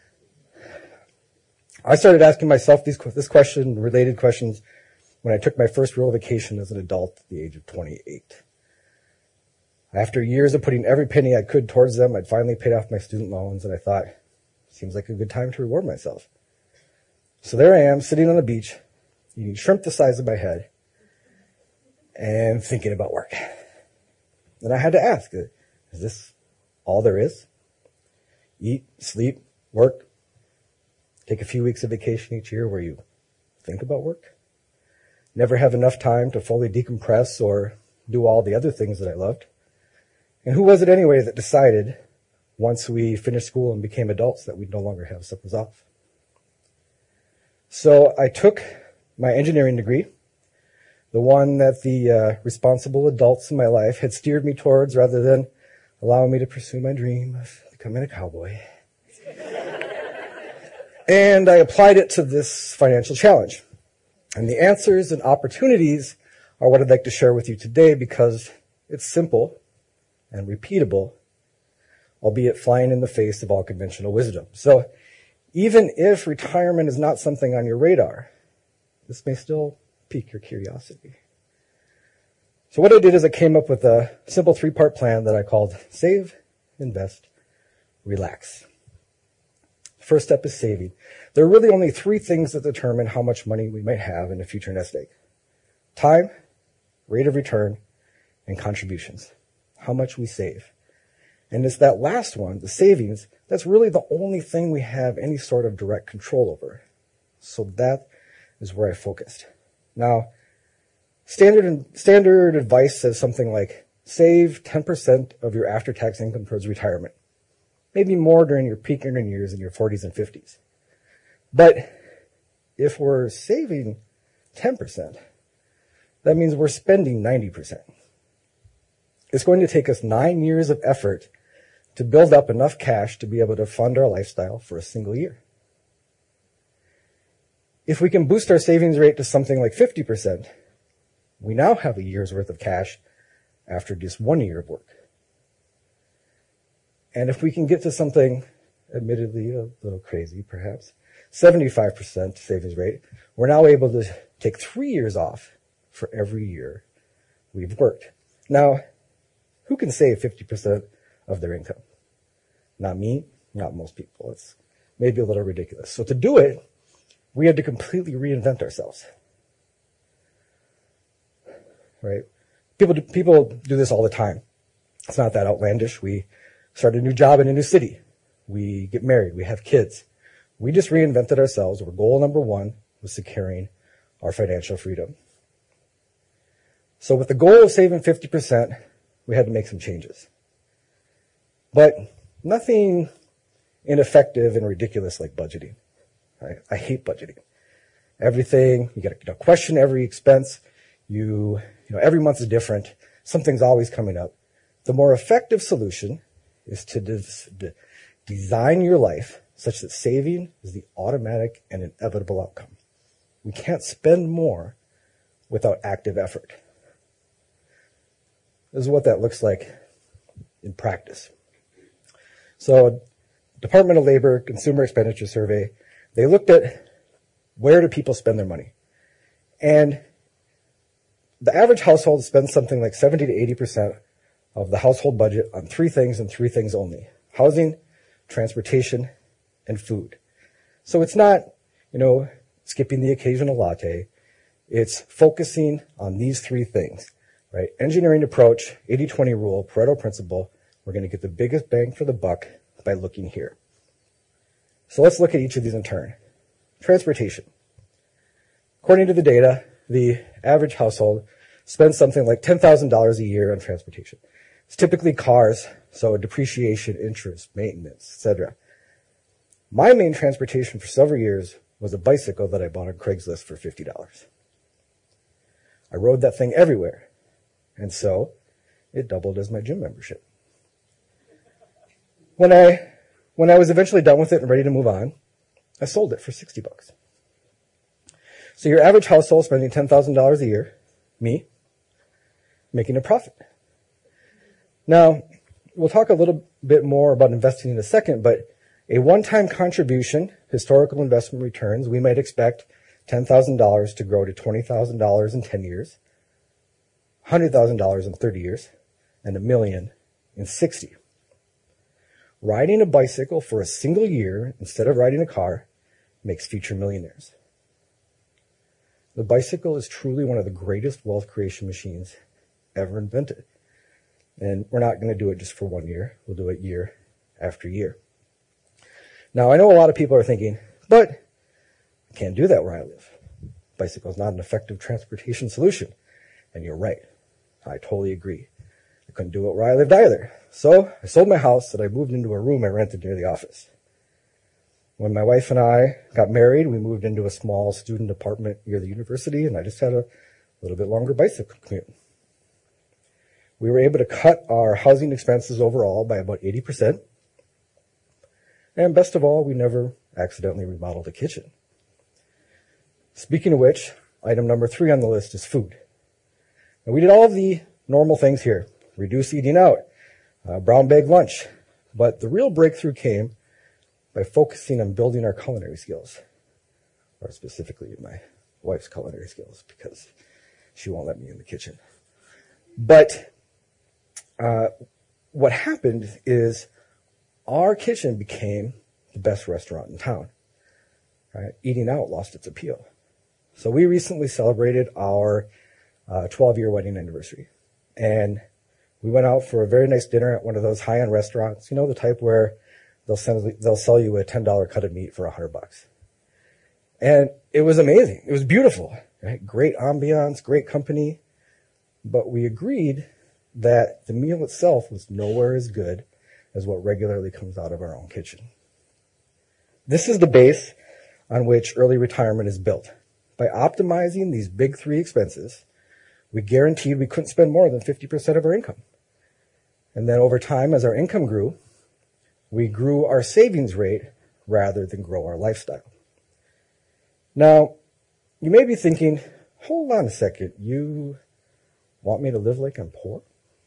I started asking myself these, this question, related questions, when I took my first real vacation as an adult at the age of twenty-eight. After years of putting every penny I could towards them, I'd finally paid off my student loans, and I thought, seems like a good time to reward myself. So there I am, sitting on the beach, eating shrimp the size of my head, and thinking about work. And I had to ask, is this all there is? Eat, sleep, work, take a few weeks of vacation each year where you think about work? Never have enough time to fully decompress or do all the other things that I loved? And who was it anyway that decided, once we finished school and became adults, that we'd no longer have summers off? So I took my engineering degree, the one that the uh, responsible adults in my life had steered me towards rather than allowing me to pursue my dream of becoming a cowboy. And I applied it to this financial challenge. And the answers and opportunities are what I'd like to share with you today because it's simple and repeatable, albeit flying in the face of all conventional wisdom. So even if retirement is not something on your radar, this may still pique your curiosity. So what I did is I came up with a simple three-part plan that I called Save, Invest, Relax. First step is saving. There are really only three things that determine how much money we might have in a future nest egg. Time, rate of return, and contributions. How much we save. And it's that last one, the savings, that's really the only thing we have any sort of direct control over. So that is where I focused. Now, standard standard advice says something like, save ten percent of your after-tax income towards retirement. Maybe more during your peak earning years in your forties and fifties. But if we're saving ten percent, that means we're spending ninety percent. It's going to take us nine years of effort to build up enough cash to be able to fund our lifestyle for a single year. If we can boost our savings rate to something like fifty percent, we now have a year's worth of cash after just one year of work. And if we can get to something, admittedly a little crazy perhaps, seventy-five percent savings rate, we're now able to take three years off for every year we've worked. Now, who can save fifty percent of their income? Not me, not most people. It's maybe a little ridiculous. So to do it, we had to completely reinvent ourselves. Right? People do, people do this all the time. It's not that outlandish. We start a new job in a new city. We get married. We have kids. We just reinvented ourselves where goal number one was securing our financial freedom. So with the goal of saving fifty percent, we had to make some changes. But nothing ineffective and ridiculous like budgeting. I, I hate budgeting. Everything, you got to you know, question every expense. You, you know, every month is different. Something's always coming up. The more effective solution is to des- de- design your life such that saving is the automatic and inevitable outcome. We can't spend more without active effort. This is what that looks like in practice. So, Department of Labor Consumer Expenditure Survey, they looked at where do people spend their money. And the average household spends something like seventy to eighty percent of the household budget on three things and three things only. Housing, transportation, and food. So it's not, you know, skipping the occasional latte. It's focusing on these three things, right? Engineering approach, eighty twenty rule, Pareto principle. We're going to get the biggest bang for the buck by looking here. So let's look at each of these in turn. Transportation. According to the data, the average household spends something like ten thousand dollars a year on transportation. It's typically cars, so depreciation, interest, maintenance, et cetera. My main transportation for several years was a bicycle that I bought on Craigslist for fifty dollars. I rode that thing everywhere, and so it doubled as my gym membership. When I, when I was eventually done with it and ready to move on, I sold it for sixty bucks. So your average household spending ten thousand dollars a year, me, making a profit. Now, we'll talk a little bit more about investing in a second, but a one-time contribution, historical investment returns, we might expect ten thousand dollars to grow to twenty thousand dollars in ten years, one hundred thousand dollars in thirty years, and a million in sixty. Riding a bicycle for a single year instead of riding a car makes future millionaires. The bicycle is truly one of the greatest wealth creation machines ever invented. And we're not going to do it just for one year. We'll do it year after year. Now, I know a lot of people are thinking, but I can't do that where I live. Bicycle is not an effective transportation solution. And you're right. I totally agree. I couldn't do it where I lived either. So I sold my house and I moved into a room I rented near the office. When my wife and I got married, we moved into a small student apartment near the university, and I just had a little bit longer bicycle commute. We were able to cut our housing expenses overall by about eighty percent. And best of all, we never accidentally remodeled a kitchen. Speaking of which, item number three on the list is food. And we did all of the normal things here. Reduce eating out, uh, brown bag lunch. But the real breakthrough came by focusing on building our culinary skills, or specifically my wife's culinary skills, because she won't let me in the kitchen. But uh, what happened is our kitchen became the best restaurant in town. Right? Eating out lost its appeal. So we recently celebrated our uh, twelve-year wedding anniversary. And we went out for a very nice dinner at one of those high-end restaurants, you know, the type where they'll sell, they'll sell you a ten dollar cut of meat for one hundred bucks. And it was amazing. It was beautiful. Right? Great ambiance, great company. But we agreed that the meal itself was nowhere as good as what regularly comes out of our own kitchen. This is the base on which early retirement is built. By optimizing these big three expenses, we guaranteed we couldn't spend more than fifty percent of our income. And then over time, as our income grew, we grew our savings rate rather than grow our lifestyle. Now, you may be thinking, hold on a second, you want me to live like I'm poor?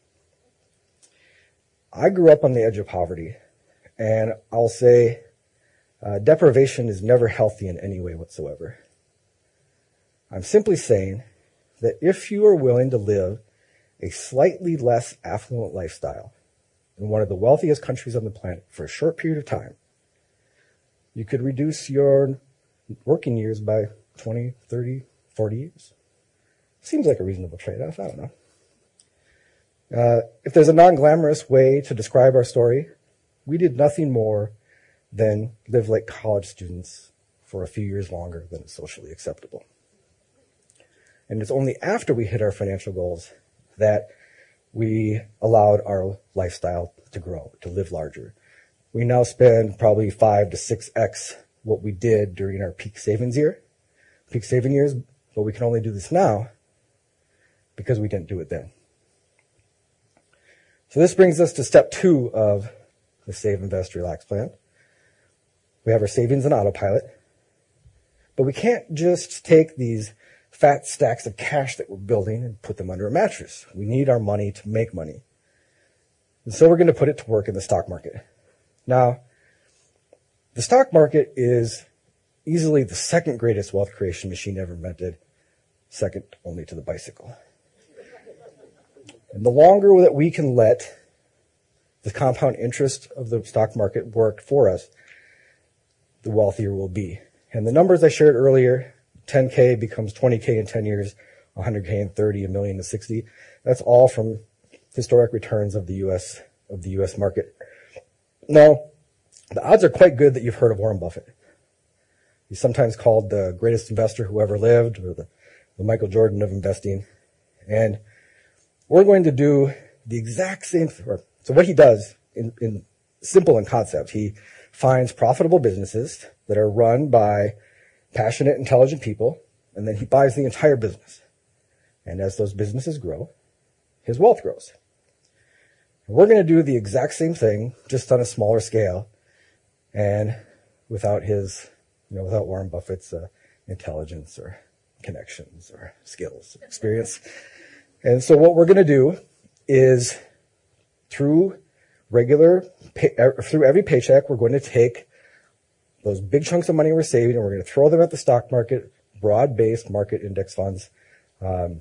I grew up on the edge of poverty, and I'll say uh, deprivation is never healthy in any way whatsoever. I'm simply saying that if you are willing to live a slightly less affluent lifestyle in one of the wealthiest countries on the planet for a short period of time, you could reduce your working years by twenty, thirty, forty years. Seems like a reasonable trade-off. I don't know. Uh, if there's a non-glamorous way to describe our story, we did nothing more than live like college students for a few years longer than is socially acceptable. And it's only after we hit our financial goals that we allowed our lifestyle to grow, to live larger. We now spend probably five to six X what we did during our peak savings year, peak saving years, but we can only do this now because we didn't do it then. So this brings us to step two of the Save, Invest, Relax plan. We have our savings on autopilot, but we can't just take these fat stacks of cash that we're building and put them under a mattress. We need our money to make money. And so we're going to put it to work in the stock market. Now, the stock market is easily the second greatest wealth creation machine ever invented, second only to the bicycle. And the longer that we can let the compound interest of the stock market work for us, the wealthier we'll be. And the numbers I shared earlier, ten K becomes twenty K in ten years, one hundred K in thirty, a million in sixty. That's all from historic returns of the U S of the U S market. Now, the odds are quite good that you've heard of Warren Buffett. He's sometimes called the greatest investor who ever lived, or the, the Michael Jordan of investing. And we're going to do the exact same thing. So what he does, in, in simple in concept, he finds profitable businesses that are run by passionate, intelligent people, and then he buys the entire business. And as those businesses grow, his wealth grows. And we're going to do the exact same thing, just on a smaller scale, and without his, you know, without Warren Buffett's uh, intelligence or connections or skills, or experience. And so what we're going to do is, through regular, pay, through every paycheck, we're going to take those big chunks of money we're saving and we're going to throw them at the stock market, broad-based market index funds. Um,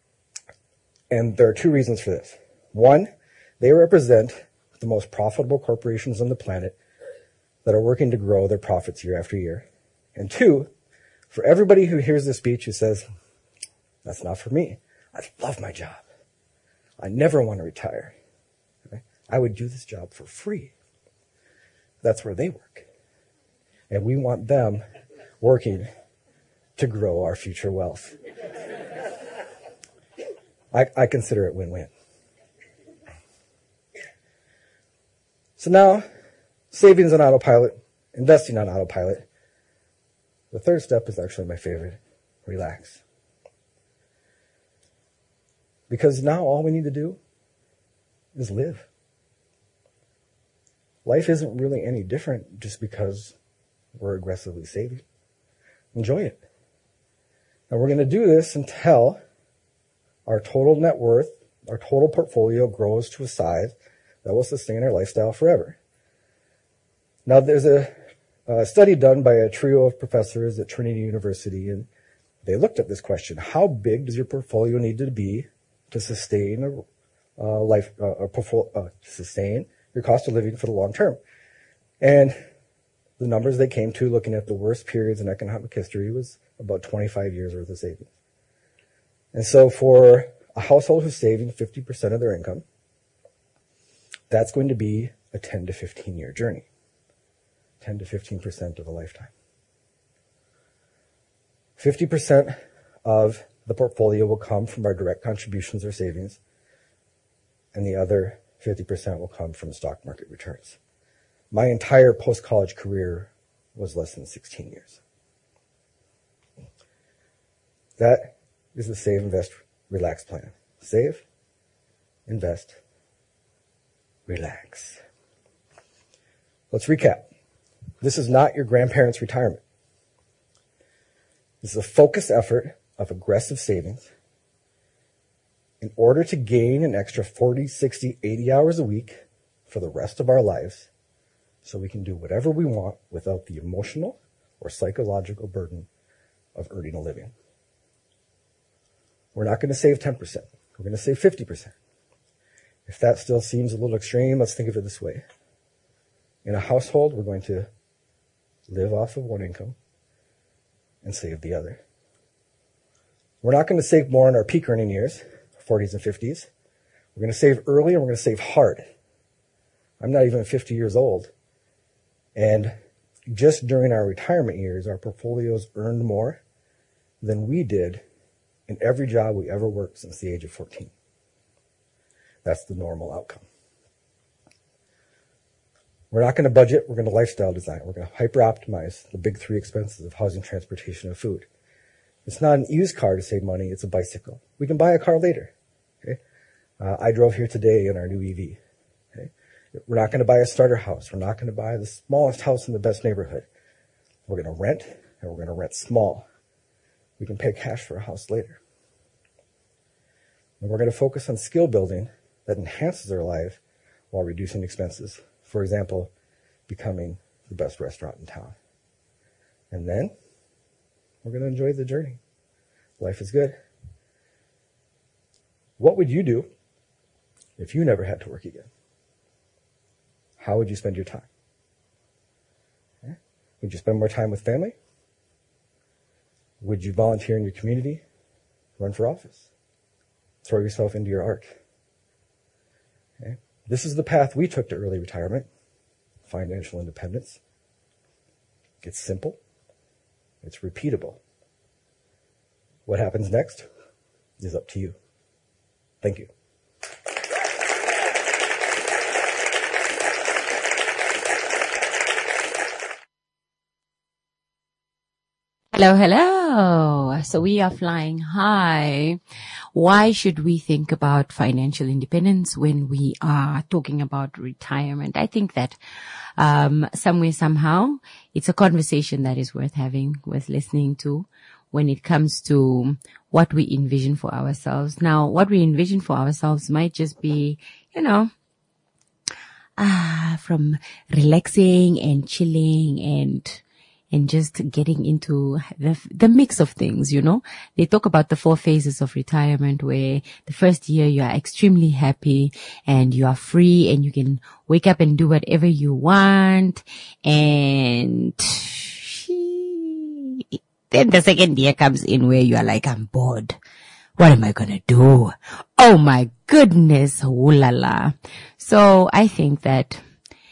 and there are two reasons for this. One, they represent the most profitable corporations on the planet that are working to grow their profits year after year. And two, for everybody who hears this speech who says, that's not for me. I love my job. I never want to retire. Okay? I would do this job for free. That's where they work. And we want them working to grow our future wealth. I, I consider it win-win. So now, savings on autopilot, investing on autopilot. The third step is actually my favorite. Relax. Because now all we need to do is live. Life isn't really any different just because we're aggressively saving. Enjoy it. And we're going to do this until our total net worth, our total portfolio grows to a size that will sustain our lifestyle forever. Now, there's a, a study done by a trio of professors at Trinity University, and they looked at this question: how big does your portfolio need to be to sustain a uh, life, uh, a portfolio, uh, sustain your cost of living for the long term? And the numbers they came to, looking at the worst periods in economic history, was about twenty-five years worth of savings. And so for a household who's saving fifty percent of their income, that's going to be a ten to fifteen year journey. ten to fifteen percent of a lifetime. fifty percent of the portfolio will come from our direct contributions or savings, and the other fifty percent will come from stock market returns. My entire post-college career was less than sixteen years. That is the Save, Invest, Relax plan. Save, invest, relax. Let's recap. This is not your grandparents' retirement. This is a focused effort of aggressive savings in order to gain an extra forty, sixty, eighty hours a week for the rest of our lives, so we can do whatever we want without the emotional or psychological burden of earning a living. We're not going to save ten percent. We're going to save fifty percent. If that still seems a little extreme, let's think of it this way. In a household, we're going to live off of one income and save the other. We're not going to save more in our peak earning years, forties and fifties. We're going to save early and we're going to save hard. I'm not even fifty years old. And just during our retirement years, our portfolios earned more than we did in every job we ever worked since the age of fourteen. That's the normal outcome. We're not going to budget, we're going to lifestyle design. We're going to hyper-optimize the big three expenses of housing, transportation, and food. It's not an used car to save money, it's a bicycle. We can buy a car later. Okay? Uh, I drove here today in our new E V. Okay? We're not going to buy a starter house. We're not going to buy the smallest house in the best neighborhood. We're going to rent, and we're going to rent small. We can pay cash for a house later. And we're going to focus on skill building that enhances our life while reducing expenses. For example, becoming the best restaurant in town. And then we're going to enjoy the journey. Life is good. What would you do if you never had to work again? How would you spend your time? Okay. Would you spend more time with family? Would you volunteer in your community? Run for office? Throw yourself into your art? Okay. This is the path we took to early retirement, financial independence. It's simple. It's repeatable. What happens next is up to you. Thank you. Hello, hello. So we are flying high. Why should we think about financial independence when we are talking about retirement? I think that um somewhere, somehow, it's a conversation that is worth having, worth listening to when it comes to what we envision for ourselves. Now, what we envision for ourselves might just be, you know, ah, from relaxing and chilling and and just getting into the, the mix of things, you know. They talk about the four phases of retirement, where the first year you are extremely happy and you are free and you can wake up and do whatever you want. And then the second year comes in where you are like, I'm bored. What am I going to do? Oh my goodness. Ooh la la. So I think that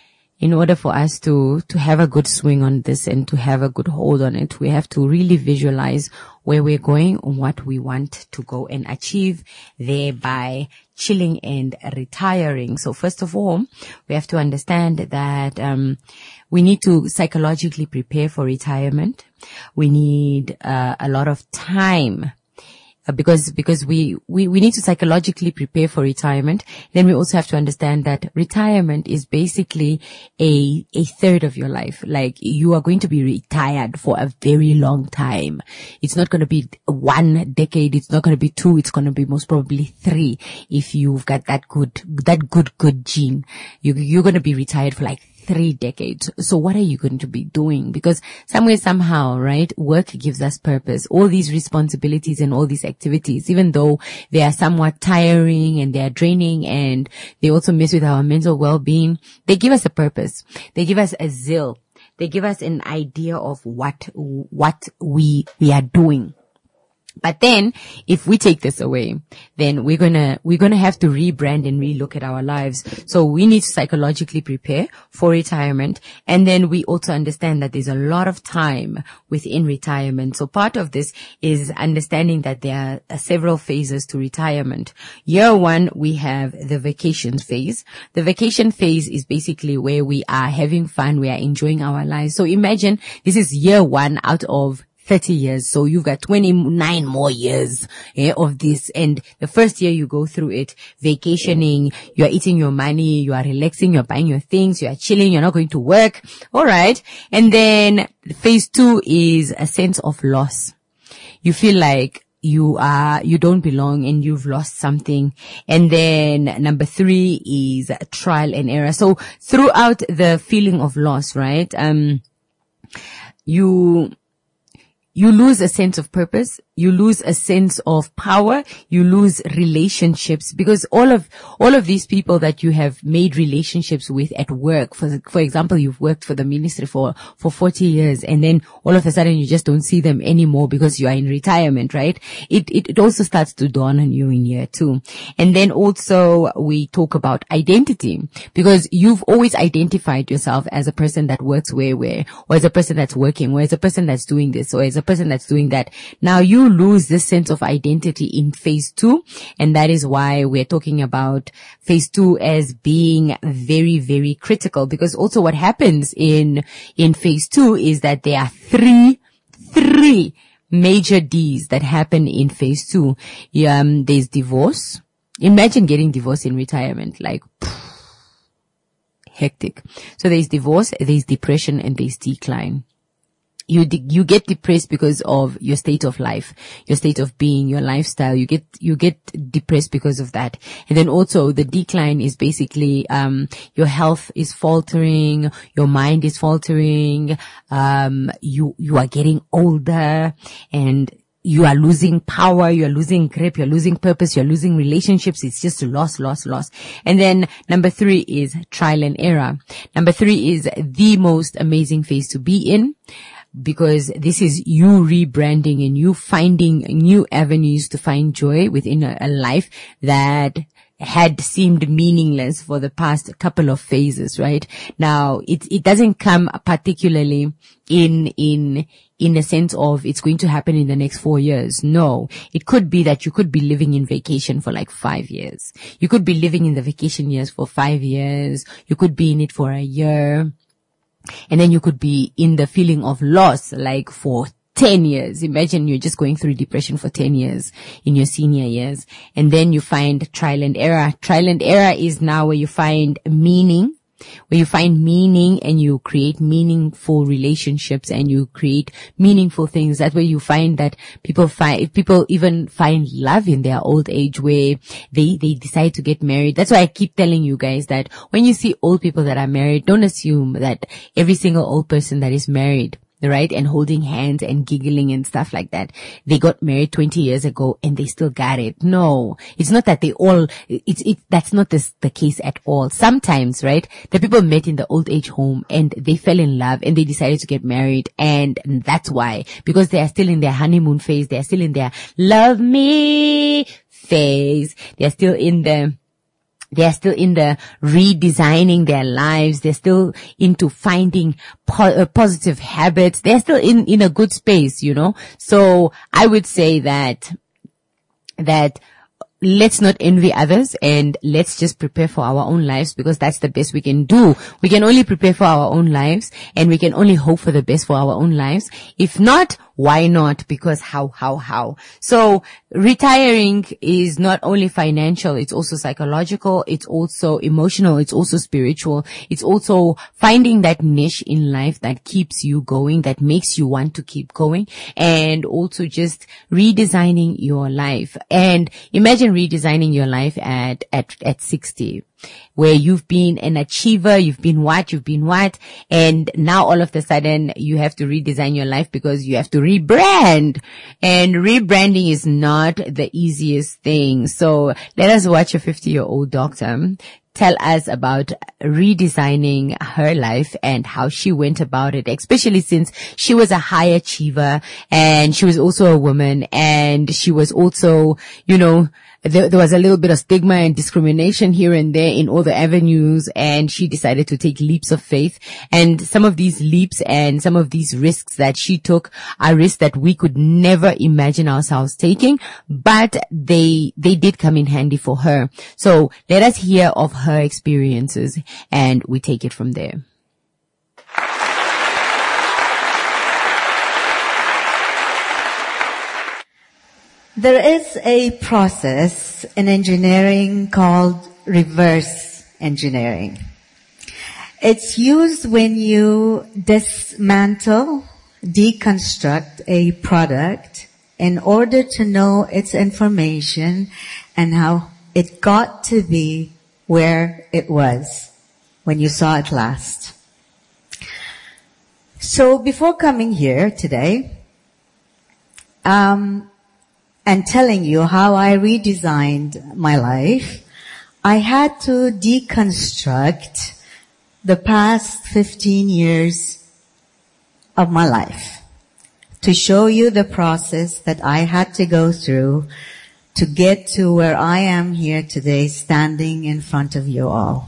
in order for us to, to have a good swing on this and to have a good hold on it, we have to really visualize where we're going and what we want to go and achieve, thereby chilling and retiring. So first of all, we have to understand that, um, we need to psychologically prepare for retirement. We need, uh, a lot of time. Uh, because, because we, we, we need to psychologically prepare for retirement. Then we also have to understand that retirement is basically a, a third of your life. Like, you are going to be retired for a very long time. It's not going to be one decade. It's not going to be two. It's going to be most probably three. If you've got that good, that good, good gene, you, you're going to be retired for like three decades. So what are you going to be doing? Because somewhere, somehow, right, work gives us purpose. All these responsibilities and all these activities, even though they are somewhat tiring and they are draining and they also mess with our mental well-being, they give us a purpose. They give us a zeal. They give us an idea of what, what we, we are doing. But then, if we take this away, then we're gonna, we're gonna have to rebrand and relook at our lives. So we need to psychologically prepare for retirement. And then we also understand that there's a lot of time within retirement. So part of this is understanding that there are several phases to retirement. Year one, we have the vacation phase. The vacation phase is basically where we are having fun. We are enjoying our lives. So imagine this is year one out of thirty years. So you've got twenty-nine more years eh, of this. And the first year you go through it, vacationing, you are eating your money, you are relaxing, you're buying your things, you are chilling, you're not going to work. All right. And then phase two is a sense of loss. You feel like you are, you don't belong and you've lost something. And then number three is trial and error. So throughout the feeling of loss, right, um, you, You lose a sense of purpose. You lose a sense of power. You lose relationships, because all of, all of these people that you have made relationships with at work, for, for example, you've worked for the ministry for, for forty years, and then all of a sudden you just don't see them anymore because you are in retirement, right? It, it, it also starts to dawn on you in year two. And then also we talk about identity, because you've always identified yourself as a person that works where, where, or as a person that's working, or as a person that's doing this, or as a person that's doing that. Now you lose this sense of identity in phase two, and that is why we're talking about phase two as being very, very critical, because also what happens in, in phase two is that there are three, three major D's that happen in phase two. Um, there's divorce. Imagine getting divorced in retirement, like, pff, hectic. So there's divorce, there's depression, and there's decline. You, de- you get depressed because of your state of life, your state of being, your lifestyle. You get, you get depressed because of that. And then also the decline is basically, um, your health is faltering, your mind is faltering, um, you, you are getting older, and you are losing power, you are losing grip, you're losing purpose, you're losing relationships. It's just loss, loss, loss. And then number three is trial and error. Number three is the most amazing phase to be in, because this is you rebranding and you finding new avenues to find joy within a, a life that had seemed meaningless for the past couple of phases, right? Now, it, it doesn't come particularly in, in, in a sense of it's going to happen in the next four years. No, it could be that you could be living in vacation for like five years. You could be living in the vacation years for five years. You could be in it for a year. And then you could be in the feeling of loss, like for ten years. Imagine you're just going through depression for ten years in your senior years. And then you find trial and error. Trial and error is now where you find meaning, where you find meaning and you create meaningful relationships and you create meaningful things. That's where you find that people find, people even find love in their old age, where they, they decide to get married. That's why I keep telling you guys that when you see old people that are married, don't assume that every single old person that is married, right, and holding hands and giggling and stuff like that, they got married twenty years ago and they still got it. No, it's not that they all, it's, it, that's not this, the case at all. Sometimes, right, the people met in the old age home and they fell in love and they decided to get married, and that's why, because they are still in their honeymoon phase, they are still in their love me phase, they are still in the They're still in the redesigning their lives. They're still into finding po- uh, positive habits. They're still in, in a good space, you know. So I would say that, that let's not envy others and let's just prepare for our own lives, because that's the best we can do. We can only prepare for our own lives and we can only hope for the best for our own lives. If not, why not? Because how, how, how? So retiring is not only financial, it's also psychological, it's also emotional, it's also spiritual, it's also finding that niche in life that keeps you going, that makes you want to keep going, and also just redesigning your life. And imagine redesigning your life at, at, at sixty. Where you've been an achiever, you've been what, you've been what, and now all of a sudden you have to redesign your life because you have to rebrand. And rebranding is not the easiest thing. So let us watch a fifty-year-old doctor tell us about redesigning her life and how she went about it, especially since she was a high achiever and she was also a woman and she was also, you know, There, there was a little bit of stigma and discrimination here and there in all the avenues, and she decided to take leaps of faith. And some of these leaps and some of these risks that she took are risks that we could never imagine ourselves taking, but they, they did come in handy for her. So let us hear of her experiences and we take it from there. There is a process in engineering called reverse engineering. It's used when you dismantle, deconstruct a product in order to know its information and how it got to be where it was when you saw it last. So before coming here today, um, and telling you how I redesigned my life, I had to deconstruct the past fifteen years of my life to show you the process that I had to go through to get to where I am here today, standing in front of you all.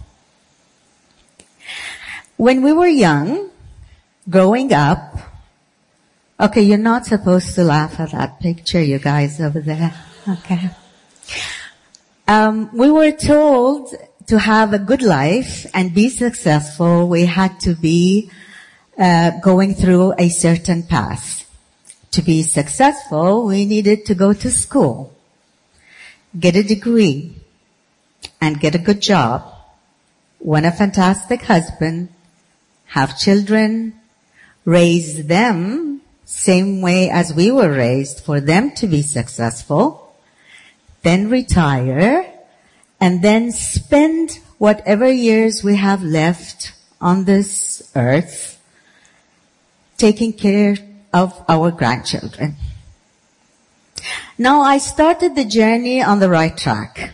When we were young, growing up, okay, you're not supposed to laugh at that picture, you guys over there. Okay. Um, we were told to have a good life and be successful, we had to be uh, going through a certain path. To be successful, we needed to go to school, get a degree, and get a good job, win a fantastic husband, have children, raise them same way as we were raised for them to be successful, then retire, and then spend whatever years we have left on this earth taking care of our grandchildren. Now, I started the journey on the right track.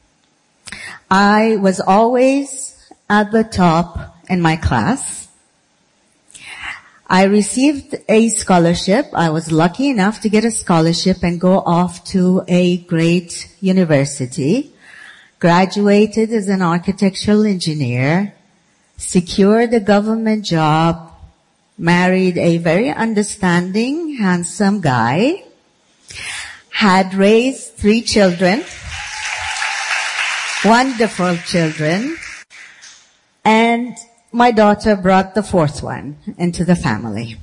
I was always at the top in my class. I received a scholarship. I was lucky enough to get a scholarship and go off to a great university. Graduated as an architectural engineer, secured a government job, married a very understanding, handsome guy, had raised three children, wonderful children, and my daughter brought the fourth one into the family.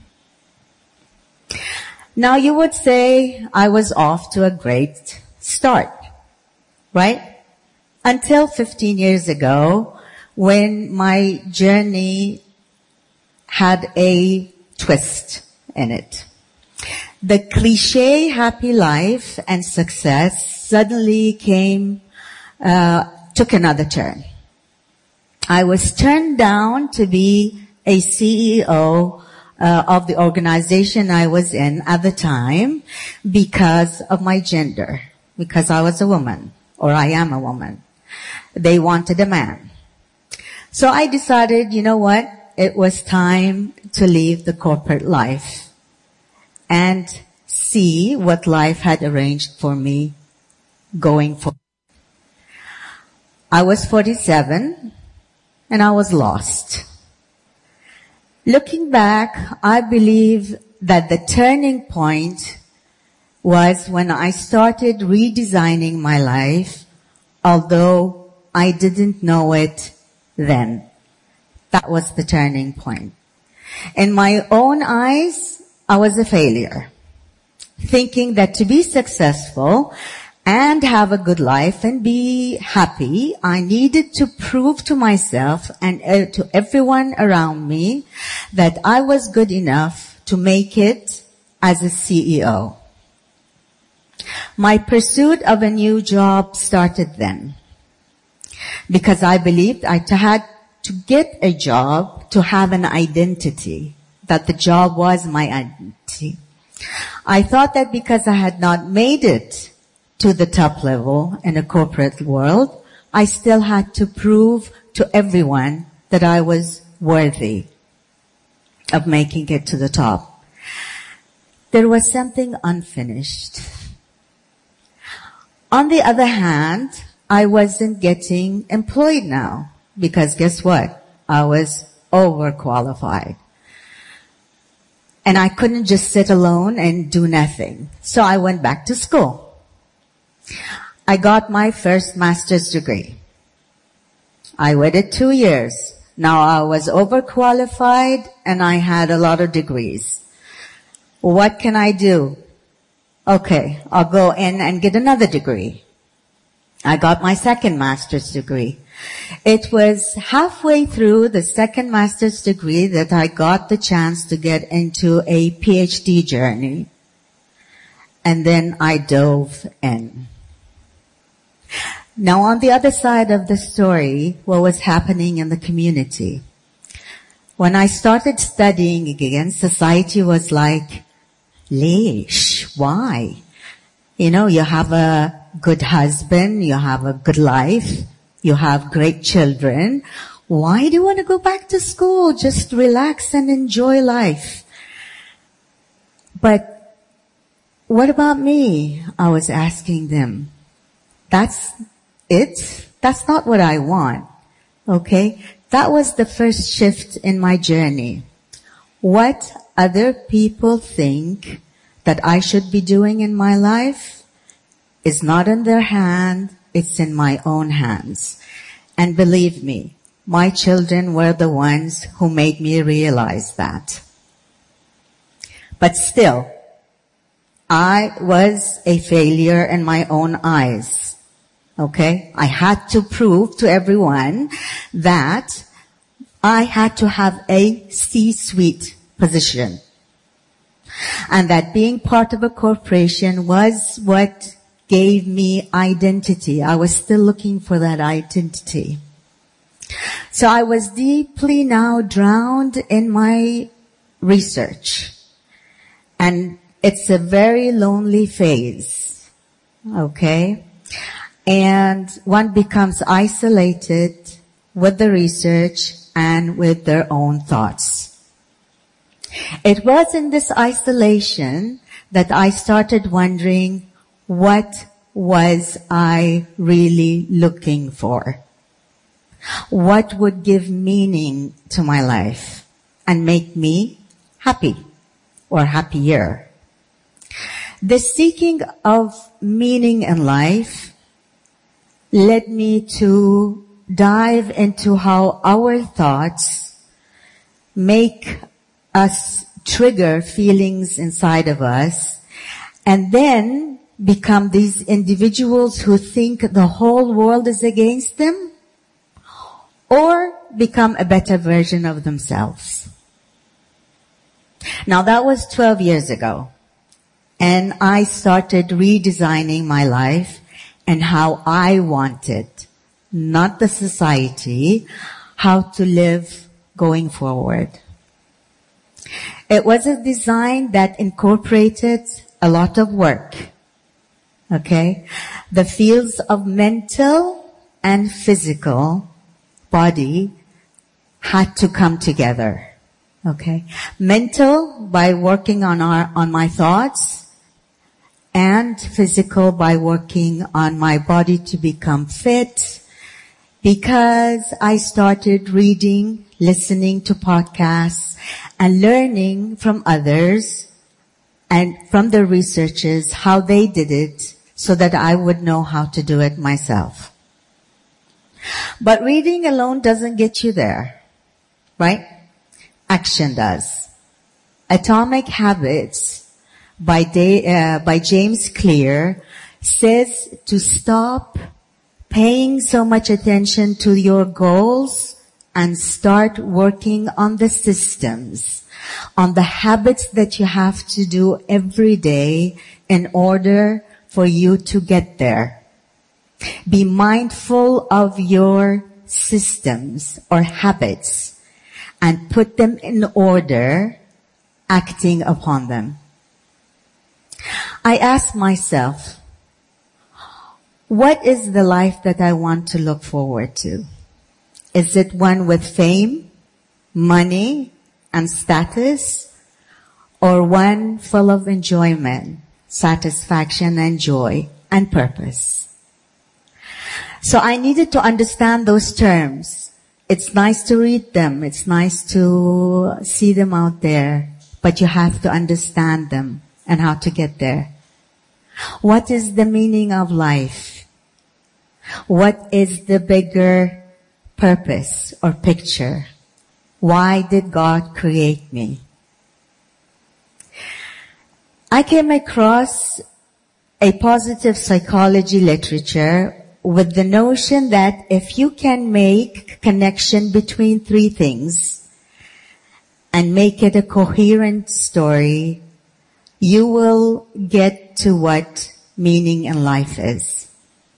Now you would say I was off to a great start, right? Until fifteen years ago, when my journey had a twist in it. The cliche happy life and success suddenly came, uh, took another turn. I was turned down to be a C E O uh, of the organization I was in at the time because of my gender, because I was a woman, or I am a woman. They wanted a man. So I decided, you know what? It was time to leave the corporate life and see what life had arranged for me going forward. I was forty-seven and I was lost. Looking back, I believe that the turning point was when I started redesigning my life, although I didn't know it then. That was the turning point. In my own eyes, I was a failure, thinking that to be successful and have a good life and be happy, I needed to prove to myself and uh, to everyone around me that I was good enough to make it as a C E O. My pursuit of a new job started then, because I believed I had to get a job to have an identity, that the job was my identity. I thought that because I had not made it to the top level in a corporate world, I still had to prove to everyone that I was worthy of making it to the top. There was something unfinished. On the other hand, I wasn't getting employed now, because guess what? I was overqualified. And I couldn't just sit alone and do nothing. So I went back to school. I got my first master's degree. I waited two years. Now I was overqualified and I had a lot of degrees. What can I do? Okay, I'll go in and get another degree. I got my second master's degree. It was halfway through the second master's degree that I got the chance to get into a PhD journey. And then I dove in. Now on the other side of the story, what was happening in the community? When I started studying again, society was like, Leish, why? You know, you have a good husband, you have a good life, you have great children. Why do you want to go back to school? Just relax and enjoy life. But what about me? I was asking them. That's it? That's not what I want. Okay? That was the first shift in my journey. What other people think that I should be doing in my life is not in their hand, it's in my own hands. And believe me, my children were the ones who made me realize that. But still, I was a failure in my own eyes. Okay? I had to prove to everyone that I had to have a C-suite position. And that being part of a corporation was what gave me identity. I was still looking for that identity. So I was deeply now drowned in my research. And it's a very lonely phase. Okay? And one becomes isolated with the research and with their own thoughts. It was in this isolation that I started wondering, what was I really looking for? What would give meaning to my life and make me happy or happier? The seeking of meaning in life led me to dive into how our thoughts make us trigger feelings inside of us and then become these individuals who think the whole world is against them, or become a better version of themselves. Now that was twelve years ago, and I started redesigning my life and how I wanted, not the society, how to live going forward. It was a design that incorporated a lot of work. Okay? The fields of mental and physical body had to come together. Okay? Mental by working on our, on my thoughts, and physical by working on my body to become fit because I started reading, listening to podcasts, and learning from others and from the researchers how they did it so that I would know how to do it myself. But reading alone doesn't get you there, right? Action does. Atomic Habits by, Day, uh, by James Clear says to stop paying so much attention to your goals and start working on the systems, on the habits that you have to do every day in order for you to get there. Be mindful of your systems or habits and put them in order, acting upon them. I ask myself, what is the life that I want to look forward to? Is it one with fame, money, and status, or one full of enjoyment, satisfaction, and joy, and purpose? So I needed to understand those terms. It's nice to read them. It's nice to see them out there, but you have to understand them and how to get there. What is the meaning of life? What is the bigger purpose or picture? Why did God create me? I came across a positive psychology literature with the notion that if you can make connection between three things and make it a coherent story, you will get to what meaning in life is.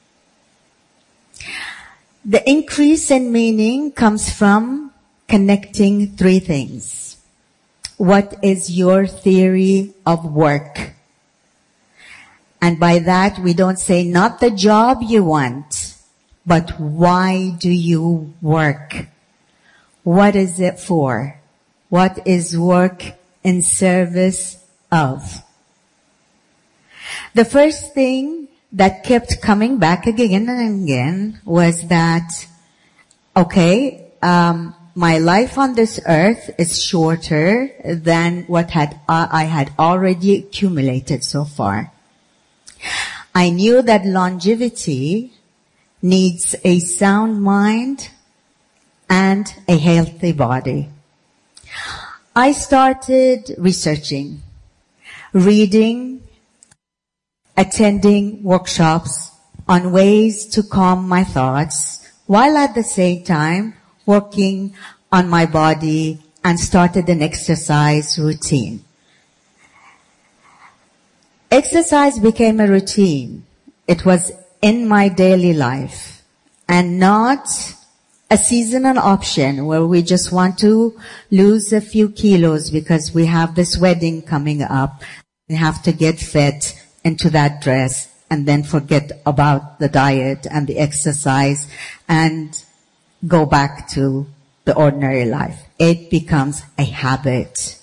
The increase in meaning comes from connecting three things. What is your theory of work? And by that, we don't say not the job you want, but why do you work? What is it for? What is work in service of? The first thing that kept coming back again and again was that, okay, um, my life on this earth is shorter than what had uh, I had already accumulated so far. I knew that longevity needs a sound mind and a healthy body. I started researching, reading, attending workshops on ways to calm my thoughts, while at the same time working on my body, and started an exercise routine. Exercise became a routine. It was in my daily life and not a seasonal option where we just want to lose a few kilos because we have this wedding coming up. We have to get fit into that dress and then forget about the diet and the exercise and go back to the ordinary life. It becomes a habit.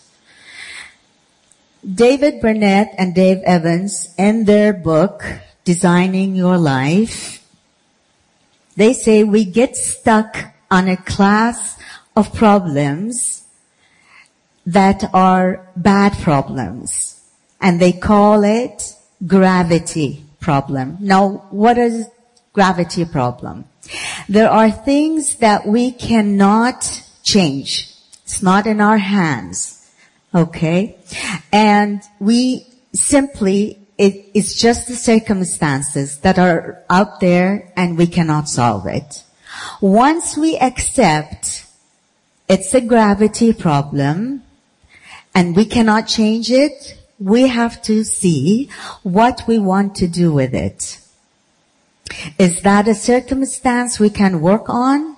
David Burnett and Dave Evans, in their book, Designing Your Life, they say we get stuck on a class of problems that are bad problems, and they call it gravity problem. Now, what is gravity problem? There are things that we cannot change. It's not in our hands. Okay? And we simply, it, it's just the circumstances that are out there and we cannot solve it. Once we accept it's a gravity problem and we cannot change it, we have to see what we want to do with it. Is that a circumstance we can work on?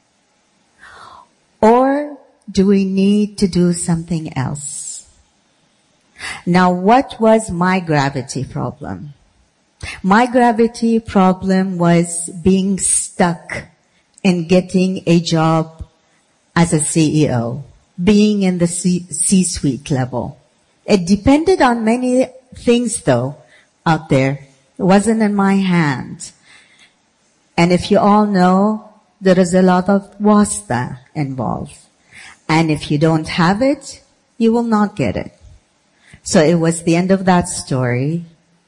Or do we need to do something else? Now, what was my gravity problem? My gravity problem was being stuck in getting a job as a C E O, being in the C- C-suite level. It depended on many things, though, out there. It wasn't in my hands. And if you all know, there is a lot of wasta involved. And if you don't have it, you will not get it. So it was the end of that story.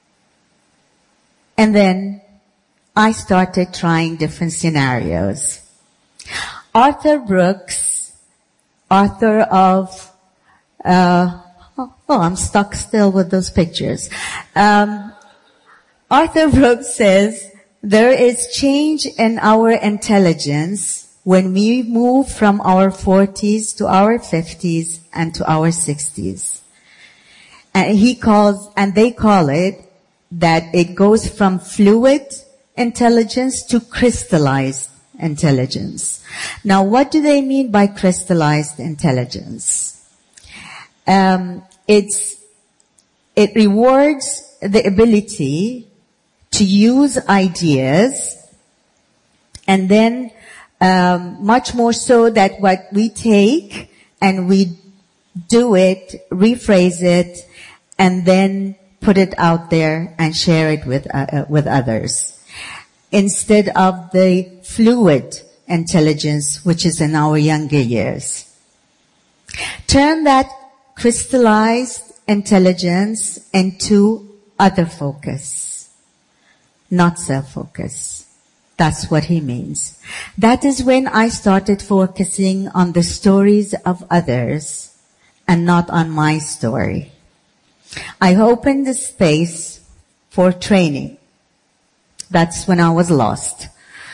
And then I started trying different scenarios. Arthur Brooks, author of, uh, oh, oh, I'm stuck still with those pictures. Um, Arthur Brooks says, there is change in our intelligence when we move from our forties to our fifties and to our sixties. And he calls, and they call it, that it goes from fluid intelligence to crystallized intelligence. Now, what do they mean by crystallized intelligence? Um, it's, it rewards the ability to use ideas, and then um, much more so that what we take and we do it, rephrase it, and then put it out there and share it with uh, with others, instead of the fluid intelligence which is in our younger years. Turn that crystallized intelligence into other focus, not self-focus. That's what he means. That is when I started focusing on the stories of others and not on my story. I opened the space for training. That's when I was lost.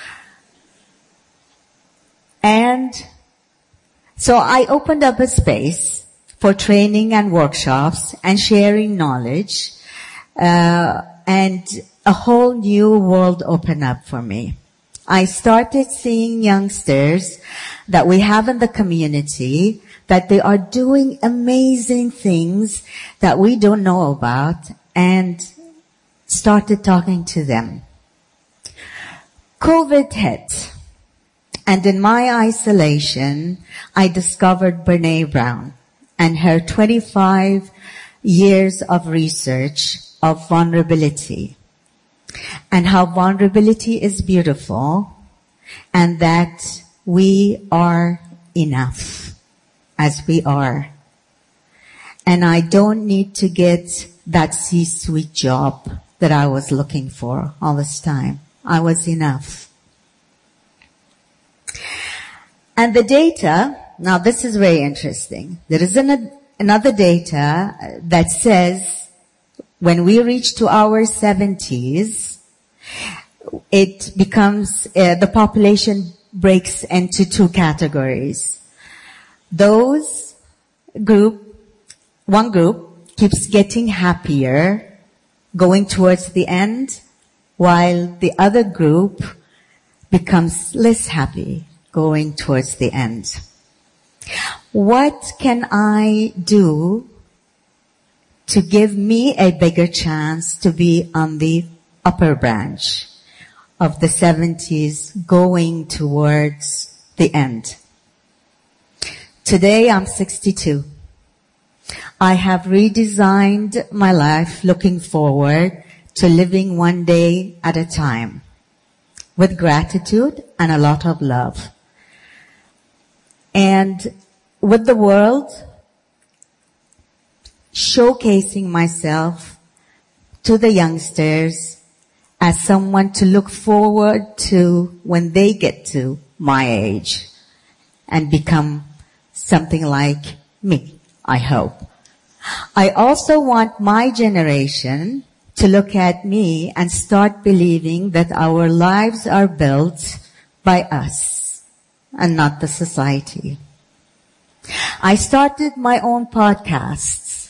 And so I opened up a space for training and workshops and sharing knowledge, uh, and a whole new world opened up for me. I started seeing youngsters that we have in the community, that they are doing amazing things that we don't know about, and started talking to them. COVID hit, and in my isolation, I discovered Brené Brown and her twenty-five years of research of vulnerability, and how vulnerability is beautiful, and that we are enough as we are. And I don't need to get that C-suite job that I was looking for all this time. I was enough. And the data, now this is very interesting. There is an, another data that says when we reach to our seventies, it becomes, uh, the population breaks into two categories. Those group, one group keeps getting happier, going towards the end, while the other group becomes less happy, going towards the end. What can I do to give me a bigger chance to be on the upper branch of the seventies, going towards the end? Today I'm sixty-two. I have redesigned my life looking forward to living one day at a time with gratitude and a lot of love. And with the world, showcasing myself to the youngsters as someone to look forward to when they get to my age and become something like me, I hope. I also want my generation to look at me and start believing that our lives are built by us and not the society. I started my own podcasts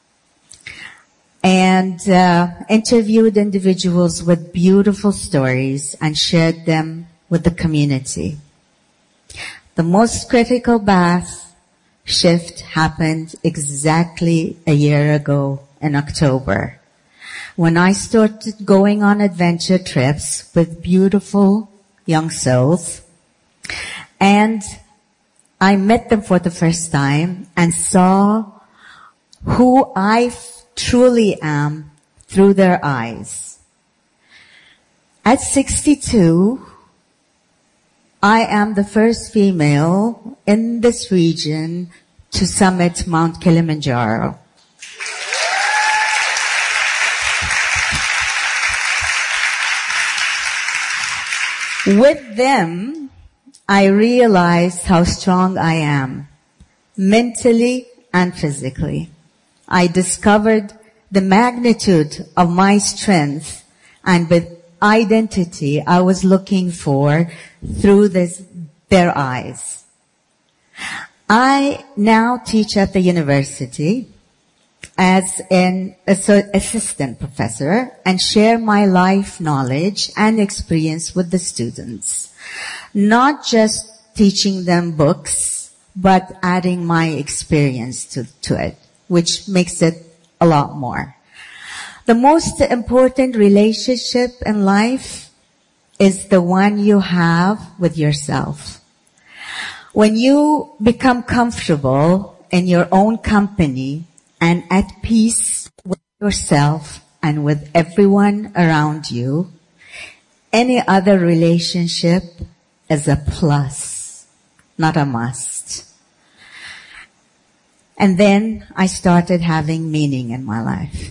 and uh, interviewed individuals with beautiful stories and shared them with the community. The most critical bath shift happened exactly a year ago in October, when I started going on adventure trips with beautiful young souls, and I met them for the first time and saw who I f- truly am through their eyes. At sixty-two, I am the first female in this region to summit Mount Kilimanjaro. With them, I realized how strong I am, mentally and physically. I discovered the magnitude of my strength and with identity I was looking for through this, their eyes. I now teach at the university as an assistant professor and share my life knowledge and experience with the students. Not just teaching them books, but adding my experience to, to it, which makes it a lot more. The most important relationship in life is the one you have with yourself. When you become comfortable in your own company and at peace with yourself and with everyone around you, any other relationship is a plus, not a must. And then I started having meaning in my life.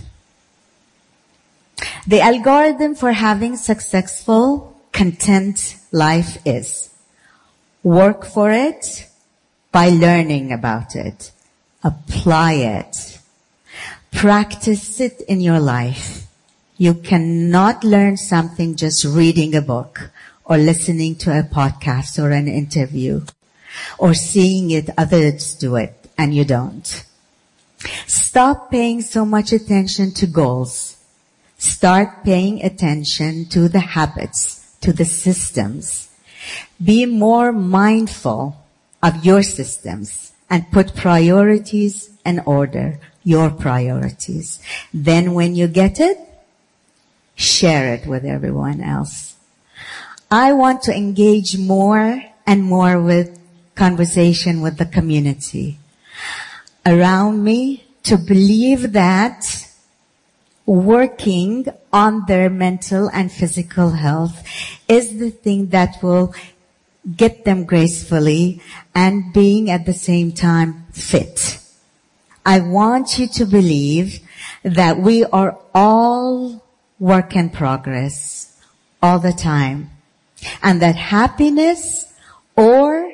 The algorithm for having successful, content life is work for it by learning about it. Apply it. Practice it in your life. You cannot learn something just reading a book or listening to a podcast or an interview or seeing it others do it and you don't. Stop paying so much attention to goals. Start paying attention to the habits, to the systems. Be more mindful of your systems and put priorities in order, your priorities. Then when you get it, share it with everyone else. I want to engage more and more with conversation with the community around me to believe that working on their mental and physical health is the thing that will get them gracefully and being at the same time fit. I want you to believe that we are all work in progress all the time and that happiness or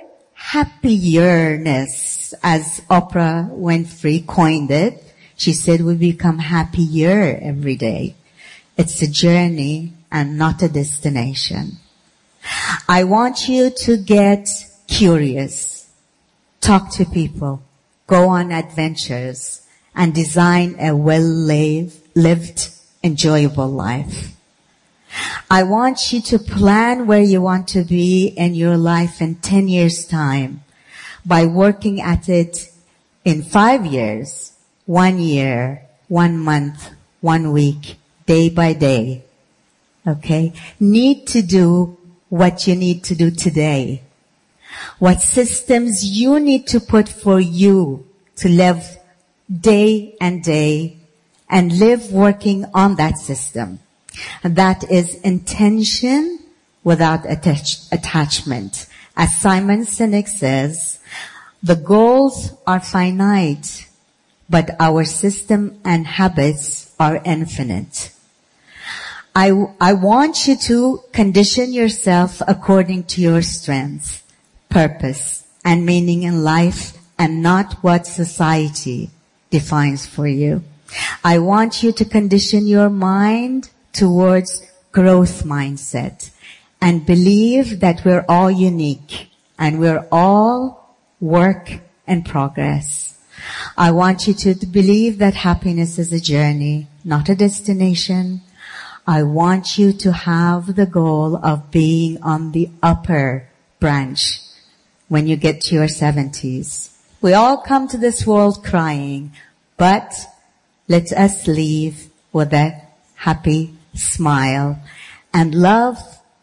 happierness, as Oprah Winfrey coined it, she said we become happier every day. It's a journey and not a destination. I want you to get curious, talk to people, go on adventures, and design a well-lived, enjoyable life. I want you to plan where you want to be in your life in ten years' time by working at it in five years. One year, one month, one week, day by day. Okay? Need to do what you need to do today. What systems you need to put for you to live day and day and live working on that system. That is intention without attach- attachment. As Simon Sinek says, the goals are finite, but our system and habits are infinite. I, I want you to condition yourself according to your strengths, purpose, and meaning in life and not what society defines for you. I want you to condition your mind towards growth mindset and believe that we're all unique and we're all work in progress. I want you to believe that happiness is a journey, not a destination. I want you to have the goal of being on the upper branch when you get to your seventies. We all come to this world crying, but let us leave with a happy smile and love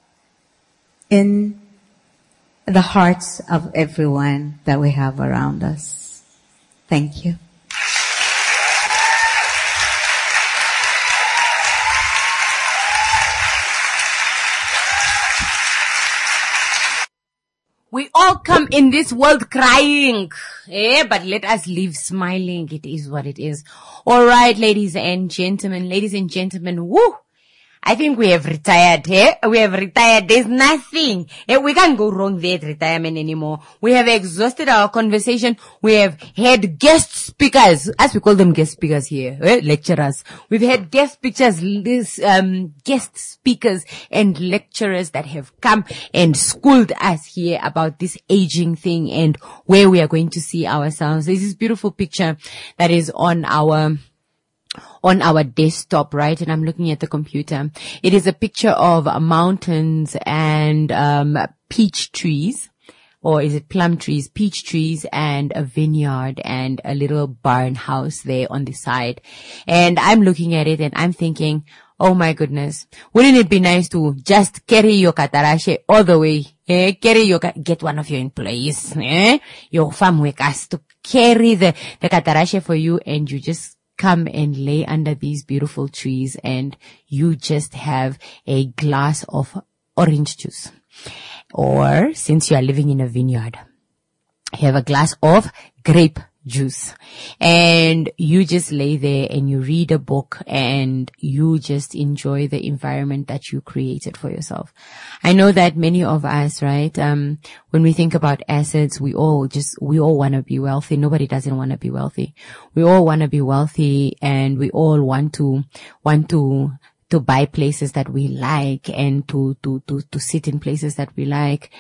in the hearts of everyone that we have around us. Thank you. in this world crying. Eh, but let us live smiling. It is what it is. All right, ladies and gentlemen, ladies and gentlemen, woo! I think we have retired, eh? We have retired. There's nothing. Eh? We can't go wrong there at retirement anymore. We have exhausted our conversation. We have had guest speakers, as we call them guest speakers here, eh? Lecturers. We've had guest speakers, this, um, guest speakers and lecturers that have come and schooled us here about this aging thing and where we are going to see ourselves. There's this beautiful picture that is on our on our desktop, right? And I'm looking at the computer. It is a picture of mountains and um peach trees, or is it plum trees, peach trees, and a vineyard and a little barn house there on the side. And I'm looking at it and I'm thinking, oh my goodness, wouldn't it be nice to just carry your katarashe all the way? Eh? Carry your, get one of your employees, eh? Your farm workers to carry the, the katarashe for you, and you just come and lay under these beautiful trees and you just have a glass of orange juice. Or, since you are living in a vineyard, you have a glass of grape juice. And you just lay there and you read a book and you just enjoy the environment that you created for yourself. I know that many of us, right, um, when we think about assets, we all just, we all want to be wealthy. Nobody doesn't want to be wealthy. We all want to be wealthy, and we all want to, want to, to buy places that we like and to, to, to, to sit in places that we like.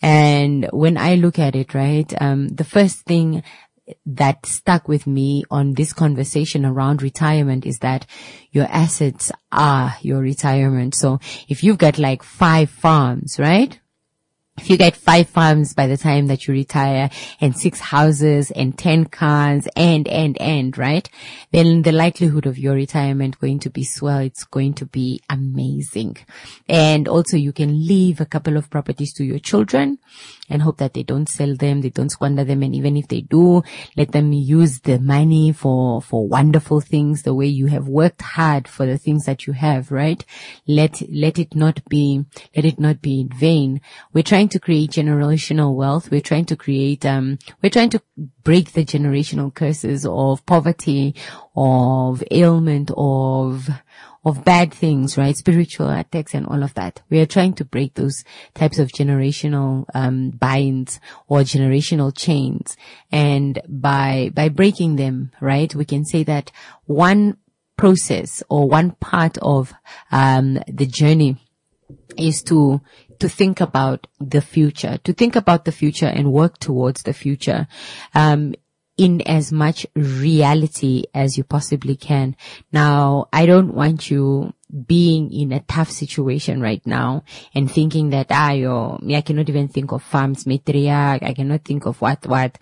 And when I look at it, right, um, the first thing that stuck with me on this conversation around retirement is that your assets are your retirement. So if you've got like five farms, right? If you get five farms by the time that you retire, and six houses and ten cars and, and, and, right? Then the likelihood of your retirement going to be swell. It's going to be amazing. And also you can leave a couple of properties to your children and hope that they don't sell them, they don't squander them. And even if they do, let them use the money for, for wonderful things, the way you have worked hard for the things that you have, right? Let, let it not be, let it not be in vain. We're trying to create generational wealth. We're trying to create, um, we're trying to break the generational curses of poverty, of ailment, of, of bad things, right? Spiritual attacks and all of that. We are trying to break those types of generational, um, binds or generational chains. And by, by breaking them, right, we can say that one process or one part of, um, the journey is to, to think about the future, to think about the future and work towards the future, um, in as much reality as you possibly can. Now, I don't want you being in a tough situation right now and thinking that, ah, yo, I cannot even think of farms, matriarch, I cannot think of what, what.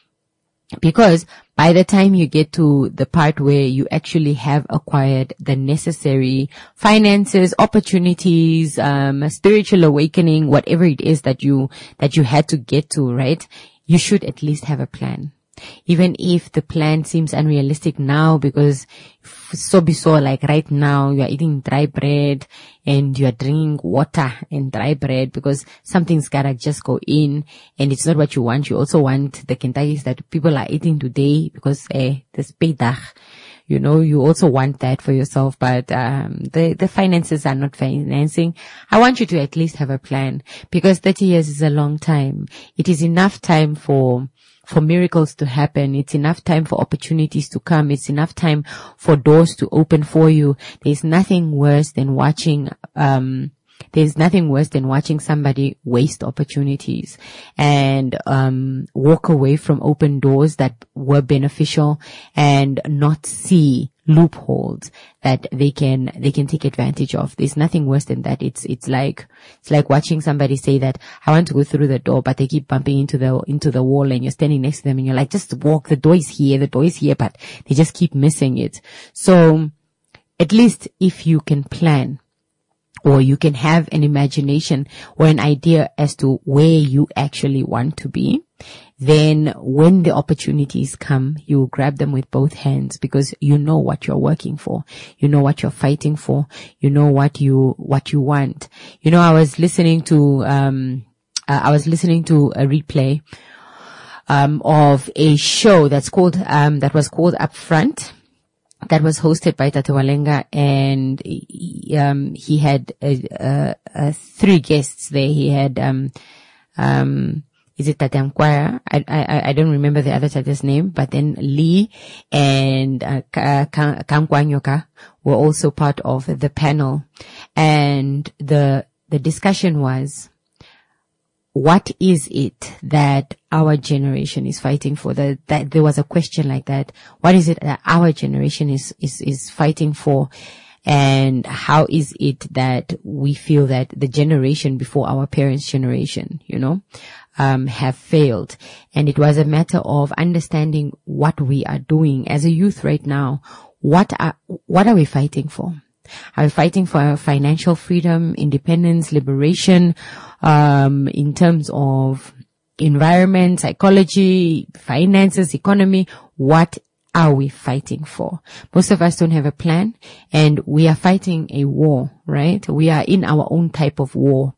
Because by the time you get to the part where you actually have acquired the necessary finances, opportunities, um, spiritual awakening, whatever it is that you, that you had to get to, right? You should at least have a plan. Even if the plan seems unrealistic now, because so be so, like right now you are eating dry bread and you are drinking water and dry bread because something's gotta just go in, and it's not what you want. You also want the Kentuckys that people are eating today because eh, there's paydag. You know, you also want that for yourself, but um the, the finances are not financing. I want you to at least have a plan, because thirty years is a long time. It is enough time for for miracles to happen. It's enough time for opportunities to come. It's enough time for doors to open for you. There's nothing worse than watching, um, there's nothing worse than watching somebody waste opportunities and, um, walk away from open doors that were beneficial and not see loopholes that they can, they can take advantage of. There's nothing worse than that. It's, it's like, it's like watching somebody say that, I want to go through the door, but they keep bumping into the, into the wall, and you're standing next to them and you're like, just walk, the door is here, the door is here, but they just keep missing it. So at least if you can plan, or you can have an imagination or an idea as to where you actually want to be, then when the opportunities come, you grab them with both hands, because you know what you're working for. You know what you're fighting for. You know what you, what you want. You know, I was listening to, um, uh, I was listening to a replay um, of a show that's called um, that was called Upfront, that was hosted by Tata Walenga, and um, he had uh, uh, uh, three guests there. He had um, um, is it Tata Mkwaya? I, I I don't remember the other Tata's name, but then Lee and uh, Kamkwanyoka were also part of the panel, and the the discussion was, what is it that our generation is fighting for? That, that there was a question like that. What is it that our generation is, is, is fighting for? And how is it that we feel that the generation before our parents' generation, you know, um, have failed? And it was a matter of understanding what we are doing as a youth right now. What are, what are we fighting for? Are we fighting for financial freedom, independence, liberation, um, in terms of environment, psychology, finances, economy? What are we fighting for? Most of us don't have a plan, and we are fighting a war, right? We are in our own type of war.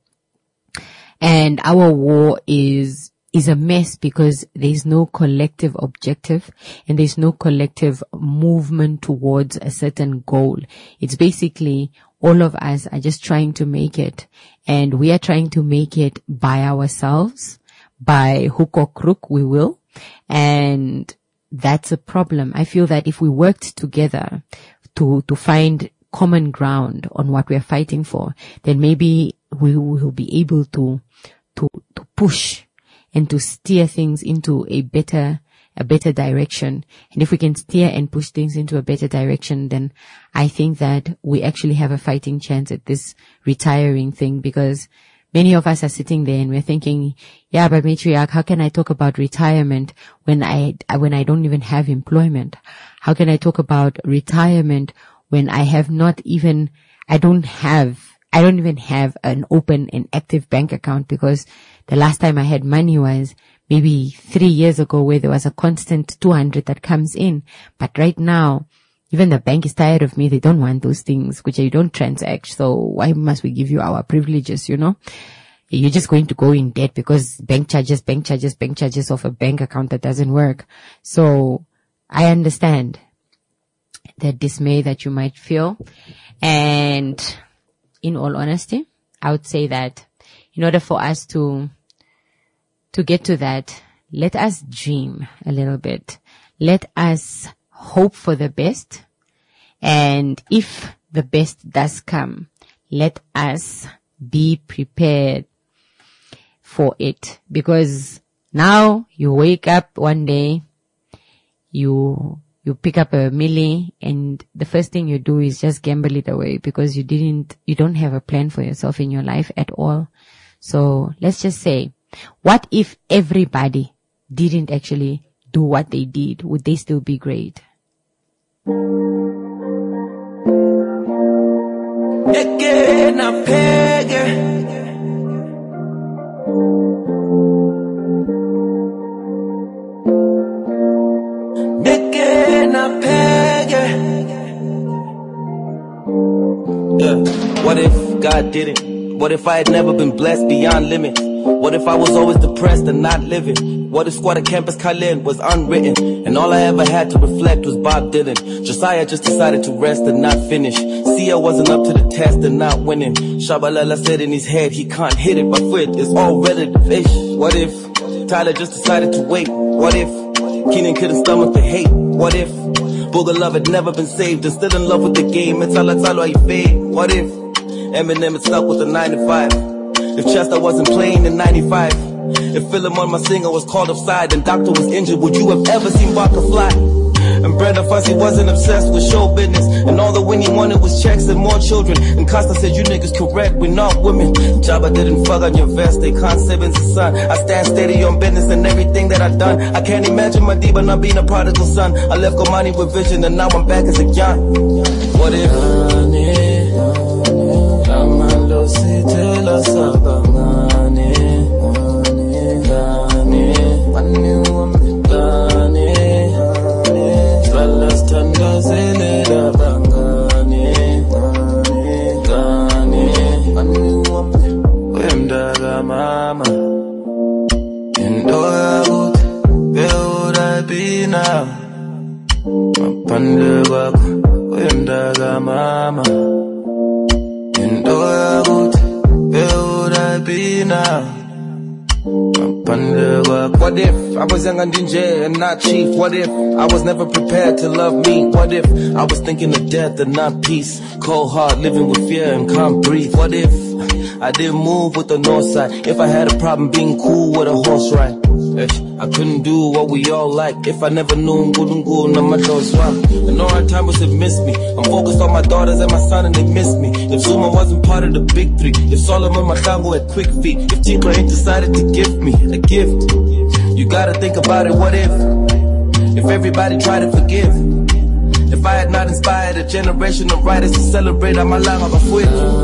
And our war is is a mess because there's no collective objective and there's no collective movement towards a certain goal. It's basically all of us are just trying to make it, and we are trying to make it by ourselves, by hook or crook, we will. And that's a problem. I feel that if we worked together to, to find common ground on what we're fighting for, then maybe we will be able to, to, to push and to steer things into a better, a better direction. And if we can steer and push things into a better direction, then I think that we actually have a fighting chance at this retiring thing, because many of us are sitting there and we're thinking, yeah, but Matriarch, how can I talk about retirement when I, when I don't even have employment? How can I talk about retirement when I have not even, I don't have, I don't even have an open and active bank account, because the last time I had money was maybe three years ago, where there was a constant two hundred that comes in. But right now, even the bank is tired of me. They don't want those things which you don't transact. So why must we give you our privileges, you know? You're just going to go in debt because bank charges, bank charges, bank charges of a bank account that doesn't work. So I understand the dismay that you might feel. And in all honesty, I would say that in order for us to to get to that, let us dream a little bit. Let us hope for the best. And if the best does come, let us be prepared for it. Because now you wake up one day, you you pick up a milli, and the first thing you do is just gamble it away, because you didn't, you don't have a plan for yourself in your life at all. So let's just say, what if everybody didn't actually do what they did? Would they still be great? Again, I peg. Yeah. What if God didn't? What if I had never been blessed beyond limits? What if I was always depressed and not living? What if Squatter Campus Khalil was unwritten, and all I ever had to reflect was Bob Dylan? Josiah just decided to rest and not finish. Sia wasn't up to the test and not winning. Shabalala said in his head he can't hit it, but foot is all relative-ish. What if Tyler just decided to wait? What if Keenan couldn't stomach the hate? What if Booger Love had never been saved and still in love with the game? It's all that's all I fade. What if Eminem had stuck with the nine to five? If Chester wasn't playing in ninety-five? If Philemon, my singer, was called offside and Doctor was injured, would you have ever seen Barker fly? And Brenda Fussy wasn't obsessed with show business, and all the wing he wanted was checks and more children. And Costa said, you niggas correct, we're not women. Jabba didn't fuck on your vest, they can't siblings and son. I stand steady on business and everything that I've done. I can't imagine my diva not being a prodigal son. I left Komani with vision and now I'm back as a young. What if mama ngaphandle kwakho wemntaka mama. Into yakuthi where would I be now? What if I was young and dingy and not chief? What if I was never prepared to love me? What if I was thinking of death and not peace? Cold heart living with fear and can't breathe. What if I didn't move with the north side? If I had a problem being cool with a horse ride? I couldn't do what we all like if I never knew Ngulungu na matoswa. And all our time was have missed me. I'm focused on my daughters and my son and they miss me. If Zuma wasn't part of the big three, if Solomon Matango had quick feet, if Tigre ain't decided to give me a gift, you gotta think about it. What if, if everybody tried to forgive? If I had not inspired a generation of writers to celebrate Amalanga Bafuiku.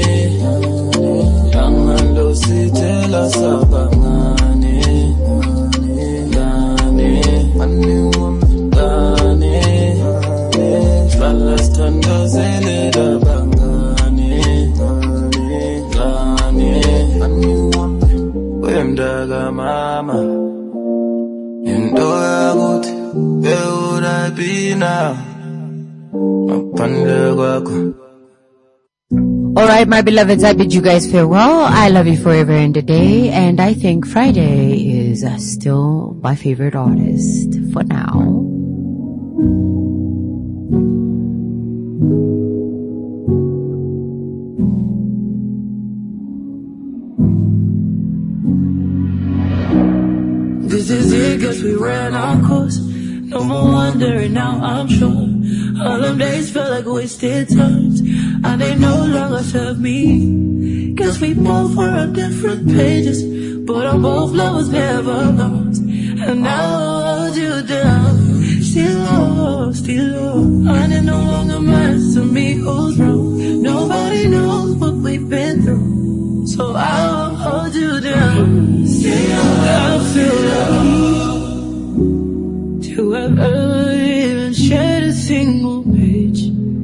Mama, into yakuthi where would I be now? Ngaphandle kwakho. Alright, my beloveds, I bid you guys farewell. I love you forever and a day, and I think Friday is uh, still my favorite artist for now. This is it, guess we ran our course. No more wondering, now I'm sure. All them days felt like wasted times, and they no longer serve me. Guess we both were on different pages, but on both lovers never lost. And now I'll hold you down. Still lost, still lost. And it no longer matters to me who's wrong. Nobody knows what we've been through, so I'll hold you down. Still I feel lucky to have ever even shared a single page,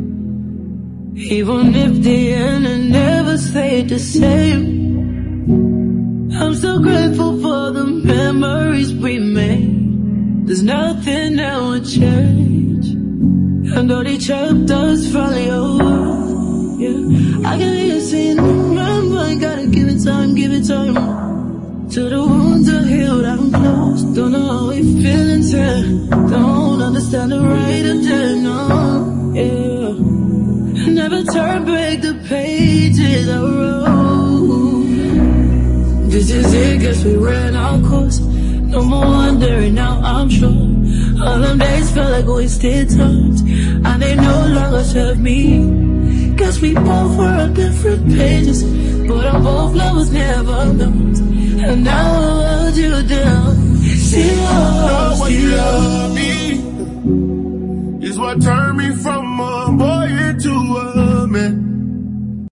even if the end never stayed the same. I'm so grateful for the memories we made. There's nothing that would change, and all the chapters finally over. Yeah, I can hear you saying, remember, I gotta give it time, give it time. Till the wounds are healed, I'm close. Don't know how we feel inside. Don't understand the right of day, no. Yeah, never turn back the pages I wrote. This is it, guess we ran our course. No more wondering, now I'm sure. All them days felt like wasted times, and they no longer serve me. Guess we both were on different pages, but our both lovers never lost. And now I'll hold you down. Still love, what you love me is what turned